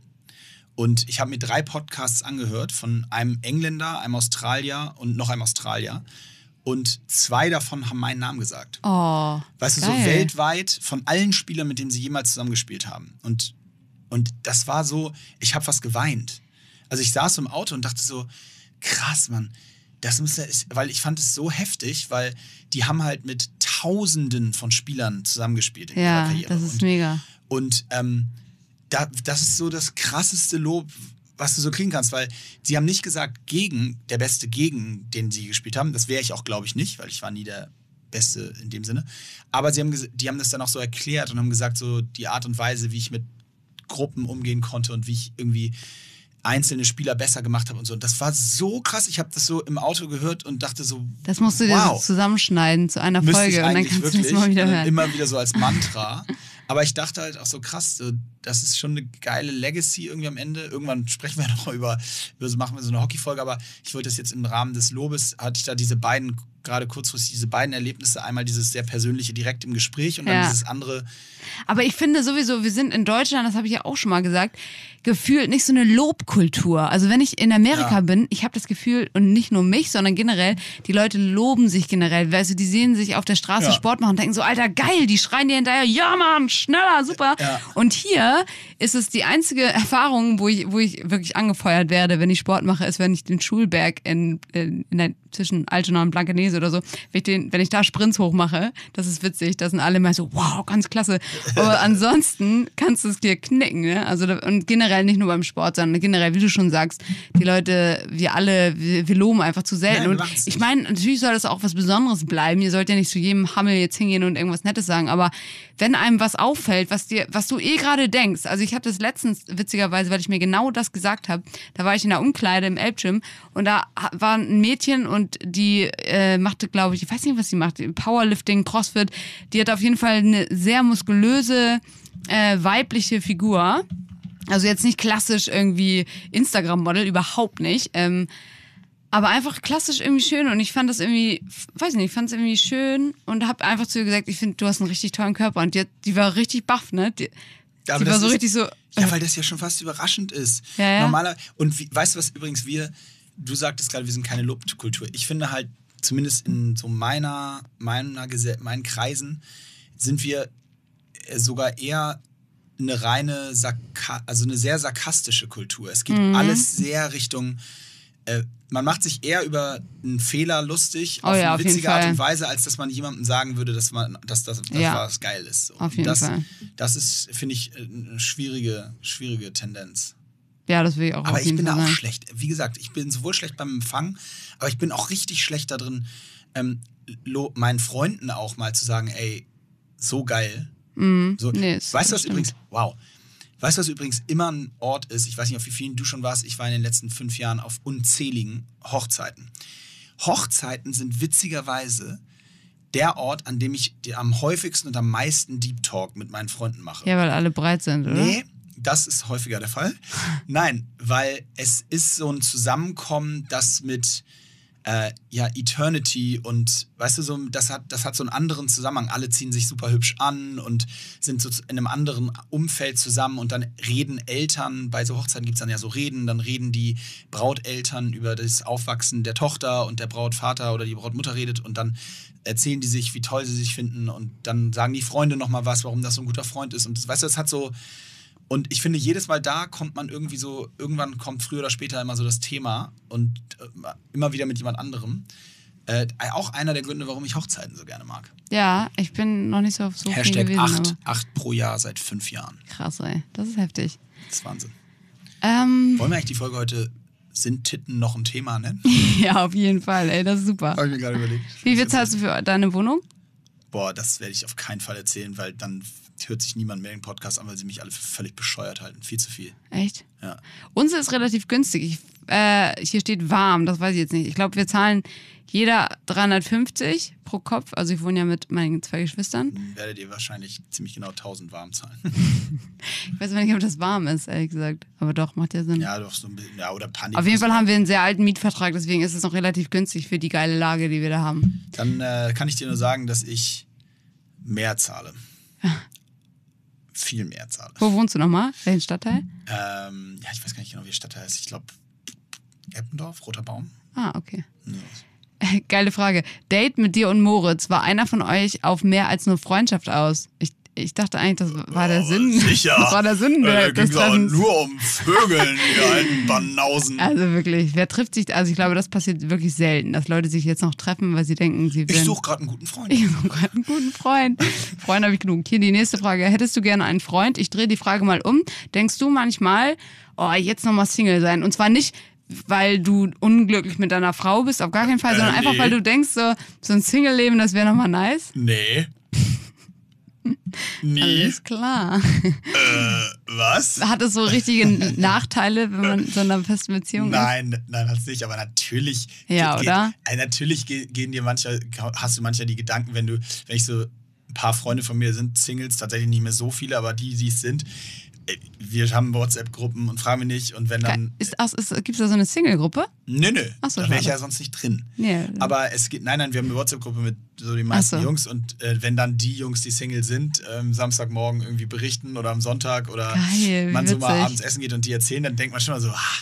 Speaker 2: Und ich habe mir drei Podcasts angehört von einem Engländer, einem Australier und noch einem Australier und zwei davon haben meinen Namen gesagt.
Speaker 3: Oh,
Speaker 2: weißt du,
Speaker 3: geil.
Speaker 2: so weltweit von allen Spielern, mit denen sie jemals zusammengespielt haben. Und, und das war so, ich habe fast geweint. Also ich saß im Auto und dachte so, krass, Mann. Das muss ja, weil ich fand es so heftig, weil die haben halt mit Tausenden von Spielern zusammengespielt in
Speaker 3: ja,
Speaker 2: ihrer Karriere.
Speaker 3: das ist
Speaker 2: und,
Speaker 3: mega.
Speaker 2: Und ähm, da, das ist so das krasseste Lob, was du so kriegen kannst, weil sie haben nicht gesagt, gegen, der Beste gegen, den sie gespielt haben. Das wäre ich auch, glaube ich, nicht, weil ich war nie der Beste in dem Sinne. Aber sie haben, die haben das dann auch so erklärt und haben gesagt, so die Art und Weise, wie ich mit Gruppen umgehen konnte und wie ich irgendwie einzelne Spieler besser gemacht habe und so. Und das war so krass. Ich habe das so im Auto gehört und dachte so,
Speaker 3: das musst du dir
Speaker 2: wow,
Speaker 3: so zusammenschneiden zu einer
Speaker 2: müsste
Speaker 3: Folge
Speaker 2: ich
Speaker 3: und dann
Speaker 2: eigentlich
Speaker 3: kannst
Speaker 2: wirklich,
Speaker 3: du das mal wieder hören.
Speaker 2: immer wieder so als Mantra. Aber ich dachte halt auch so krass, so, das ist schon eine geile Legacy irgendwie am Ende. Irgendwann sprechen wir noch mal über, über so machen wir so eine Hockeyfolge, aber ich wollte das jetzt im Rahmen des Lobes, hatte ich da diese beiden, gerade kurzfristig diese beiden Erlebnisse, einmal dieses sehr persönliche direkt im Gespräch und dann
Speaker 3: Ja.
Speaker 2: dieses andere.
Speaker 3: Aber ich finde sowieso, wir sind in Deutschland, das habe ich ja auch schon mal gesagt, gefühlt nicht so eine Lobkultur. Also wenn ich in Amerika
Speaker 2: Ja.
Speaker 3: bin, ich habe das Gefühl, und nicht nur mich, sondern generell, die Leute loben sich generell. Weißt du, die sehen sich auf der Straße
Speaker 2: Ja.
Speaker 3: Sport machen und denken so, Alter, geil, die schreien dir hinterher, ja Mann, schneller, super.
Speaker 2: Ja.
Speaker 3: Und hier ist es die einzige Erfahrung, wo ich, wo ich wirklich angefeuert werde, wenn ich Sport mache, ist, wenn ich den Schulberg in, in, in der, zwischen Altona und Blankenese oder so, wenn ich, den, wenn ich da Sprints hochmache, das ist witzig, da sind alle mal so, wow, ganz klasse. Aber ansonsten kannst du es dir knicken, ne? Also, und generell nicht nur beim Sport, sondern generell, wie du schon sagst, die Leute, wir alle, wir, wir loben einfach zu selten.
Speaker 2: Nein, wir
Speaker 3: und
Speaker 2: machen's
Speaker 3: ich
Speaker 2: nicht.
Speaker 3: meine, natürlich soll das auch was Besonderes bleiben. Ihr sollt ja nicht zu jedem Hammel jetzt hingehen und irgendwas Nettes sagen, aber wenn einem was auffällt, was dir, was du eh gerade denkst, also ich hatte es letztens, witzigerweise, weil ich mir genau das gesagt habe, da war ich in der Umkleide im Elbgym und da war ein Mädchen und die äh, machte, glaube ich, ich weiß nicht, was sie macht, Powerlifting, Crossfit, die hat auf jeden Fall eine sehr muskulöse, äh, weibliche Figur. Also jetzt nicht klassisch irgendwie Instagram-Model, überhaupt nicht. Ähm, aber einfach klassisch irgendwie schön und ich fand das irgendwie, weiß nicht, ich fand es irgendwie schön und habe einfach zu ihr gesagt, ich finde, du hast einen richtig tollen Körper und die, hat, die war richtig baff, ne? Die,
Speaker 2: Aber
Speaker 3: die
Speaker 2: das
Speaker 3: war so
Speaker 2: ist,
Speaker 3: richtig so...
Speaker 2: Ja, weil das ja schon fast überraschend ist.
Speaker 3: Ja, ja.
Speaker 2: Normaler, und wie, weißt du was übrigens, wir, du sagtest gerade, wir sind keine Lobkultur. Ich finde halt, zumindest in so meiner, meiner meinen Kreisen, sind wir sogar eher eine reine, Sarka also eine sehr sarkastische Kultur. Es geht
Speaker 3: Mhm.
Speaker 2: alles sehr Richtung, äh, man macht sich eher über einen Fehler lustig,
Speaker 3: Oh
Speaker 2: auf
Speaker 3: ja,
Speaker 2: eine
Speaker 3: auf jeden
Speaker 2: witzige Art
Speaker 3: Fall.
Speaker 2: und Weise, als dass man jemandem sagen würde, dass man, dass das, das
Speaker 3: Ja.
Speaker 2: was geil ist. So.
Speaker 3: Auf jeden
Speaker 2: das,
Speaker 3: Fall.
Speaker 2: Das ist, finde ich, eine schwierige, schwierige Tendenz.
Speaker 3: Ja, das will ich auch
Speaker 2: Aber
Speaker 3: auf
Speaker 2: ich
Speaker 3: jeden
Speaker 2: bin da
Speaker 3: Fall
Speaker 2: auch
Speaker 3: sagen.
Speaker 2: schlecht. Wie gesagt, ich bin sowohl schlecht beim Empfang, aber ich bin auch richtig schlecht da drin, ähm, lo- meinen Freunden auch mal zu sagen, ey, so geil.
Speaker 3: Mhm.
Speaker 2: So,
Speaker 3: Nee, es-
Speaker 2: weißt du,
Speaker 3: das
Speaker 2: was übrigens, wow, weißt du, was übrigens immer ein Ort ist, ich weiß nicht, auf wie vielen du schon warst, ich war in den letzten fünf Jahren auf unzähligen Hochzeiten. Hochzeiten sind witzigerweise der Ort, an dem ich die, am häufigsten und am meisten Deep Talk mit meinen Freunden mache.
Speaker 3: Ja, weil alle breit sind, oder?
Speaker 2: Nee, das ist häufiger der Fall. Nein, weil es ist so ein Zusammenkommen, das mit äh, ja, Eternity und, weißt du, so, das hat, das hat so einen anderen Zusammenhang. Alle ziehen sich super hübsch an und sind so in einem anderen Umfeld zusammen und dann reden Eltern, bei so Hochzeiten gibt es dann ja so Reden, dann reden die Brauteltern über das Aufwachsen der Tochter und der Brautvater oder die Brautmutter redet und dann erzählen die sich, wie toll sie sich finden und dann sagen die Freunde nochmal was, warum das so ein guter Freund ist und das, weißt du, das hat so. Und ich finde, jedes Mal da kommt man irgendwie so, irgendwann kommt früher oder später immer so das Thema und äh, immer wieder mit jemand anderem. Äh, auch einer der Gründe, warum ich Hochzeiten so gerne mag.
Speaker 3: Ja, ich bin noch nicht so auf so viel
Speaker 2: Hashtag
Speaker 3: gewesen.
Speaker 2: acht, acht pro Jahr seit fünf Jahren.
Speaker 3: Krass, ey. Das ist heftig.
Speaker 2: Das ist Wahnsinn.
Speaker 3: Ähm,
Speaker 2: Wollen wir eigentlich die Folge heute Sind Titten noch ein Thema nennen?
Speaker 3: ja, auf jeden Fall, ey. Das ist super.
Speaker 2: Habe ich mir gerade überlegt.
Speaker 3: Wie viel zahlst du für deine Wohnung?
Speaker 2: Boah, das werde ich auf keinen Fall erzählen, weil dann hört sich niemand mehr den Podcast an, weil sie mich alle für völlig bescheuert halten. Viel zu viel.
Speaker 3: Echt?
Speaker 2: Ja.
Speaker 3: Unsere ist relativ günstig. Ich, äh, hier steht warm, das weiß ich jetzt nicht. Ich glaube, wir zahlen jeder dreihundertfünfzig pro Kopf. Also ich wohne ja mit meinen zwei Geschwistern.
Speaker 2: Dann werdet ihr wahrscheinlich ziemlich genau tausend warm zahlen.
Speaker 3: Ich weiß aber nicht, ob das warm ist, ehrlich gesagt. Aber doch, macht ja Sinn.
Speaker 2: Ja, doch so ein bisschen. Ja, oder Panik.
Speaker 3: Auf jeden Fall haben wir einen sehr alten Mietvertrag, deswegen ist es noch relativ günstig für die geile Lage, die wir da haben.
Speaker 2: Dann äh, kann ich dir nur sagen, dass ich mehr zahle. Viel mehr zahle.
Speaker 3: Wo wohnst du nochmal? Welchen Stadtteil?
Speaker 2: Ähm, ja, ich weiß gar nicht genau, wie der Stadtteil heißt. Ich glaube, Eppendorf, Roter Baum.
Speaker 3: Ah, okay.
Speaker 2: Ja.
Speaker 3: Geile Frage. Date mit dir und Moritz. War einer von euch auf mehr als nur Freundschaft aus? Ich, ich dachte eigentlich, das war der
Speaker 2: Oh,
Speaker 3: Sinn.
Speaker 2: sicher.
Speaker 3: Das war der Sinn der,
Speaker 2: äh,
Speaker 3: des
Speaker 2: ging's auch
Speaker 3: Treffens.
Speaker 2: nur um Vögeln, die alten Banausen.
Speaker 3: Also wirklich, wer trifft sich? Also ich glaube, das passiert wirklich selten, dass Leute sich jetzt noch treffen, weil sie denken, sie
Speaker 2: Ich
Speaker 3: werden...
Speaker 2: suche gerade einen guten Freund.
Speaker 3: Ich suche gerade einen guten Freund. Freund habe ich genug. Hier die nächste Frage. Hättest du gerne einen Freund? Ich drehe die Frage mal um. Denkst du manchmal, oh, jetzt nochmal Single sein? Und zwar nicht, weil du unglücklich mit deiner Frau bist, auf gar keinen Fall,
Speaker 2: Äh,
Speaker 3: sondern
Speaker 2: nee.
Speaker 3: einfach, weil du denkst, so, so ein Single-Leben, das wäre nochmal nice.
Speaker 2: Nee. Nie.
Speaker 3: Alles klar.
Speaker 2: Äh, was?
Speaker 3: Hat es so richtige Nachteile, wenn man in so einer festen Beziehung ist?
Speaker 2: Nein, nein, hat's nicht, aber natürlich.
Speaker 3: Ja,
Speaker 2: geht,
Speaker 3: oder?
Speaker 2: Äh, natürlich ge- gehen dir mancher, hast du manchmal die Gedanken, wenn du, wenn ich so, ein paar Freunde von mir sind Singles, tatsächlich nicht mehr so viele, aber die, die es sind, äh, wir haben WhatsApp-Gruppen und fragen wir nicht und wenn dann.
Speaker 3: Ist, ist, gibt es da so eine Single-Gruppe?
Speaker 2: Nö, nö,
Speaker 3: Ach so,
Speaker 2: da wäre ich
Speaker 3: schade.
Speaker 2: ja sonst nicht drin.
Speaker 3: Nee.
Speaker 2: Aber es geht, nein, nein, wir haben eine WhatsApp-Gruppe mit so den meisten
Speaker 3: Ach so.
Speaker 2: Jungs und äh, wenn dann die Jungs, die Single sind, ähm, Samstagmorgen irgendwie berichten oder am Sonntag oder
Speaker 3: Geil, wie
Speaker 2: man so mal
Speaker 3: witzig.
Speaker 2: abends essen geht und die erzählen, dann denkt man schon mal so, ach,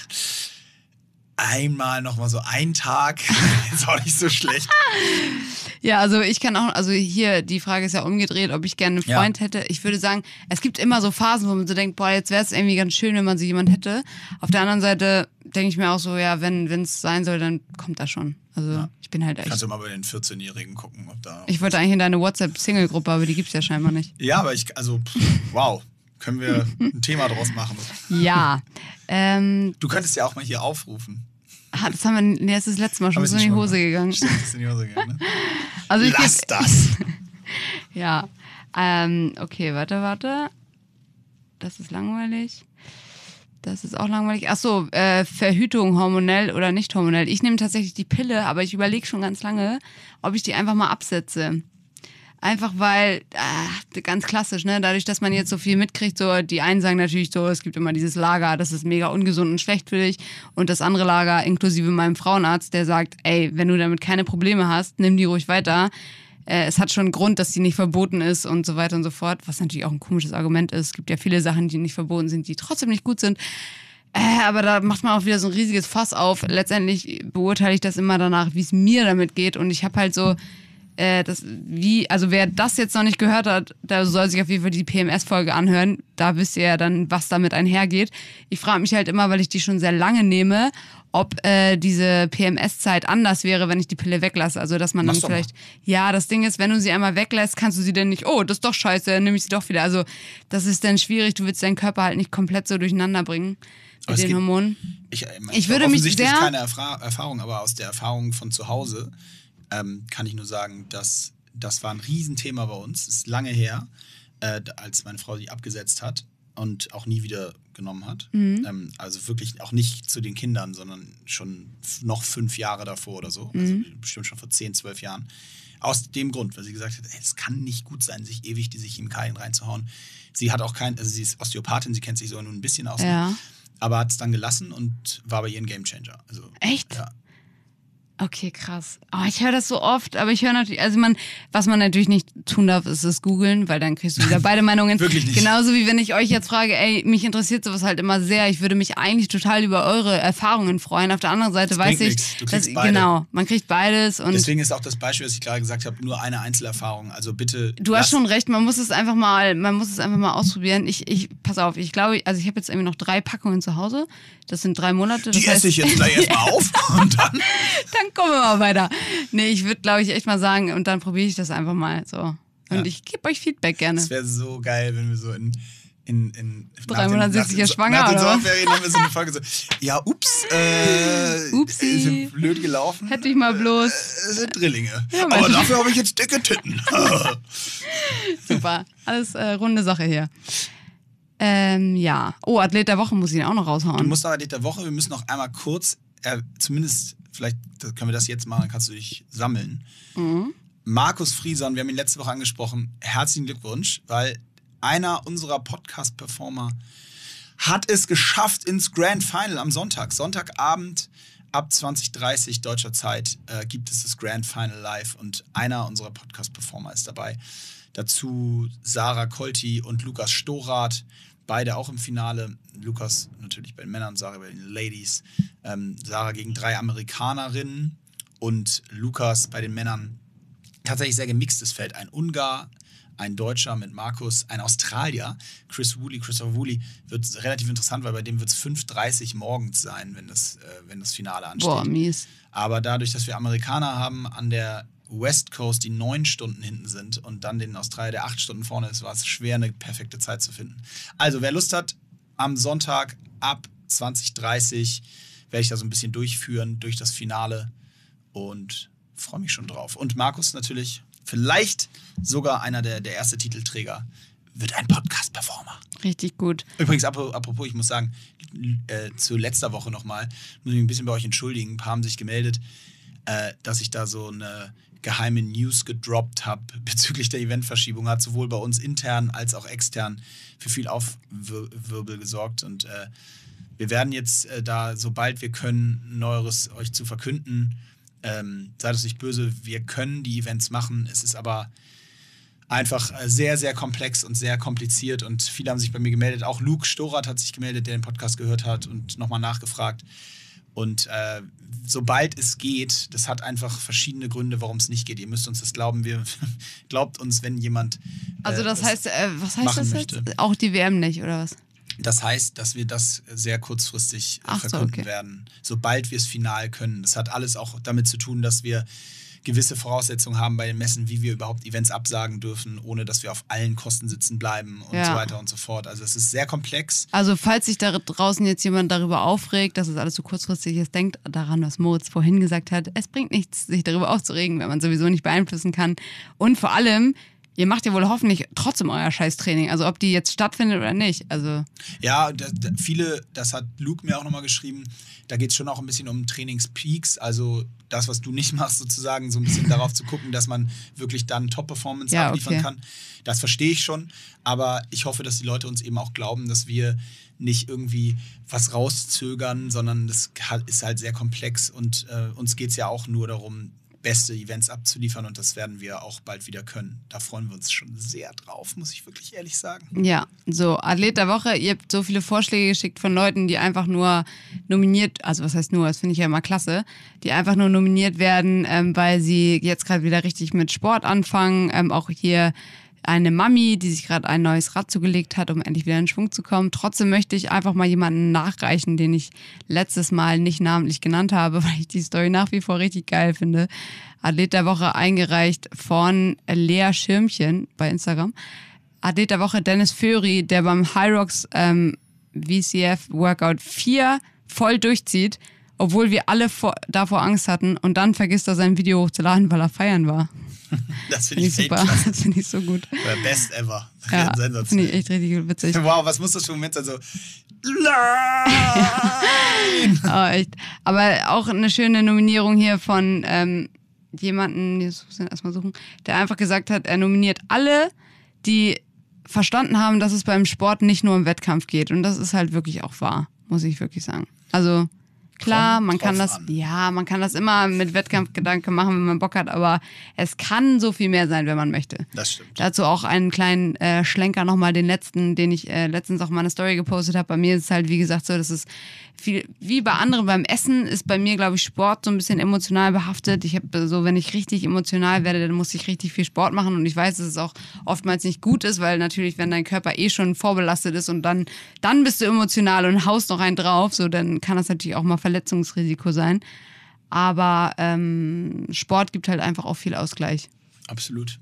Speaker 2: einmal noch mal so ein Tag, ist auch nicht so schlecht.
Speaker 3: Ja, also ich kann auch, also hier, die Frage ist ja umgedreht, ob ich gerne einen
Speaker 2: Ja.
Speaker 3: Freund hätte. Ich würde sagen, es gibt immer so Phasen, wo man so denkt, boah, jetzt wäre es irgendwie ganz schön, wenn man so jemand hätte. Auf der anderen Seite denke ich mir auch so, ja, wenn es sein soll, dann kommt das schon. Also
Speaker 2: Ja.
Speaker 3: ich bin halt echt...
Speaker 2: Kannst du mal bei den vierzehnjährigen gucken, ob da...
Speaker 3: Ich wollte eigentlich in deine WhatsApp-Single-Gruppe, aber die gibt's ja scheinbar nicht.
Speaker 2: Ja, aber ich, also, pff, wow, können wir ein Thema draus machen.
Speaker 3: Ja. ähm,
Speaker 2: Du könntest ja auch mal hier aufrufen.
Speaker 3: ah, das haben wir, nee, das ist das letzte Mal schon
Speaker 2: Haben wir
Speaker 3: so
Speaker 2: es
Speaker 3: in die
Speaker 2: schon
Speaker 3: Hose
Speaker 2: gemacht?
Speaker 3: gegangen.
Speaker 2: Stimmt, das ist in die Hose gegangen, ne?
Speaker 3: Also ich
Speaker 2: Lass
Speaker 3: geb-
Speaker 2: das!
Speaker 3: Ja. Ähm, okay, warte, warte. Das ist langweilig. Das ist auch langweilig. Achso, äh, Verhütung hormonell oder nicht hormonell. Ich nehme tatsächlich die Pille, aber ich überlege schon ganz lange, ob ich die einfach mal absetze. Einfach weil, äh, ganz klassisch, ne? Dadurch, dass man jetzt so viel mitkriegt, so die einen sagen natürlich so, es gibt immer dieses Lager, das ist mega ungesund und schlecht für dich. Und das andere Lager, inklusive meinem Frauenarzt, der sagt, ey, wenn du damit keine Probleme hast, nimm die ruhig weiter. Äh, es hat schon einen Grund, dass die nicht verboten ist und so weiter und so fort. Was natürlich auch ein komisches Argument ist. Es gibt ja viele Sachen, die nicht verboten sind, die trotzdem nicht gut sind. Äh, aber da macht man auch wieder so ein riesiges Fass auf. Letztendlich beurteile ich das immer danach, wie es mir damit geht. Und ich habe halt so, äh, das, wie, also wer das jetzt noch nicht gehört hat, der soll sich auf jeden Fall die P M S-Folge anhören. Da wisst ihr ja dann, was damit einhergeht. Ich frage mich halt immer, weil ich die schon sehr lange nehme, ob äh, diese P M S-Zeit anders wäre, wenn ich die Pille weglasse. Also, dass man dann
Speaker 2: Mach's doch
Speaker 3: vielleicht, ja, das Ding ist, wenn du sie einmal weglässt, kannst du sie dann nicht, oh, das ist doch scheiße, dann nehme ich sie doch wieder. Also, das ist dann schwierig, du willst deinen Körper halt nicht komplett so durcheinander bringen
Speaker 2: Aber
Speaker 3: mit
Speaker 2: es
Speaker 3: den
Speaker 2: geht-
Speaker 3: Hormonen.
Speaker 2: Ich, äh,
Speaker 3: Ich
Speaker 2: habe
Speaker 3: würde mich
Speaker 2: offensichtlich
Speaker 3: sehr-
Speaker 2: keine Erfra- Erfahrung, aber aus der Erfahrung von zu Hause ähm, kann ich nur sagen, dass das war ein Riesenthema bei uns. Das ist lange her, äh, als meine Frau die abgesetzt hat. und auch nie wieder genommen hat. Mhm. Ähm, also wirklich auch nicht zu den Kindern, sondern schon f- noch fünf Jahre davor oder so. Mhm. Also bestimmt schon vor zehn, zwölf Jahren. Aus dem Grund, weil sie gesagt hat, ey, es kann nicht gut sein, sich ewig diese Chemikalien reinzuhauen. Sie hat auch kein, also sie ist Osteopathin, sie kennt sich sogar nur ein bisschen aus.
Speaker 3: Ja.
Speaker 2: Aber hat es dann gelassen und war bei ihr ein Gamechanger. Also,
Speaker 3: echt?
Speaker 2: Ja.
Speaker 3: Okay, krass. Oh, ich höre das so oft, aber ich höre natürlich, also man, was man natürlich nicht tun darf, ist es googeln, weil dann kriegst du wieder beide Meinungen.
Speaker 2: Wirklich nicht.
Speaker 3: Genauso wie wenn ich euch jetzt frage, ey, mich interessiert sowas halt immer sehr. Ich würde mich eigentlich total über eure Erfahrungen freuen. Auf der anderen Seite
Speaker 2: das
Speaker 3: weiß ich,
Speaker 2: nix. Du kriegst
Speaker 3: dass,
Speaker 2: beide.
Speaker 3: Genau, man kriegt beides. Und
Speaker 2: deswegen ist auch das Beispiel, was ich gerade gesagt habe, nur eine Einzelerfahrung. Also bitte.
Speaker 3: Du hast schon recht, man muss es einfach mal, man muss es einfach mal ausprobieren. Ich, ich, pass auf, ich glaube, also ich habe jetzt irgendwie noch drei Packungen zu Hause. Das sind drei Monate.
Speaker 2: Die esse ich jetzt gleich erstmal auf und dann.
Speaker 3: Dann kommen wir mal weiter. Nee, ich würde, glaube ich, echt mal sagen, und dann probiere ich das einfach mal so. Und
Speaker 2: ja.
Speaker 3: ich gebe euch Feedback gerne.
Speaker 2: Das wäre so geil, wenn wir so in. in, in
Speaker 3: Drei Monate sitze ich ja schwanger,
Speaker 2: nach den
Speaker 3: oder?
Speaker 2: Sommerferien haben wir so eine Folge so, ja, ups, äh,
Speaker 3: Upsi.
Speaker 2: sind blöd gelaufen.
Speaker 3: Hätte ich mal bloß.
Speaker 2: Äh, sind Drillinge.
Speaker 3: Ja,
Speaker 2: aber
Speaker 3: Mensch.
Speaker 2: dafür habe ich jetzt dicke Titten.
Speaker 3: Super, alles äh, runde Sache hier. Ähm, ja. Oh, Athlet der Woche muss ich ihn auch noch raushauen.
Speaker 2: Du musst noch Athlet der Woche, wir müssen noch einmal kurz, äh, zumindest, vielleicht können wir das jetzt machen, dann kannst du dich sammeln.
Speaker 3: Mhm.
Speaker 2: Markus Frieson, wir haben ihn letzte Woche angesprochen, herzlichen Glückwunsch, weil einer unserer Podcast-Performer hat es geschafft ins Grand Final am Sonntag. Sonntagabend ab zwanzig Uhr dreißig deutscher Zeit äh, gibt es das Grand Final live und einer unserer Podcast-Performer ist dabei. Dazu Sarah Kolti und Lukas Storath, beide auch im Finale. Lukas natürlich bei den Männern, Sarah bei den Ladies. Ähm, Sarah gegen drei Amerikanerinnen und Lukas bei den Männern. Tatsächlich sehr gemixtes Feld. Ein Ungar, ein Deutscher mit Markus, ein Australier, Chris Woolley, Christopher Woolley, wird relativ interessant, weil bei dem wird es fünf Uhr dreißig morgens sein, wenn das, äh, wenn das Finale ansteht.
Speaker 3: Boah, mies.
Speaker 2: Aber dadurch, dass wir Amerikaner haben an der West Coast, die neun Stunden hinten sind und dann den Australier, der acht Stunden vorne ist, war es schwer, eine perfekte Zeit zu finden. Also, wer Lust hat, am Sonntag ab zwanzig Uhr dreißig werde ich da so ein bisschen durchführen durch das Finale und freue mich schon drauf. Und Markus natürlich, vielleicht sogar einer der, der erste Titelträger, wird ein Podcast-Performer.
Speaker 3: Richtig gut.
Speaker 2: Übrigens, apropos, ich muss sagen, äh, zu letzter Woche nochmal, muss ich mich ein bisschen bei euch entschuldigen, ein paar haben sich gemeldet, äh, dass ich da so eine geheime News gedroppt habe bezüglich der Eventverschiebung. Hat sowohl bei uns intern als auch extern für viel Aufwirbel gesorgt. Und äh, wir werden jetzt äh, da, sobald wir können, Neueres euch zu verkünden. Ähm, seid uns nicht böse, wir können die Events machen. Es ist aber einfach sehr, sehr komplex und sehr kompliziert. Und viele haben sich bei mir gemeldet. Auch Luke Storath hat sich gemeldet, der den Podcast gehört hat und nochmal nachgefragt. Und äh, sobald es geht, das hat einfach verschiedene Gründe, warum es nicht geht. Ihr müsst uns das glauben. Wir glaubt uns, wenn jemand äh,
Speaker 3: Also das heißt, äh, was heißt
Speaker 2: machen
Speaker 3: das
Speaker 2: möchte.
Speaker 3: jetzt? Auch die W M nicht, oder was?
Speaker 2: Das heißt, dass wir das sehr kurzfristig äh,
Speaker 3: Ach so,
Speaker 2: verkünden
Speaker 3: okay.
Speaker 2: werden, sobald wir es final können. Das hat alles auch damit zu tun, dass wir gewisse Voraussetzungen haben bei den Messen, wie wir überhaupt Events absagen dürfen, ohne dass wir auf allen Kosten sitzen bleiben und
Speaker 3: Ja.
Speaker 2: so weiter und so fort. Also es ist sehr komplex.
Speaker 3: Also falls sich da draußen jetzt jemand darüber aufregt, dass es alles so kurzfristig ist, denkt daran, was Moritz vorhin gesagt hat. Es bringt nichts, sich darüber aufzuregen, wenn man sowieso nicht beeinflussen kann. Und vor allem, ihr macht ja wohl hoffentlich trotzdem euer Scheißtraining. Also ob die jetzt stattfindet oder nicht. Also
Speaker 2: Ja, da, da, viele, das hat Luke mir auch nochmal geschrieben, da geht es schon auch ein bisschen um Trainingspeaks, also das, was du nicht machst, sozusagen, so ein bisschen darauf zu gucken, dass man wirklich dann Top-Performance
Speaker 3: Ja,
Speaker 2: abliefern
Speaker 3: okay.
Speaker 2: kann. Das verstehe ich schon, aber ich hoffe, dass die Leute uns eben auch glauben, dass wir nicht irgendwie was rauszögern, sondern das ist halt sehr komplex und äh, uns geht es ja auch nur darum, beste Events abzuliefern und das werden wir auch bald wieder können. Da freuen wir uns schon sehr drauf, muss ich wirklich ehrlich sagen.
Speaker 3: ja, so Athlet der Woche. Ihr habt so viele Vorschläge geschickt von Leuten, die einfach nur nominiert, also was heißt nur, das finde ich ja immer klasse, die einfach nur nominiert werden, ähm, weil sie jetzt gerade wieder richtig mit Sport anfangen. Ähm, auch hier eine Mami, die sich gerade ein neues Rad zugelegt hat, um endlich wieder in Schwung zu kommen. Trotzdem möchte ich einfach mal jemanden nachreichen, den ich letztes Mal nicht namentlich genannt habe, weil ich die Story nach wie vor richtig geil finde. Athlet der Woche eingereicht von Lea Schirmchen bei Instagram. Athlet der Woche Dennis Föhri, der beim Hyrox ähm, V C F Workout vier voll durchzieht, obwohl wir alle vor, davor Angst hatten und dann vergisst er sein Video hochzuladen, weil er feiern war.
Speaker 2: Das finde ich,
Speaker 3: find ich super.
Speaker 2: Weltklasse.
Speaker 3: Das finde ich so gut.
Speaker 2: Oder best ever.
Speaker 3: Ja,
Speaker 2: Sensationell.
Speaker 3: finde ich echt richtig witzig.
Speaker 2: Wow, was muss das für ein Moment sein? So, nein!
Speaker 3: Oh, echt. Aber auch eine schöne Nominierung hier von ähm, jemanden, jetzt muss ich erstmal suchen, der einfach gesagt hat, er nominiert alle, die verstanden haben, dass es beim Sport nicht nur um Wettkampf geht. Und das ist halt wirklich auch wahr, muss ich wirklich sagen. Also klar,
Speaker 2: Kommt
Speaker 3: man kann
Speaker 2: drauf
Speaker 3: das,
Speaker 2: an.
Speaker 3: ja, man kann das immer mit Wettkampfgedanke machen, wenn man Bock hat, aber es kann so viel mehr sein, wenn man möchte.
Speaker 2: Das stimmt.
Speaker 3: Dazu auch einen kleinen äh, Schlenker nochmal, den letzten, den ich äh, letztens auch mal eine Story gepostet habe. Bei mir ist es halt, wie gesagt, so, dass es viel, wie bei anderen beim Essen ist bei mir, glaube ich, Sport so ein bisschen emotional behaftet. Ich habe so, wenn ich richtig emotional werde, dann muss ich richtig viel Sport machen und ich weiß, dass es auch oftmals nicht gut ist, weil natürlich, wenn dein Körper eh schon vorbelastet ist und dann, dann bist du emotional und haust noch einen drauf, so, dann kann das natürlich auch mal Verletzungsrisiko sein. Aber ähm, Sport gibt halt einfach auch viel Ausgleich.
Speaker 2: Absolut.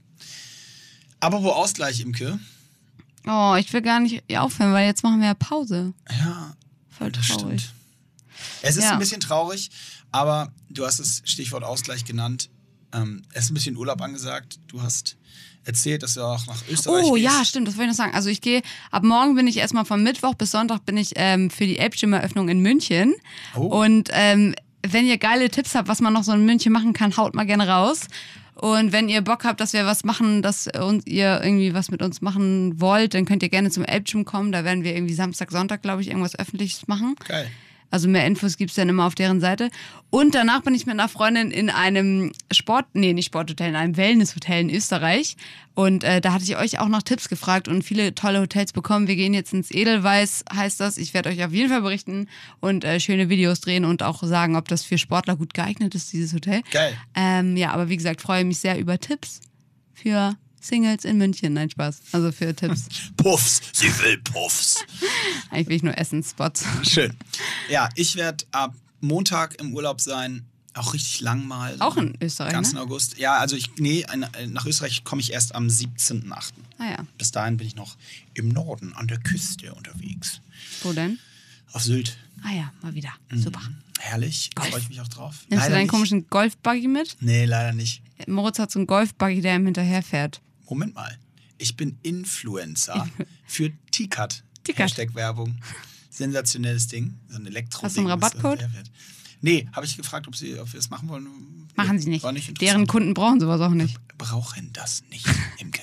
Speaker 2: Aber wo Ausgleich, Imke?
Speaker 3: Oh, ich will gar nicht aufhören, weil jetzt machen wir ja Pause.
Speaker 2: Ja,
Speaker 3: Voll
Speaker 2: das
Speaker 3: traurig.
Speaker 2: stimmt. Es ist
Speaker 3: Ja.
Speaker 2: ein bisschen traurig, aber du hast das Stichwort Ausgleich genannt. Ähm, es ist ein bisschen Urlaub angesagt. Du hast erzählt, dass du auch nach Österreich
Speaker 3: Oh
Speaker 2: gehst.
Speaker 3: ja, stimmt, das wollte ich noch sagen. Also ich gehe, ab morgen bin ich erstmal von Mittwoch bis Sonntag bin ich ähm, für die Ape-Gym-Eröffnung in München.
Speaker 2: Oh.
Speaker 3: Und ähm, wenn ihr geile Tipps habt, was man noch so in München machen kann, haut mal gerne raus. Und wenn ihr Bock habt, dass wir was machen, dass und ihr irgendwie was mit uns machen wollt, dann könnt ihr gerne zum Ape-Gym kommen. Da werden wir irgendwie Samstag, Sonntag, glaube ich, irgendwas Öffentliches machen.
Speaker 2: Geil.
Speaker 3: Also mehr Infos gibt's dann immer auf deren Seite. Und danach bin ich mit einer Freundin in einem Sport, nee, nicht Sporthotel, in einem Wellnesshotel in Österreich. Und äh, da hatte ich euch auch nach Tipps gefragt und viele tolle Hotels bekommen. Wir gehen jetzt ins Edelweiss, heißt das. Ich werde euch auf jeden Fall berichten und äh, schöne Videos drehen und auch sagen, ob das für Sportler gut geeignet ist, dieses Hotel.
Speaker 2: Geil.
Speaker 3: Ähm, ja, aber wie gesagt, freue mich sehr über Tipps für Singles in München. Nein, Spaß. Also für Tipps.
Speaker 2: Puffs, sie will Puffs.
Speaker 3: Eigentlich will ich nur Essensspots.
Speaker 2: Schön. Ja, ich werde ab Montag im Urlaub sein. Auch richtig lang mal.
Speaker 3: Auch in Österreich,
Speaker 2: Ganzen
Speaker 3: ne?
Speaker 2: August. Ja, also ich, nee, nach Österreich komme ich erst am siebzehnten achten
Speaker 3: Ah ja.
Speaker 2: Bis dahin bin ich noch im Norden an der Küste unterwegs.
Speaker 3: Wo denn?
Speaker 2: Auf Sylt.
Speaker 3: Ah ja, mal wieder. Super.
Speaker 2: Herrlich.
Speaker 3: Golf.
Speaker 2: Freue ich mich auch drauf.
Speaker 3: Nimmst
Speaker 2: Leider
Speaker 3: du deinen
Speaker 2: nicht.
Speaker 3: komischen Golfbuggy mit?
Speaker 2: Nee, leider nicht.
Speaker 3: Moritz hat so einen Golfbuggy, der ihm hinterherfährt.
Speaker 2: Moment mal. Ich bin Influencer für T-Cut.
Speaker 3: T-Cut.
Speaker 2: Hashtag Werbung. Sensationelles Ding. So ein Elektro.
Speaker 3: Hast du einen Rabattcode?
Speaker 2: Nee, habe ich gefragt, ob, sie, ob wir es machen wollen.
Speaker 3: Machen sie nicht.
Speaker 2: War nicht
Speaker 3: Deren
Speaker 2: interessant.
Speaker 3: Kunden brauchen sowas auch nicht.
Speaker 2: Brauchen das nicht, Imke.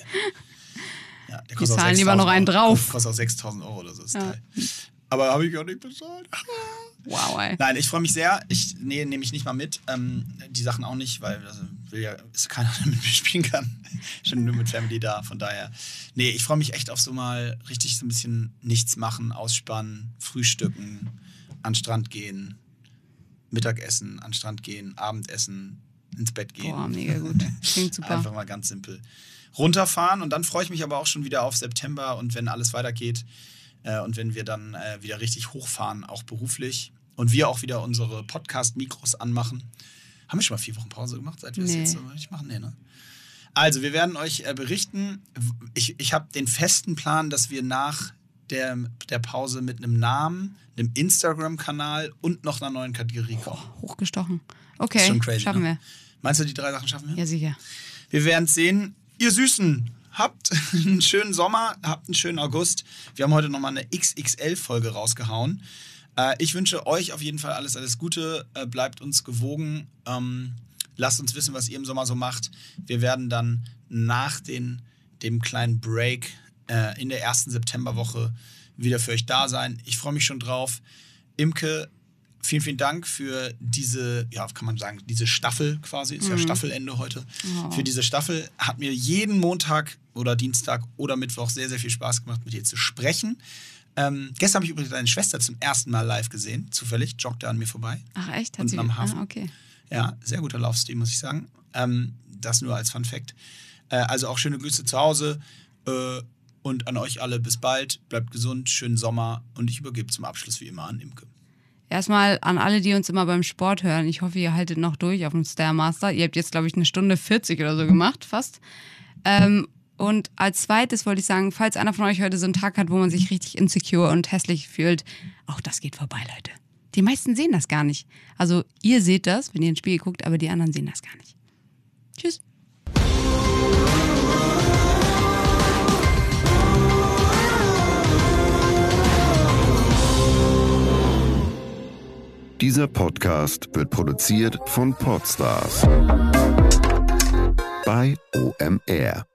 Speaker 2: Ja, der
Speaker 3: Die
Speaker 2: kostet auch
Speaker 3: zahlen lieber noch einen
Speaker 2: sechstausend Euro.
Speaker 3: drauf.
Speaker 2: Kostet auch sechstausend Euro oder so. Ist
Speaker 3: Ja.
Speaker 2: Teil. Aber habe ich auch nicht bezahlt.
Speaker 3: Wow, ey.
Speaker 2: Nein, ich freue mich sehr. Ich nee, nehme ich nicht mal mit. Ähm, die Sachen auch nicht, weil also, will ja, ist keiner, der mit mir spielen kann. Schon nur mit Family da. Von daher. Nee, ich freue mich echt auf so mal richtig so ein bisschen nichts machen, ausspannen, frühstücken, an den Strand gehen, Mittagessen, an den Strand gehen, Abendessen, ins Bett gehen.
Speaker 3: Boah, mega gut. Klingt super.
Speaker 2: Einfach mal ganz simpel runterfahren. Und dann freue ich mich aber auch schon wieder auf September und wenn alles weitergeht äh, und wenn wir dann äh, wieder richtig hochfahren, auch beruflich und wir auch wieder unsere Podcast-Mikros anmachen. Haben wir schon mal vier Wochen Pause gemacht, seit wir
Speaker 3: Nee.
Speaker 2: das jetzt so nicht machen? Nee, ne? Also, wir werden euch äh, berichten. Ich, ich habe den festen Plan, dass wir nach der, der Pause mit einem Namen, einem Instagram-Kanal und noch einer neuen Kategorie kommen.
Speaker 3: Hochgestochen. Okay,
Speaker 2: Ist schon crazy,
Speaker 3: schaffen
Speaker 2: ne?
Speaker 3: wir.
Speaker 2: Meinst du, die drei Sachen schaffen wir?
Speaker 3: Ja, sicher.
Speaker 2: Wir werden es sehen. Ihr Süßen, habt einen schönen Sommer, habt einen schönen August. Wir haben heute nochmal eine X X L-Folge rausgehauen. Äh, ich wünsche euch auf jeden Fall alles, alles Gute. Äh, bleibt uns gewogen. Ähm, lasst uns wissen, was ihr im Sommer so macht. Wir werden dann nach den, dem kleinen Break äh, in der ersten Septemberwoche wieder für euch da sein. Ich freue mich schon drauf. Imke, vielen, vielen Dank für diese, ja, kann man sagen, diese Staffel quasi. Ist ja Staffelende heute.
Speaker 3: Oh.
Speaker 2: Für diese Staffel hat mir jeden Montag oder Dienstag oder Mittwoch sehr, sehr viel Spaß gemacht, mit dir zu sprechen. Ähm, gestern habe ich übrigens deine Schwester zum ersten Mal live gesehen. Zufällig, joggte an mir vorbei.
Speaker 3: Ach echt? Hat
Speaker 2: Unten
Speaker 3: sie...
Speaker 2: am Hafen.
Speaker 3: Ah, okay.
Speaker 2: Ja, sehr guter Laufstil, muss ich sagen. Ähm, das nur als Fun Fact. Äh, also auch schöne Grüße zu Hause. Äh, und an euch alle bis bald. Bleibt gesund, schönen Sommer. Und ich übergebe zum Abschluss wie immer an Imke.
Speaker 3: Erstmal an alle, die uns immer beim Sport hören. Ich hoffe, ihr haltet noch durch auf dem Stairmaster. Ihr habt jetzt, glaube ich, eine Stunde vierzig oder so gemacht, fast. Ähm, und als zweites wollte ich sagen, falls einer von euch heute so einen Tag hat, wo man sich richtig insecure und hässlich fühlt, auch das geht vorbei, Leute. Die meisten sehen das gar nicht. Also ihr seht das, wenn ihr ins Spiegel guckt, aber die anderen sehen das gar nicht. Tschüss.
Speaker 4: Dieser Podcast wird produziert von Podstars bei O M R.